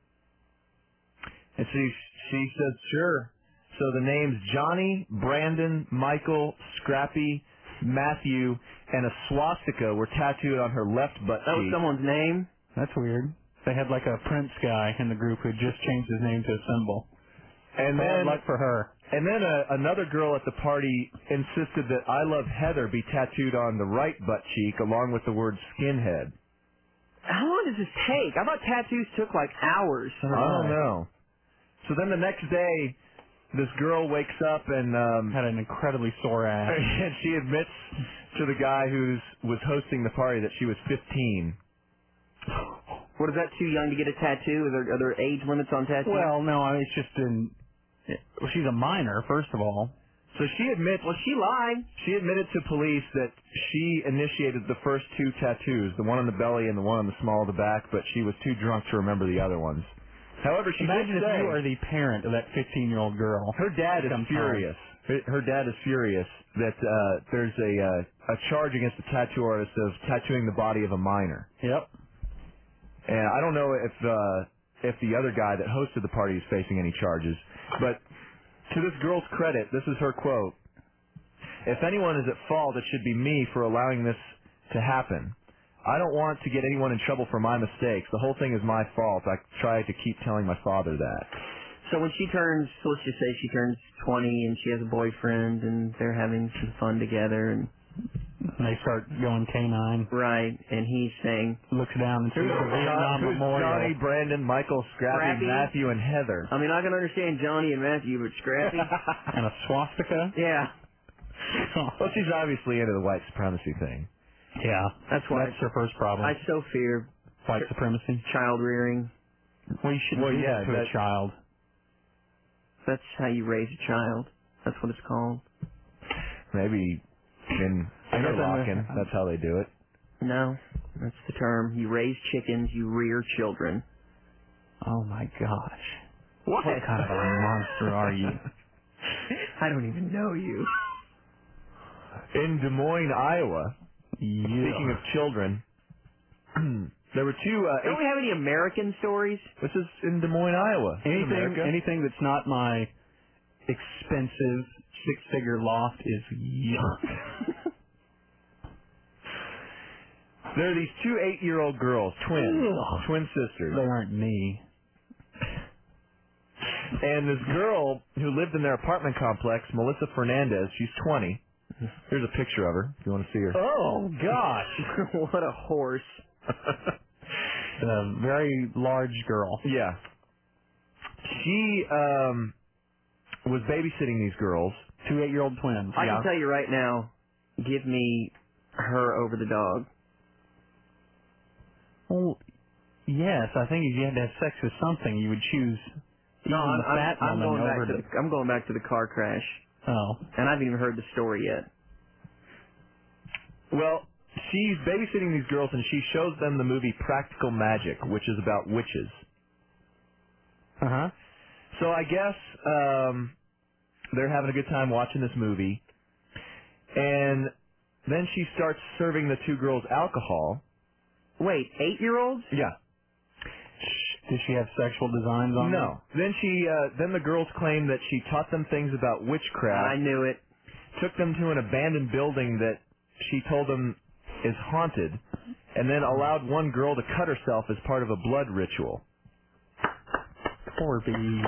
And she she says, "Sure." So the names Johnny, Brandon, Michael, Scrappy, Matthew, and a swastika were tattooed on her left butt That was cheek. someone's name? That's weird. They had like a Prince guy in the group who just changed his name to a symbol. And well, then, luck for her. And then a, another girl at the party insisted that I Love Heather be tattooed on the right butt cheek along with the word skinhead. How long does this take? I thought tattoos took like hours. I don't know. So then the next day, this girl wakes up and um, had an incredibly sore ass. And she admits to the guy who was hosting the party that she was fifteen. What, is that too young to get a tattoo? Are there, are there age limits on tattoos? Well, no, I mean, it's just in... Well, she's a minor, first of all. So she admits... Well, she lied. She admitted to police that she initiated the first two tattoos, the one on the belly and the one on the small of the back, but she was too drunk to remember the other ones. However, she Imagine did if say, you are the parent of that fifteen-year-old girl. Her dad is Sometime. furious. Her, her dad is furious that uh, there's a uh, a charge against the tattoo artist of tattooing the body of a minor. Yep. And I don't know if uh, if the other guy that hosted the party is facing any charges. But to this girl's credit, this is her quote. If anyone is at fault, it should be me for allowing this to happen. I don't want to get anyone in trouble for my mistakes. The whole thing is my fault. I try to keep telling my father that. So when she turns, let's just say she turns twenty and she has a boyfriend and they're having some fun together and they start going canine. Right, and he's saying, looks down and sees the Vietnam Who's Memorial. Johnny, Brandon, Michael, Scrappy, Scrappy? Matthew, and Heather. I mean, I can understand Johnny and Matthew, but Scrappy? And a swastika? Yeah. Well, she's obviously into the white supremacy thing. Yeah, That's why that's her first problem. I so fear White supremacy. child rearing. Well, you shouldn't Well, do yeah, that to that- a child. That's how you raise a child. That's what it's called. Maybe in interlocking, that's how they do it. No, that's the term. You raise chickens, you rear children. Oh my gosh. What? What kind of a monster are you? I don't even know you. In Des Moines, Iowa, Yeah. speaking of children, there were two... Uh, Don't we have any American stories? This is in Des Moines, Iowa. in Anything, America. anything that's not my expensive six-figure loft is yuck. There are these two eight-year-old girls, twins, Ugh. twin sisters. They aren't me. And this girl who lived in their apartment complex, Melissa Fernandez, she's twenty. Here's a picture of her, if you want to see her. Oh, gosh. What a horse. A very large girl. Yeah. She um, was babysitting these girls. Two eight-year-old twins. I Yeah. can tell you right now, give me her over the dog. Well, yes, I think if you had to have sex with something, you would choose No, even I'm, the fat I'm, I'm woman going back over to the... the, I'm going back to the car crash, Oh. and I haven't even heard the story yet. Well, she's babysitting these girls, and she shows them the movie Practical Magic, which is about witches. Uh-huh. So I guess um, they're having a good time watching this movie, and then she starts serving the two girls alcohol. Wait, eight-year-olds? Yeah. Does she have sexual designs on No. them? Then she, uh, then the girls claim that she taught them things about witchcraft. I knew it. Took them to an abandoned building that she told them is haunted, and then allowed one girl to cut herself as part of a blood ritual. Poor bee.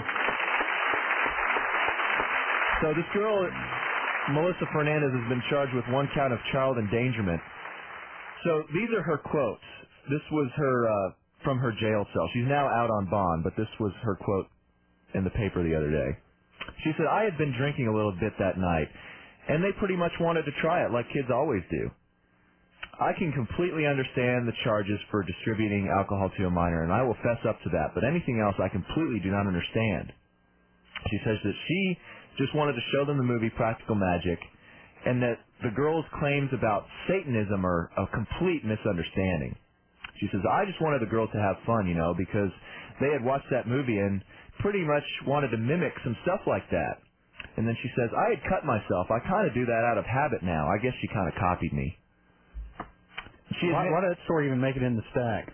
So this girl, Melissa Fernandez, has been charged with one count of child endangerment. So these are her quotes. This was her uh, from her jail cell. She's now out on bond, but this was her quote in the paper the other day. She said, "I had been drinking a little bit that night, and they pretty much wanted to try it like kids always do. I can completely understand the charges for distributing alcohol to a minor, and I will fess up to that, but anything else I completely do not understand." She says that she just wanted to show them the movie Practical Magic, and that the girls' claims about Satanism are a complete misunderstanding. She says, "I just wanted the girls to have fun, you know, because they had watched that movie and pretty much wanted to mimic some stuff like that." And then she says, "I had cut myself. I kind of do that out of habit now. I guess she kind of copied me." She Why, admit- why did that story even make it in the stack?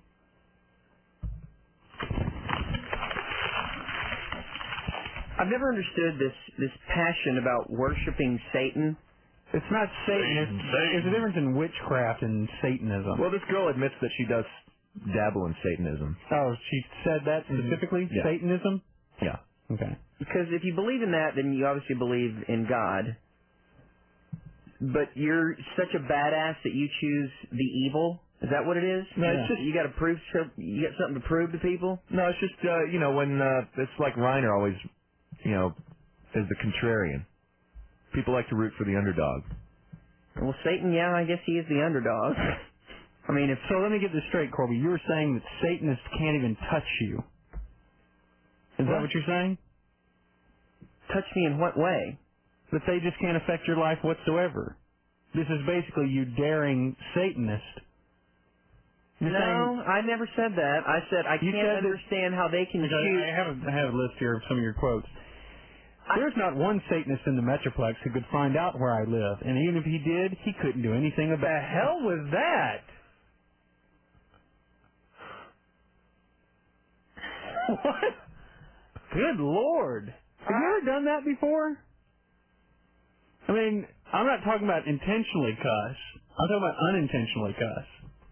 I've never understood this this passion about worshiping Satan. It's not Satan. It's, there's a difference in witchcraft and Satanism. Well, this girl admits that she does dabble in Satanism. Oh, she said that specifically? Yeah. Satanism? Yeah. Okay. Because if you believe in that, then you obviously believe in God. But you're such a badass that you choose the evil. Is that what it is? No, it's just- you got to prove. You got something to prove to people. No, it's just, uh, you know, when uh, it's like Reiner always, you know, is the contrarian. People like to root for the underdog. Well, Satan, yeah, I guess he is the underdog. I mean, if So let me get this straight, Corby. You were saying that Satanists can't even touch you. Is that What? what you're saying? touch me in what way? That they just can't affect your life whatsoever. This is basically you daring Satanist. You're no, saying- I never said that. I said I You can't said that- understand how they can Because choose. I have a, I have a list here of some of your quotes. There's not one Satanist in the Metroplex who could find out where I live, and even if he did, he couldn't do anything about it. The hell was that? What? Good Lord. Have you ever done that before? I mean, I'm not talking about intentionally cuss. I'm talking about unintentionally cuss.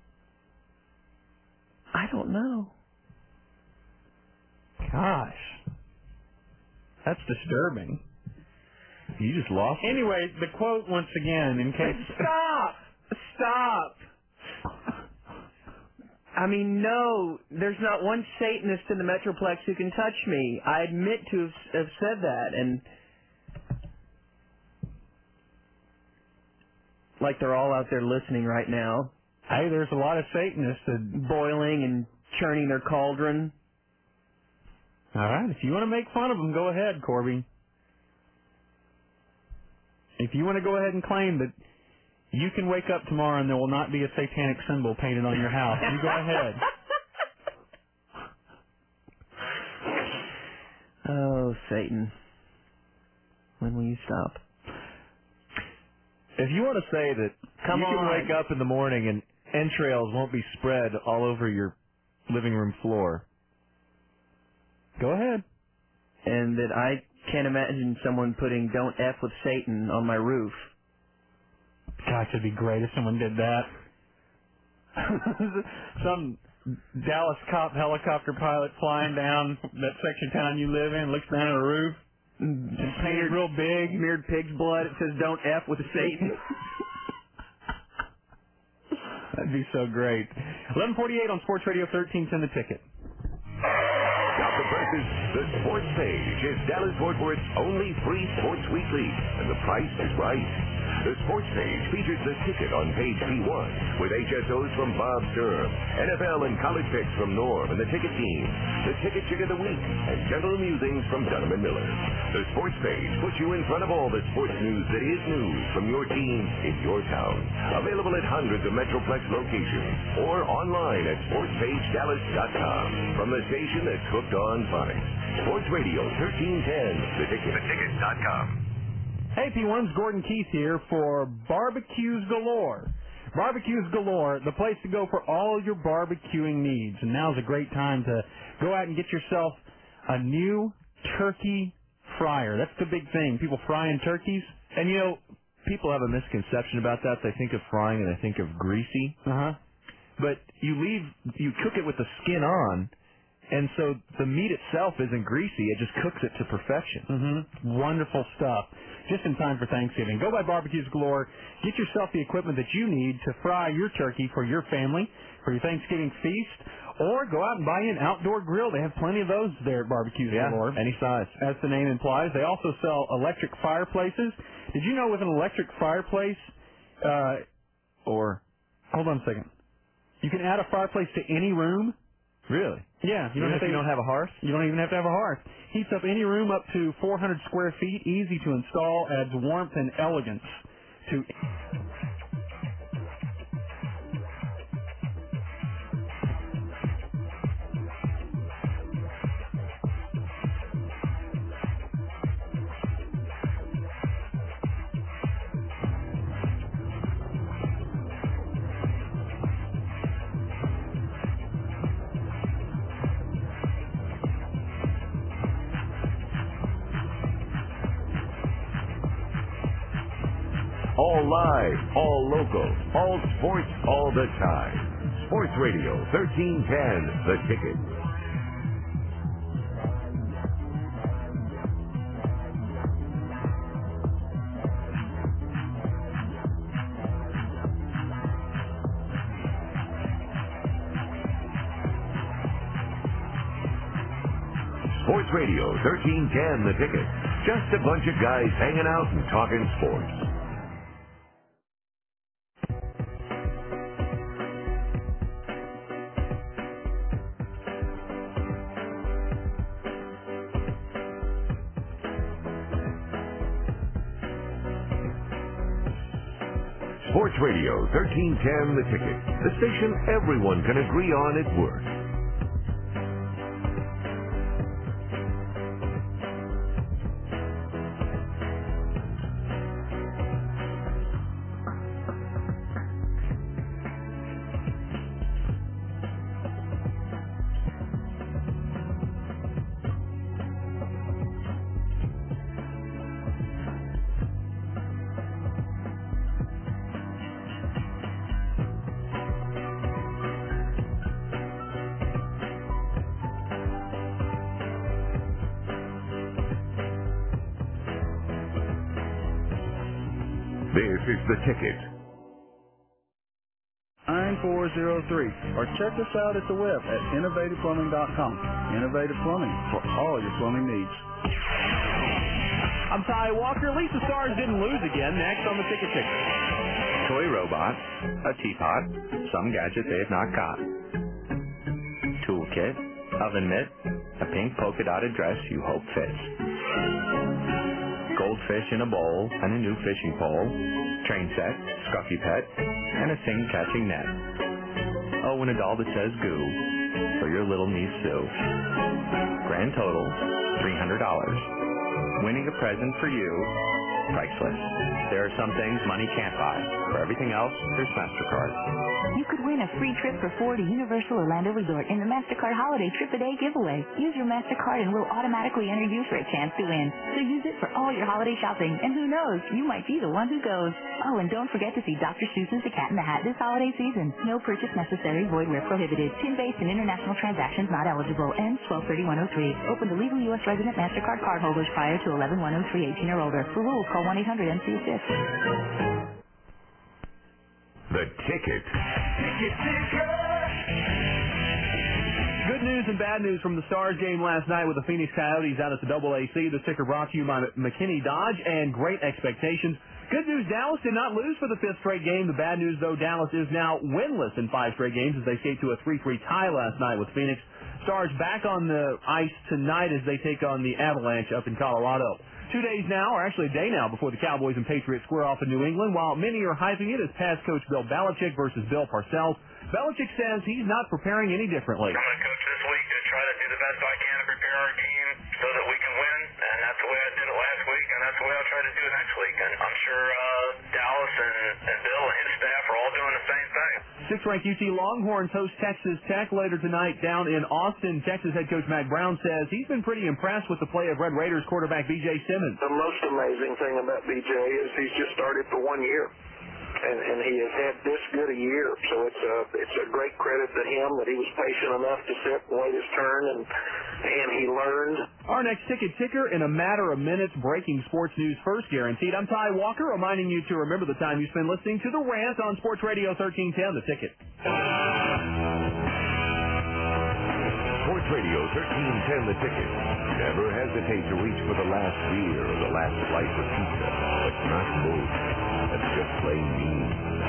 I don't know. Gosh. That's disturbing. You just lost it. Anyway, the quote once again, in case... Stop! Stop! I mean, no, there's not one Satanist in the Metroplex who can touch me. I admit to have, have said that, and like they're all out there listening right now. Hey, there's a lot of Satanists that boiling and churning their cauldron. All right, if you want to make fun of them, go ahead, Corby. If you want to go ahead and claim that you can wake up tomorrow and there will not be a satanic symbol painted on your house, you go ahead. Oh, Satan. When will you stop? If you want to say that Come you on. can wake up in the morning and entrails won't be spread all over your living room floor, go ahead. And that I can't imagine someone putting "Don't F with Satan" on my roof. Gosh, it'd be great if someone did that. Some Dallas cop helicopter pilot flying down that section of town you live in, looks down at a roof, and painted real big. Smeared pig's blood. It says "Don't F with Satan." That'd be so great. eleven forty-eight on Sports Radio thirteen ten The Ticket. Stop the presses. The Sports Page is Dallas-Fort Worth's only free sports weekly, and the price is right. The Sports Page features The Ticket on page P one with H S Os from Bob Sturm, N F L and college picks from Norm and the Ticket team, the Ticket Chick of the Week, and gentle musings from Dunham and Miller. The Sports Page puts you in front of all the sports news that is news from your team in your town. Available at hundreds of Metroplex locations or online at sports page dallas dot com. From the station that's hooked on phonics. Sports Radio thirteen ten, The Ticket. the ticket dot com. Hey, P one's Gordon Keith here for Barbecues Galore. Barbecues Galore, the place to go for all your barbecuing needs. And now's a great time to go out and get yourself a new turkey fryer. That's the big thing. People frying turkeys. And, you know, people have a misconception about that. They think of frying and they think of greasy. Uh-huh. But you leave, you cook it with the skin on, and so the meat itself isn't greasy. It just cooks it to perfection. Mm-hmm. Wonderful stuff. Just in time for Thanksgiving. Go by Barbecues Galore. Get yourself the equipment that you need to fry your turkey for your family, for your Thanksgiving feast, or go out and buy an outdoor grill. They have plenty of those there at Barbecues Yeah, Galore. any size. As the name implies. They also sell electric fireplaces. Did you know with an electric fireplace, uh, or, hold on a second, you can add a fireplace to any room? Really? Yeah. You Even don't have if to, you don't have a hearth? You don't even have to have a hearth. Heats up any room up to four hundred square feet. Easy to install. Adds warmth and elegance to... All live, all local, all sports, all the time. Sports Radio thirteen ten, The Ticket. Sports Radio thirteen ten, The Ticket. Just a bunch of guys hanging out and talking sports. Sports Radio thirteen ten, The Ticket. The station everyone can agree on at work. This is The Ticket. nine four zero three, or check us out at the web at innovative plumbing dot com. Innovative Plumbing for all your plumbing needs. I'm Ty Walker. At least the Stars didn't lose again. Next on the Ticket Ticker. Toy robot, a teapot, some gadget they have not got. Toolkit, oven mitt, a pink polka dotted dress you hope fits. Goldfish in a bowl and a new fishing pole. Train set, Scruffy pet, and a sing catching net. Oh, and a doll that says goo for your little niece Sue. Grand total, three hundred dollars. Winning a present for you, priceless. There are some things money can't buy. For everything else, there's MasterCard. You could win a free trip for four to Universal Orlando Resort in the MasterCard Holiday Trip a Day giveaway. Use your MasterCard and we'll automatically enter you for a chance to win. So use it for all your holiday shopping, and who knows, you might be the one who goes. Oh, and don't forget to see Doctor Seuss's The Cat in the Hat this holiday season. No purchase necessary, void where prohibited. Pin-based and international transactions not eligible. Ends twelve thirty-one oh three. Open to legal U S resident MasterCard cardholders prior to eleven one oh three, eighteen or older. For rules, call one eight hundred M C assist. The Ticket. Good news and bad news from the Stars game last night with the Phoenix Coyotes out at the Double A C. The ticker brought to you by McKinney Dodge and great expectations. Good news, Dallas did not lose for the fifth straight game. The bad news, though, Dallas is now winless in five straight games as they skate to a three three tie last night with Phoenix. Stars back on the ice tonight as they take on the Avalanche up in Colorado. Two days now, or actually a day now, before the Cowboys and Patriots square off in New England, while many are hyping it as past coach Bill Belichick versus Bill Parcells. Belichick says he's not preparing any differently. I'm going to coach this week to try to do the best I can to prepare our team so that we can win, and that's the way I did it last week, and that's the way I'll try to do it next week. And I'm sure uh, Dallas and, and Bill and his staff are all doing the same thing. Sixth-ranked U T Longhorns host Texas Tech later tonight down in Austin. Texas head coach Mack Brown says he's been pretty impressed with the play of Red Raiders quarterback B J Simmons. The most amazing thing about B J is he's just started for one year, and, and he has had this good a year. So it's a it's a great credit to him that he was patient enough to sit and wait his turn, and and he learned. Our next ticket ticker in a matter of minutes. Breaking sports news first, guaranteed. I'm Ty Walker, reminding you to remember the time you spend listening to The Rant on Sports Radio thirteen ten, The Ticket. Sports Radio thirteen ten, The Ticket. Never hesitate to reach for the last beer or the last slice of pizza. That's not bull. That's just plain mean.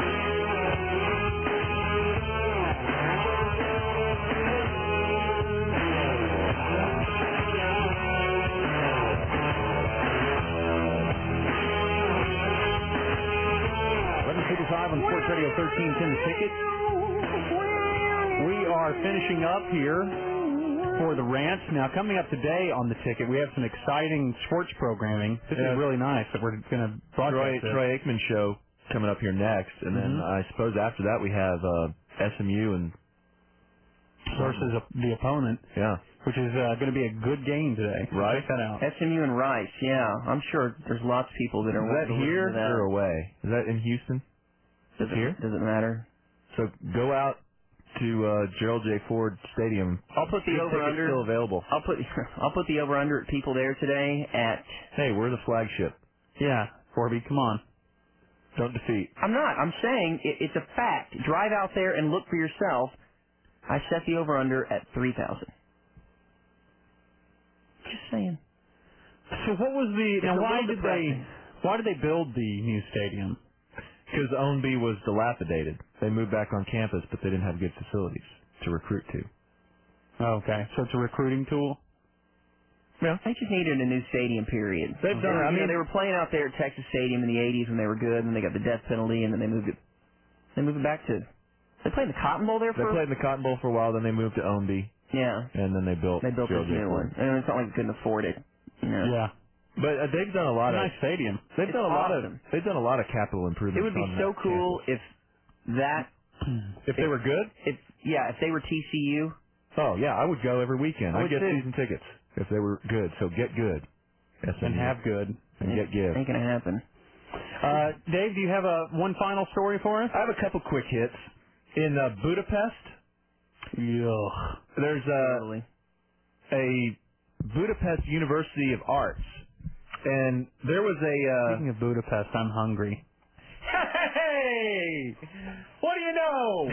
eleven fifty-five on Sports Radio thirteen ten, The Ticket. We are finishing up here for the rant. Now, coming up today on The Ticket, we have some exciting sports programming. This Yeah. is really nice that we're going to Troy, broadcast this. Troy Aikman show coming up here next, and then Mhm. I suppose after that we have uh, S M U and versus the opponent. Yeah. Which is uh, going to be a good game today. Right. Check that out. S M U and Rice, yeah. I'm sure there's lots of people that are Is wanting that to listen here to that. or away? Is that in Houston? Does it, here? Does it matter? So go out to uh, Gerald J. Ford Stadium. I'll put the Good over tickets under. still available. I'll put I'll put the over under at people there today at. Hey, we're the flagship. Yeah, Corby, come on. Don't defeat. I'm not. I'm saying it, it's a fact. Drive out there and look for yourself. I set the over under at three thousand. Just saying. So what was the? It's Now, a why little did depressing. they? Why did they build the new stadium? Because Ownby was dilapidated. They moved back on campus, but they didn't have good facilities to recruit to. Oh, okay, so it's a recruiting tool. Yeah. They just needed a new stadium, period. They've done it. I You know, mean, they were playing out there at Texas Stadium in the eighties when they were good, and then they got the death penalty, and then they moved it. They moved it back to. They played in the Cotton Bowl there They for. played in the Cotton Bowl for a while, then they moved to Ownby, Yeah. and then they built. They built Gerald this J. new Ford. one, and it's not like they couldn't afford it. You know? Yeah. But uh, they've done a lot It's a of nice stadium. They've It's done a lot awesome. of they've done a lot of capital improvements. It would be on so that cool if that. If they were good? If yeah, if they were T C U. Oh yeah, I would go every weekend. I I'd would get too. season tickets if they were good. So get good. S M U. And have good. And get give. Ain't gonna happen. Uh, Dave, do you have a one final story for us? I have a couple quick hits. In uh, Budapest, Ugh. there's a, a Budapest University of Arts, and there was a. Uh, Speaking of Budapest, I'm hungry. Hey! What do you know?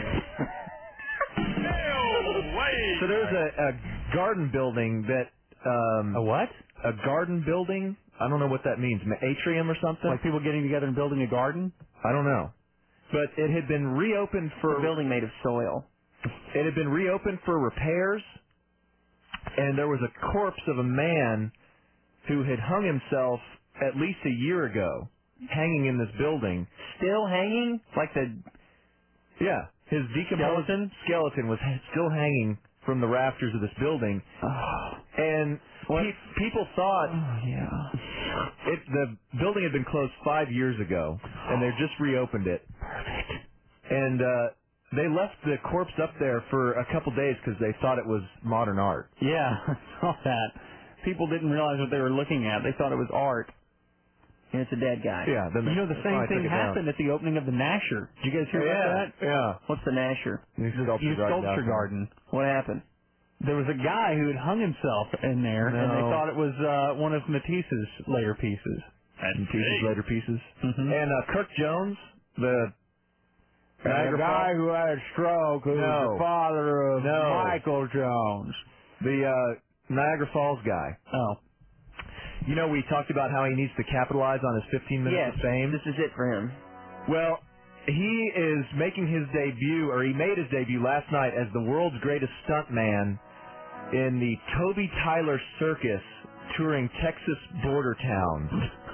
So there's a, a garden building that... Um, a what? A garden building? I don't know what that means. An atrium or something? Like people getting together and building a garden? I don't know. But it had been reopened for... A building made of soil. It had been reopened for repairs, and there was a corpse of a man who had hung himself at least a year ago, hanging in this building. Still hanging? Like the... Yeah. His decomposed skeleton, skeleton was ha- still hanging from the rafters of this building. Oh. And pe- people thought oh, yeah. it, the building had been closed five years ago, and they just reopened it. Perfect. And uh, they left the corpse up there for a couple days because they thought it was modern art. Yeah, I saw that. People didn't realize what they were looking at. They thought it was art. And it's a dead guy. Yeah. Then You know, the same thing happened at the opening of the Nasher. Did you guys hear yeah, about that? Yeah. What's the Nasher? New sculpture, New sculpture garden. What happened? There was a guy who had hung himself in there, no. and they thought it was uh, one of Matisse's later pieces. Matisse's later pieces. Mm-hmm. And uh, Kirk Jones, the the guy who had a stroke, who no. was the father of no. Michael Jones. The uh, Niagara Falls guy. Oh. You know, we talked about how he needs to capitalize on his fifteen minutes yes, of fame. This is it for him. Well, he is making his debut, or he made his debut last night as the world's greatest stuntman in the Toby Tyler Circus touring Texas border towns.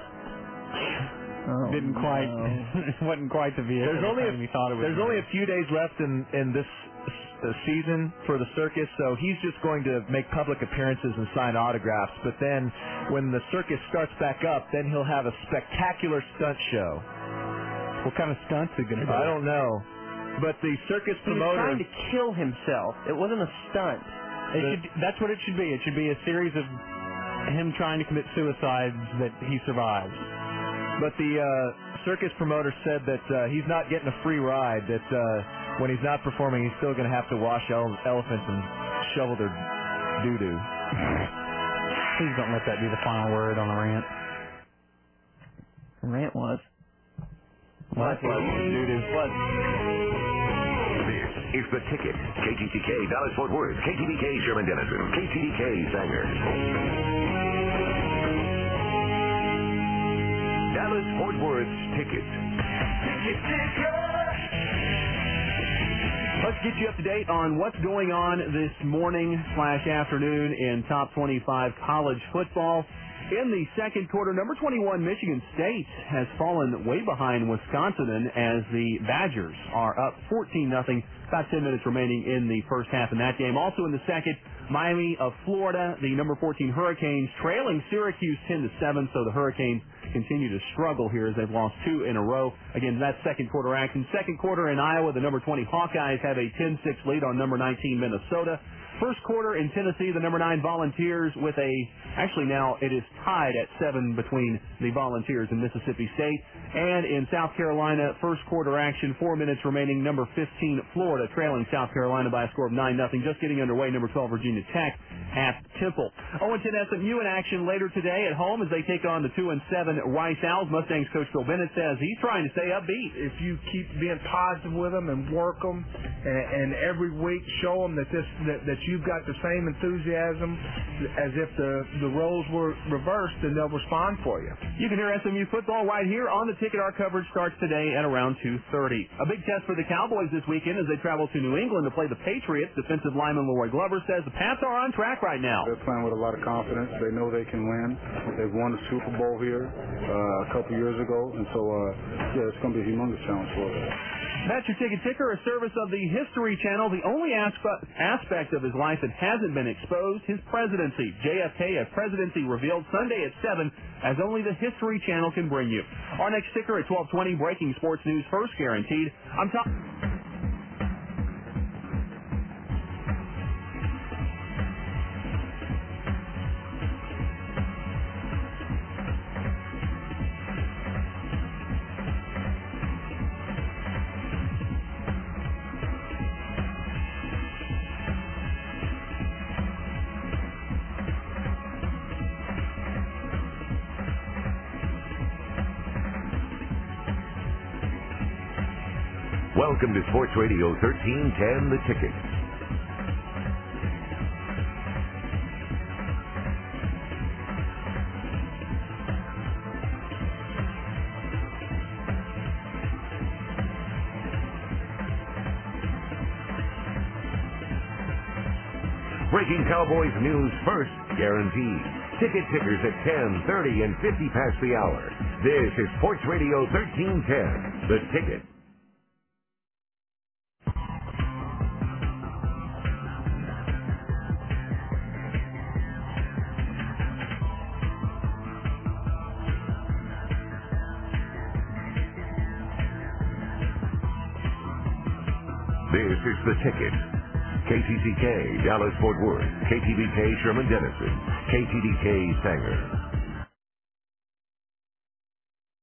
Oh, Didn't quite, no. wasn't quite the vehicle. There's only a, he thought it was. There's only a few days left in in this uh, season for the circus, so he's just going to make public appearances and sign autographs. But then, when the circus starts back up, then he'll have a spectacular stunt show. What kind of stunts is he going to do? I don't know. But the circus He was promoter... trying to kill himself. It wasn't a stunt. It should, that's what it should be. It should be a series of him trying to commit suicides that he survives. But the uh, circus promoter said that uh, he's not getting a free ride, that uh, when he's not performing, he's still going to have to wash ele- elephants and shovel their doo-doo. Please don't let that be the final word on the rant. The rant was. What? What? Doo-doo. What? This is The Ticket. K T T K, Dallas-Fort Worth. K T D K, Sherman-Denison. K T D K, Sanger. Dallas-Fort Worth's Ticket. Let's get you up to date on what's going on this morning slash afternoon in top twenty-five college football. In the second quarter, number twenty-one Michigan State has fallen way behind Wisconsin as the Badgers are up fourteen nothing. About ten minutes remaining in the first half in that game. Also in the second, Miami of Florida, the number fourteen Hurricanes, trailing Syracuse ten to seven. So the Hurricanes continue to struggle here as they've lost two in a row. Again, that's second quarter action. Second quarter in Iowa, the number twenty Hawkeyes have a ten six lead on number nineteen Minnesota. First quarter in Tennessee, the number nine Volunteers with a, actually now it is tied at seven between the Volunteers and Mississippi State. And in South Carolina, first quarter action, four minutes remaining, number fifteen Florida trailing South Carolina by a score of nine nothing. Just getting underway, number twelve Virginia Tech at Temple. oh and ten S M U in action later today at home as they take on the two and seven Rice Owls. Mustangs coach Phil Bennett says he's trying to stay upbeat. If you keep being positive with them and work them, and, and every week show them that this that, that you've got the same enthusiasm as if the the roles were reversed, then they'll respond for you. You can hear S M U football right here on the Ticket. Our coverage starts today at around two thirty. A big test for the Cowboys this weekend as they travel to New England to play the Patriots. Defensive lineman Leroy Glover says the Pats are on track right now. They're playing with a lot of confidence. They know they can win. They've won the Super Bowl here uh, a couple years ago, and so uh, yeah, it's going to be a humongous challenge for them. That's your Ticket Ticker, a service of the History Channel. The only aspe- aspect of his life that hasn't been exposed, his presidency. J F K, a presidency revealed Sunday at seven, as only the History Channel can bring you. Our next ticker at twelve twenty, breaking sports news first guaranteed. I'm talking... Welcome to Sports Radio thirteen ten, The Ticket. Breaking Cowboys news first, guaranteed. Ticket tickers at ten, thirty, and fifty past the hour. This is Sports Radio thirteen ten, The Ticket. This is The Ticket. K T C K, Dallas-Fort Worth, K T B K, Sherman-Denison, K T D K, Sanger.